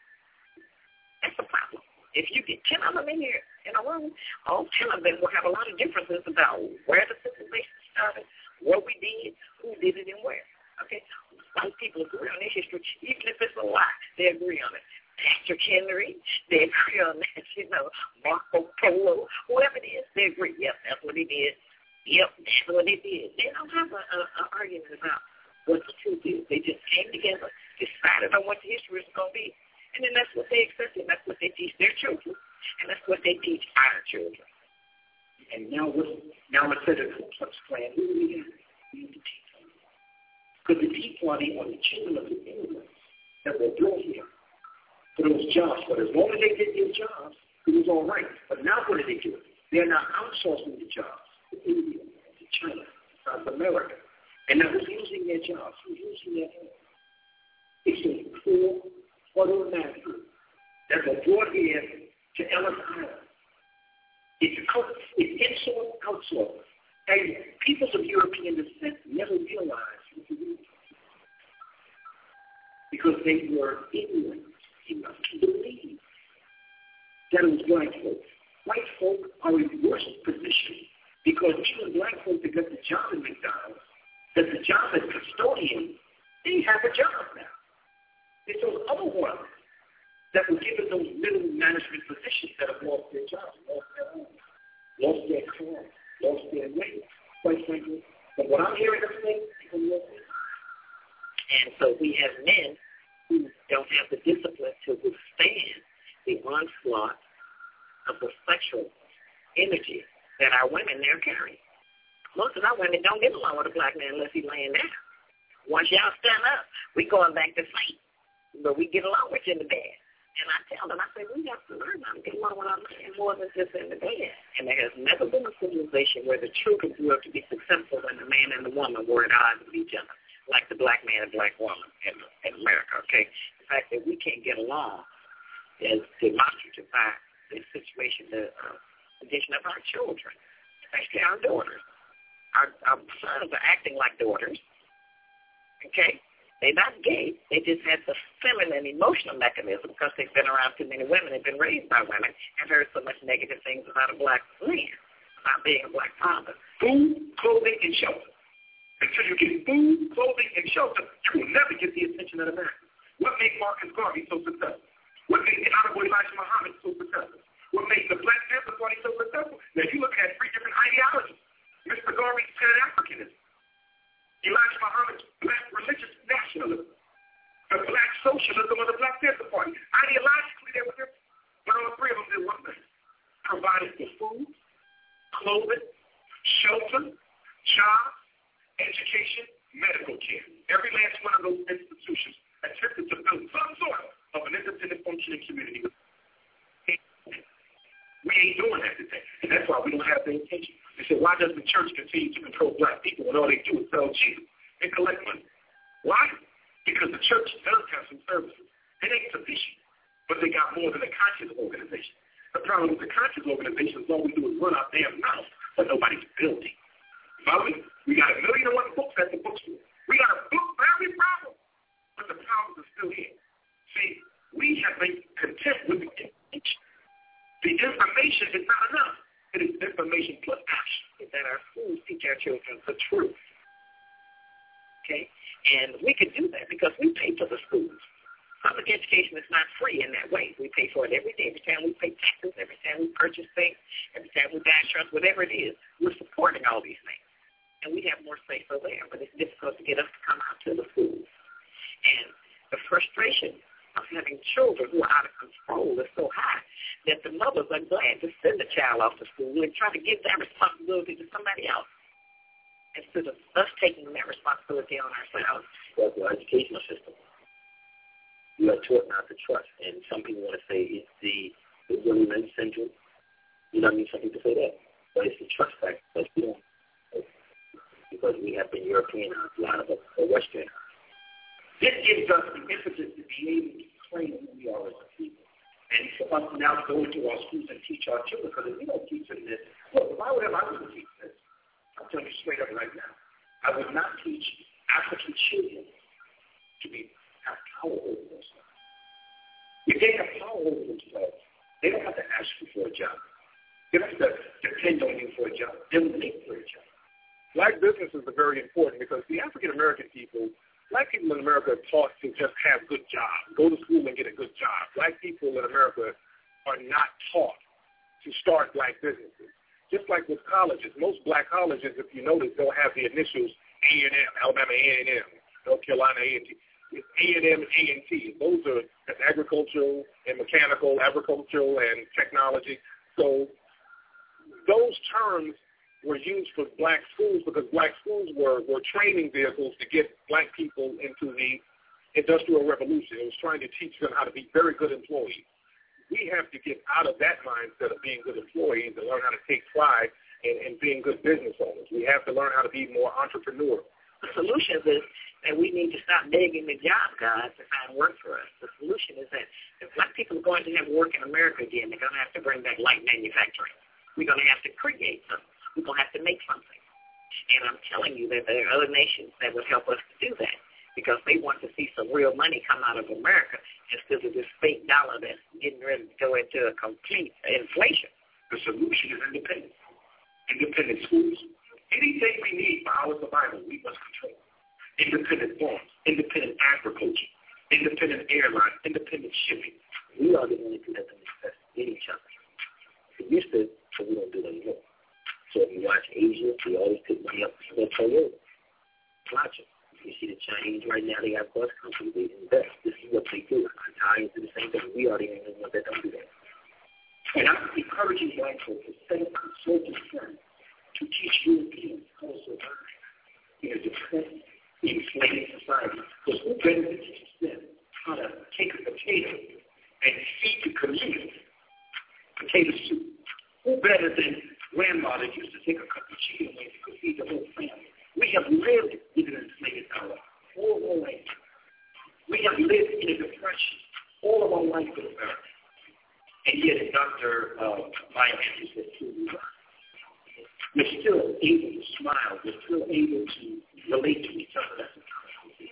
That's the problem. If you get ten of them in here in a room, all ten of them will have a lot of differences about where the civilization started, what we did, who did it, and where. Okay? White people agree on their history. Even if it's a lie, they agree on it. Patrick Henry, they agree on that, you know, Marco Polo, whoever it is, they agree. Yep, that's what he did. Yep, that's what he did. They don't have an argument about what the truth is. They just came together, decided on what the history is going to be, and then that's what they accept, and that's what they teach their children, and that's what they teach our children. And now, what, now instead of the Ku Klux Klan, who do we have? We have the Tea Party. Because the Tea Party are the children of the immigrants that were brought here for those jobs. But as long as they did their jobs, it was all right. But now what do they do? They're now outsourcing the jobs to India, to China, South America. And now who's using their jobs? Who's using their hands? It's a poor, huddled masses that were brought here to Ellis Island. It's, out, it's insourced, outsourced. And peoples of European descent never realized what the reason was. Because they were ignorant enough to believe that it was black folk. White folk are in worse position because even black folk that got the job in McDonald's, that the job as custodian, they have a job now. It's those other ones that were given those middle management positions that have lost their jobs, lost their homes, lost their car, lost their way, quite frankly. But what I'm hearing them say, people lost their time. And so we have men who don't have the discipline to withstand the onslaught of the sexual energy that our women there carry. Most of our women don't get along with a black man unless he's laying down. Once y'all stand up, we going back to sleep. But we get along with you in the bed. And I tell them, I say, we have to learn how to get along with our man more than just in the bed. And there has never been a civilization where the children grew up to be successful when the man and the woman were at odds with each other, like the black man and black woman in, in America, okay? The fact that we can't get along is demonstrative by the situation, the uh, condition of our children, especially our daughters. Our, our sons are acting like daughters, okay? They're not gay. They just had the feminine emotional mechanism because they've been around too many women, they've been raised by women, and heard so much negative things about a black man, about being a black father. Food, clothing, and shelter. Until you get food, clothing, and shelter, you will never get the attention of the man. What made Marcus Garvey so successful? What made the Honorable Elijah Muhammad so successful? What made the Black Panther Party so successful? Now, if you look at three different ideologies, Mister Garvey's Pan-Africanism, Elijah Muhammad's black religious nationalism, the black socialism of the Black Panther Party. Ideologically, they were different, but all three of them did one thing. Provided the food, clothing, shelter, jobs, education, medical care. Every last one of those institutions attempted to build some sort of an independent functioning community. We ain't doing that today, and that's why we don't have the attention. They said, why does the church continue to control black people when all they do is sell Jesus and collect money? Why? Because the church does have some services. It ain't sufficient, but they got more than a conscious organization. The problem with the conscious organization is all we do is run our damn mouth, but nobody's building. Follow me? We got a million and one books at the bookstore. We got a book for every problem, but the problems are still here. See, we have been content with the information. The information is not enough. It is information plus action. That our schools teach our children the truth. Okay? And we can do that because we pay for the schools. Public education is not free in that way. We pay for it every day. Every time we pay taxes, every time we purchase things, every time we buy insurance, whatever it is, we're supporting all these things. And we have more say-so there, but it's difficult to get us to come out to the schools. And the frustration of having children who are out of control is so high that the mothers are glad to send the child off to school and try to give that responsibility to somebody else. instead of us taking that responsibility on ourselves. Well, the educational system, we are taught not to trust, and some people want to say it's the it's really men central. You know what I mean? Some people say that, but it's the trust factor that we don't, because we have been Europeanized, a lot of us are Western. This gives us the impetus to be able to claim who we are as a people. And for us to now go into our schools and teach our children, because if we don't teach them this, look, if I would have, I would teach this. I'm telling you straight up right now. I would not teach African children to be have power over themselves. If they have power over themselves, they don't have to ask you for a job. They don't have to depend on you for a job. They'll make for a job. Black businesses are very important because the African-American people, black people in America are taught to just have good jobs, go to school and get a good job. Black people in America are not taught to start black businesses. Just like with colleges, most black colleges, if you notice, they'll have the initials A and M, Alabama A and M, North Carolina A and T. It's A and M and A and T. Those are that's agricultural and mechanical, agricultural and technology. So those terms were used for black schools because black schools were, were training vehicles to get black people into the Industrial Revolution. It was trying to teach them how to be very good employees. We have to get out of that mindset of being good employees and learn how to take pride in, in being good business owners. We have to learn how to be more entrepreneurial. The solution is that we need to stop begging the job guys to find work for us. The solution is that if black people are going to have work in America again, they're going to have to bring back light manufacturing. We're going to have to create something. We're going to have to make something. And I'm telling you that there are other nations that would help us to do that because they want to see some real money come out of America instead of this fake dollar that's getting ready to go into a complete inflation. The solution is independence. Independent schools. Anything we need for our survival, we must control. Independent farms, independent agriculture, independent airlines, independent shipping. We are the only people that can invest in each other. We used to, but we don't do it anymore. So if you watch Asia, they always put money up for Toyota. Watch it. You see the Chinese right now, they have bus companies, they invest. This is what they do. Italians do the same thing. We are the only ones that don't do that. And I'm encouraging black folks to set up consulting firms to teach Europeans how to survive in a depressed, enslaved society. Because who better to teach them how to take a potato and feed the community potato soup? Who better than grandma that used to take a cup of chicken wings to feed the whole family? We have lived in an enslaved our whole, whole life. We have lived in a depression all of our life in America. And yet, Doctor Uh, Maya Andrews said, we're still able to smile. We're still able to relate to each other. That's the problem.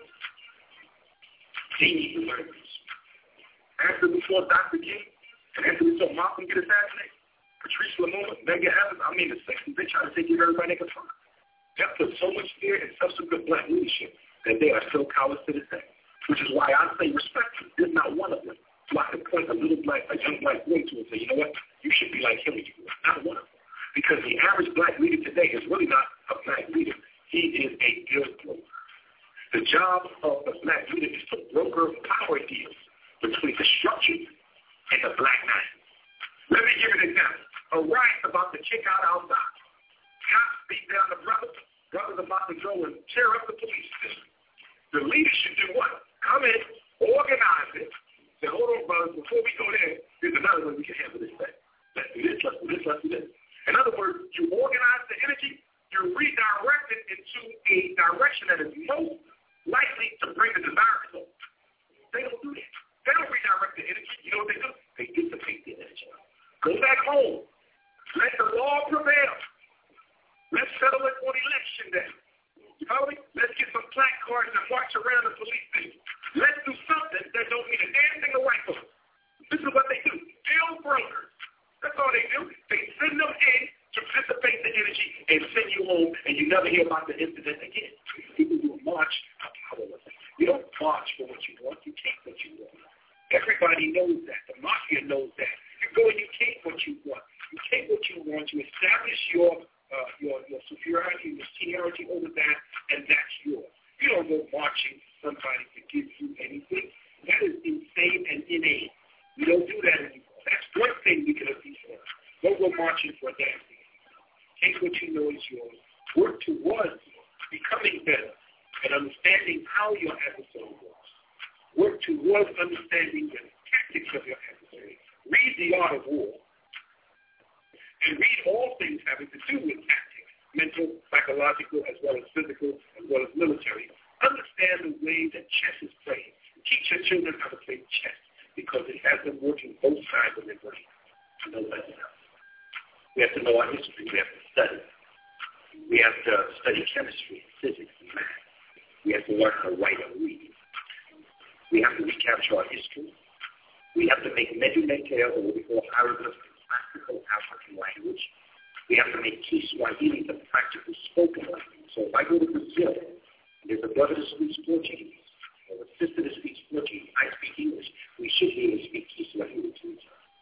They need to learn this. After we saw Doctor King, and after we saw Malcolm get assassinated, Patrice Lumumba, Medgar Evers, I mean, the sixties, they try to take everybody they could find. That put so much fear in subsequent black leadership that they are still cowards to this day, which is why I say respect is not one of them. So I can point a little black, a young black boy to and say, you know what, you should be like him when you grow up. Not one of them. Because the average black leader today is really not a black leader. He is a deal broker. The job of the black leader is to broker power deals between the structure and the black man. Let me give you an example. A riot about to kick out outside. Cops beat down the brothers. Brothers about to go and tear up the police station. The leader should do what? Come in, organize it. Say, hold on, brothers, before we go there, there's another way we can handle this thing. Let's do this, let's do this, let's do this. In other words, you organize the energy, you redirect it into a direction that is most likely to bring the desired result. They don't do that. They don't redirect the energy. You know what they do? They dissipate the energy. Go back home. Let the law prevail. Let's settle it on election day. You follow me? Let's get some plaque cards and march around the police station. Let's do something that don't mean a damn thing to white folks. This is what they do. Deal brokers. That's all they do. They send them in to dissipate the energy and send you home, and you never hear about the incident again. People do a march are powerless. You don't march for what you want. You take what you want. Everybody knows that. The mafia knows that. You go and you take what you want. You take what you want. You establish your uh, your your superiority, your seniority over that, and that's yours. You don't go marching for somebody to give you anything. That is insane and inane. We don't do that anymore. That's one thing we can appease for. Don't go marching for a damn thing. Take what you know is yours. Work towards becoming better and understanding how your adversary works. Work towards understanding the tactics of your adversary. Read The Art of War. And read all things having to do with tactics, mental, psychological, as well as physical, as well as military. Understand the way that chess is played. Teach your children how to play chess because it has them working both sides of their brain. I know that's enough. We have to know our history. We have to study. We have to study chemistry, physics, and math. We have to learn how to write and read. We have to recapture our history. We have to make Medu-Neter, or what we call hieroglyphic classical African language. We have to make Kiswahili the practical spoken language. So if I go to Brazil, and there's a brother that speaks Portuguese, or a sister that speaks Portuguese, I speak English, we should be able to speak Kiswahili to each other.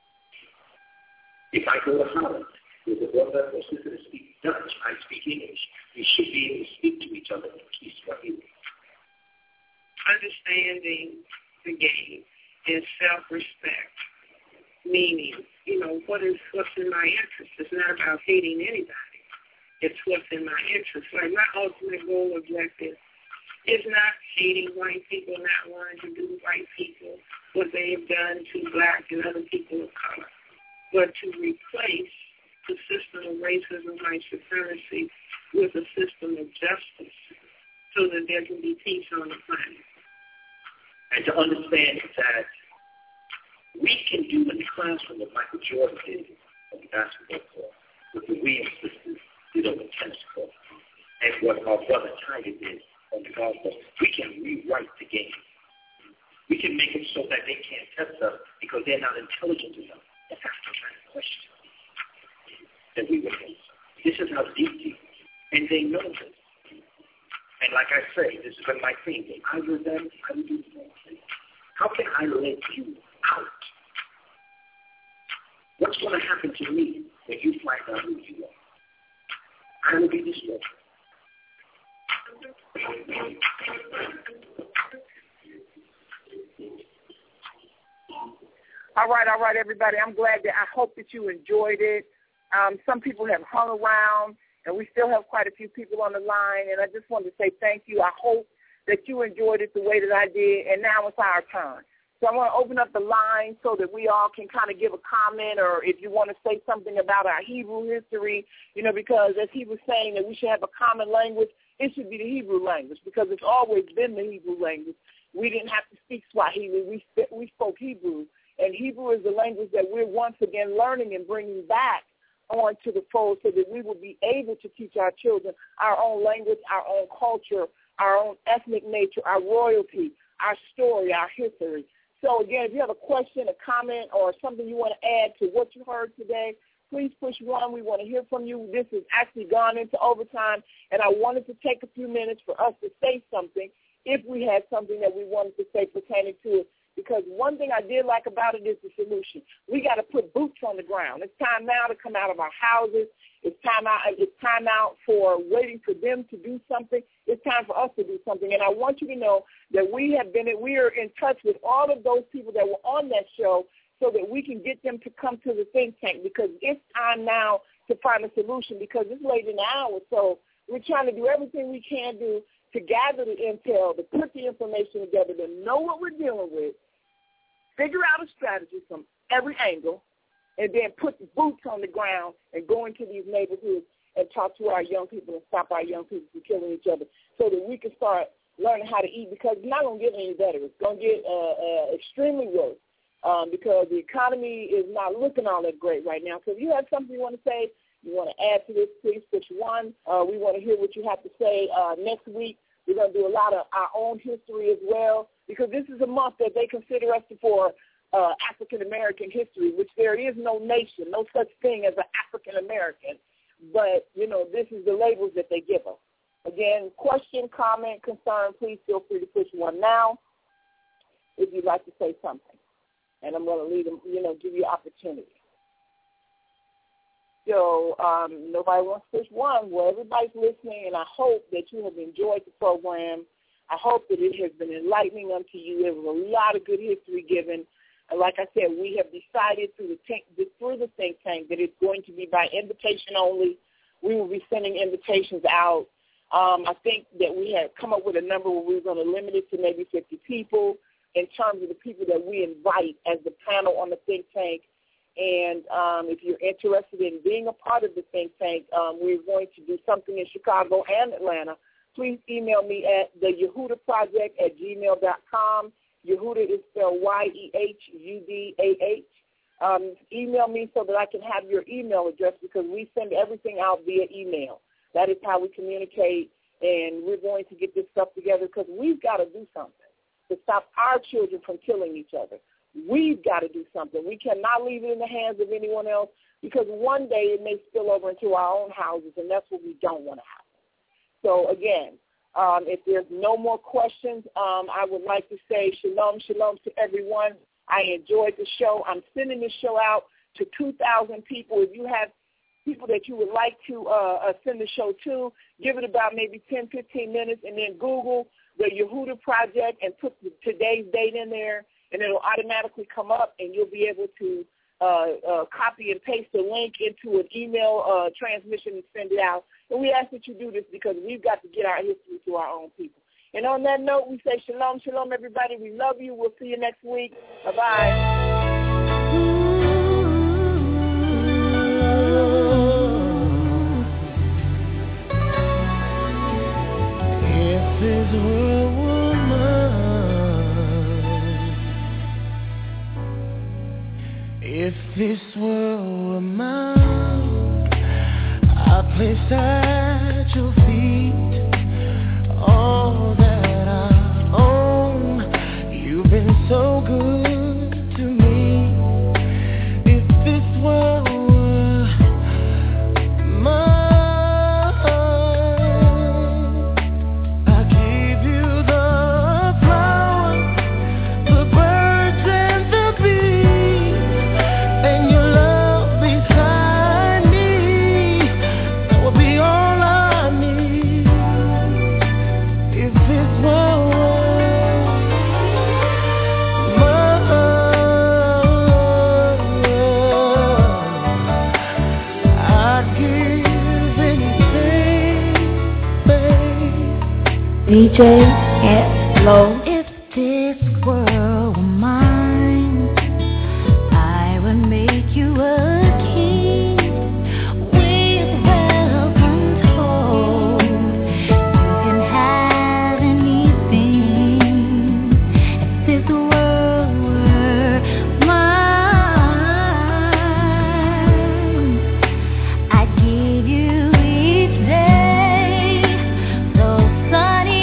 If I go to Holland, there's a brother or sister that speaks Dutch, I speak English, we should be able to speak to each other in Kiswahili. Understanding the game is self-respect, meaning, you know, what is what's in my interest. It's not about hating anybody. It's what's in my interest. Like my ultimate goal objective is not hating white people, not wanting to do white people what they've done to black and other people of color, but to replace the system of racism, white supremacy with a system of justice so that there can be peace on the planet. And to understand that we can do in the classroom what Michael Jordan did on the basketball court, what the Williams sisters did on the tennis court, and what our brother Tiger did on the golf course. We can rewrite the game. We can make it so that they can't test us because they're not intelligent enough to ask the kind of questions that we would face. This is how deep deep, and they know this. And like I say, this has been my theme. If I were them, I would do the same thing. How can I let you out? What's going to happen to me when you find out who you are? I will be destroyed. All right, all right, everybody. I'm glad that I hope that you enjoyed it. Um, some people have hung around, and we still have quite a few people on the line, and I just wanted to say thank you. I hope that you enjoyed it the way that I did, and now it's our turn. So I want to open up the line so that we all can kind of give a comment, or if you want to say something about our Hebrew history, you know, because as he was saying that we should have a common language, it should be the Hebrew language because it's always been the Hebrew language. We didn't have to speak Swahili. We, we spoke Hebrew, and Hebrew is the language that we're once again learning and bringing back onto the fold so that we will be able to teach our children our own language, our own culture, our own ethnic nature, our royalty, our story, our history. So, again, if you have a question, a comment, or something you want to add to what you heard today, please push one. We want to hear from you. This has actually gone into overtime, and I wanted to take a few minutes for us to say something if we had something that we wanted to say pertaining to it. Because one thing I did like about it is the solution. We got to put boots on the ground. It's time now to come out of our houses. It's time out. It's time out for waiting for them to do something. It's time for us to do something. And I want you to know that we have been, we are in touch with all of those people that were on that show so that we can get them to come to the think tank because it's time now to find a solution because it's late in the hour. So we're trying to do everything we can do to gather the intel, to put the information together, to know what we're dealing with, figure out a strategy from every angle, and then put the boots on the ground and go into these neighborhoods and talk to our young people and stop our young people from killing each other so that we can start learning how to eat because it's not going to get any better. It's going to get uh, uh, extremely worse um, because the economy is not looking all that great right now. So if you have something you want to say, you want to add to this, please push one. Uh, we want to hear what you have to say uh, next week. We're going to do a lot of our own history as well because this is a month that they consider us for uh, African-American history, which there is no nation, no such thing as an African-American. But, you know, this is the labels that they give us. Again, question, comment, concern, please feel free to push one now if you'd like to say something. And I'm going to leave them, you know, give you opportunity. So um, nobody wants to push one. Well, everybody's listening, and I hope that you have enjoyed the program. I hope that it has been enlightening unto you. There was a lot of good history given. And like I said, we have decided through the, tank, through the think tank that it's going to be by invitation only. We will be sending invitations out Um, I think that we had come up with a number where we were going to limit it to maybe fifty people in terms of the people that we invite as the panel on the think tank. And um, if you're interested in being a part of the think tank, um, we're going to do something in Chicago and Atlanta. Please email me at the Yehuda Project at gmail dot com. Yehuda is spelled Y E H U D A H. Um, email me so that I can have your email address because we send everything out via email. That is how we communicate, and we're going to get this stuff together because we've got to do something to stop our children from killing each other. We've got to do something. We cannot leave it in the hands of anyone else because one day it may spill over into our own houses, and that's what we don't want to happen. So, again, um, if there's no more questions, um, I would like to say shalom, shalom to everyone. I enjoyed the show. I'm sending this show out to two thousand people. If you have people that you would like to uh, send the show to, give it about maybe ten, fifteen minutes, and then Google the Yehuda Project and put the, today's date in there, and it will automatically come up, and you'll be able to uh, uh, copy and paste the link into an email uh, transmission and send it out. And we ask that you do this because we've got to get our history to our own people. And on that note, we say shalom, shalom, everybody. We love you. We'll see you next week. Bye-bye. If this world were mine, if this world were mine, I'd place at your feet all that I own. You've been so good to me. If this world were mine, D J at Low. If this world were mine, I would make you a king with wealth untold. You can have anything. If this world were mine, I'd give you each day those sunny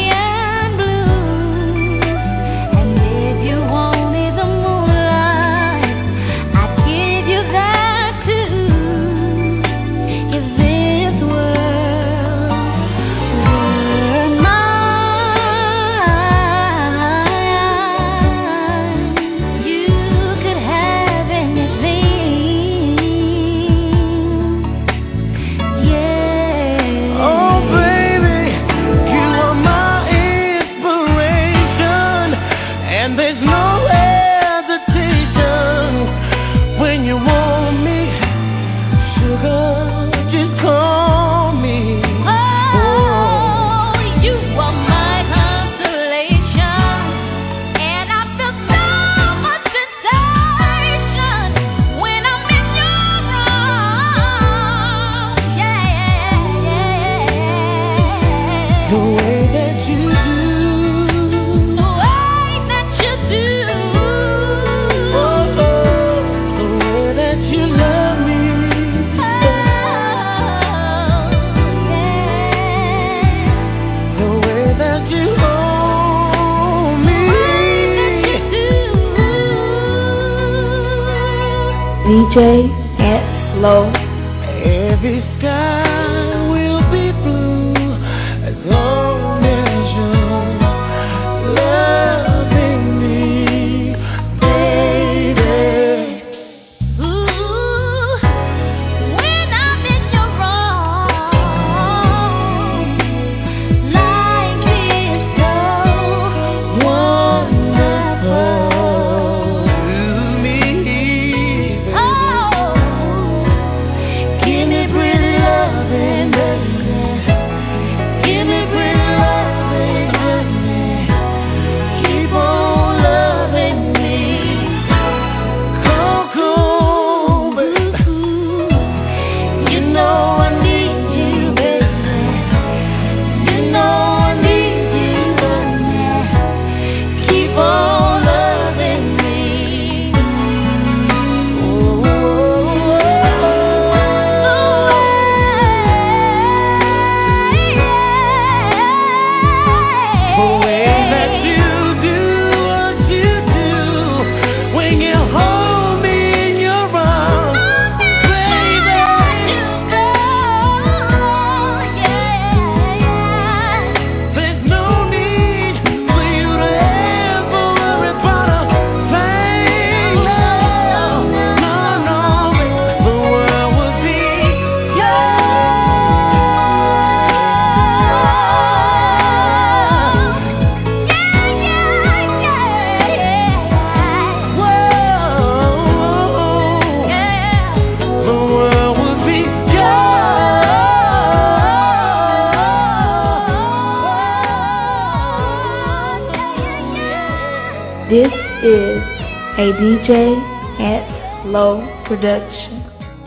D J at Low. Every sky will be blue as long as you're loving me, baby. Ooh, when I'm in your arms, life is so wonderful. Give me pretty loving. is a D J at Low Production.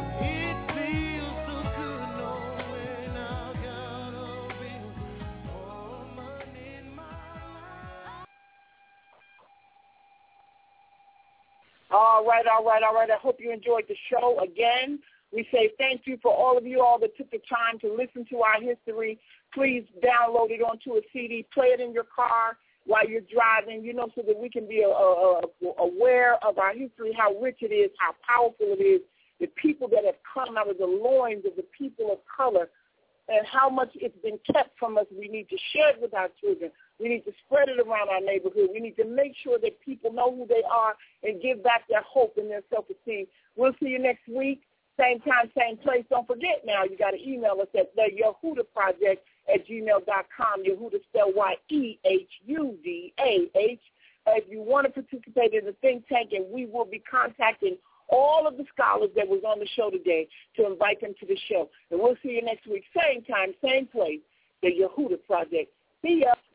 All right, all right, all right. I hope you enjoyed the show. Again, we say thank you for all of you all that took the time to listen to our history. Please download it onto a C D. Play it in your car while you're driving, you know, so that we can be uh, uh, aware of our history, how rich it is, how powerful it is, the people that have come out of the loins of the people of color, and how much it's been kept from us. We need to share it with our children. We need to spread it around our neighborhood. We need to make sure that people know who they are and give back their hope and their self-esteem. We'll see you next week, same time, same place. Don't forget now, you got to email us at the Yehuda Project at gmail dot com. Yehuda spelled Y E H U D A H. If you want to participate in the think tank, and we will be contacting all of the scholars that was on the show today to invite them to the show. And we'll see you next week, same time, same place, the Yehuda Project. See ya.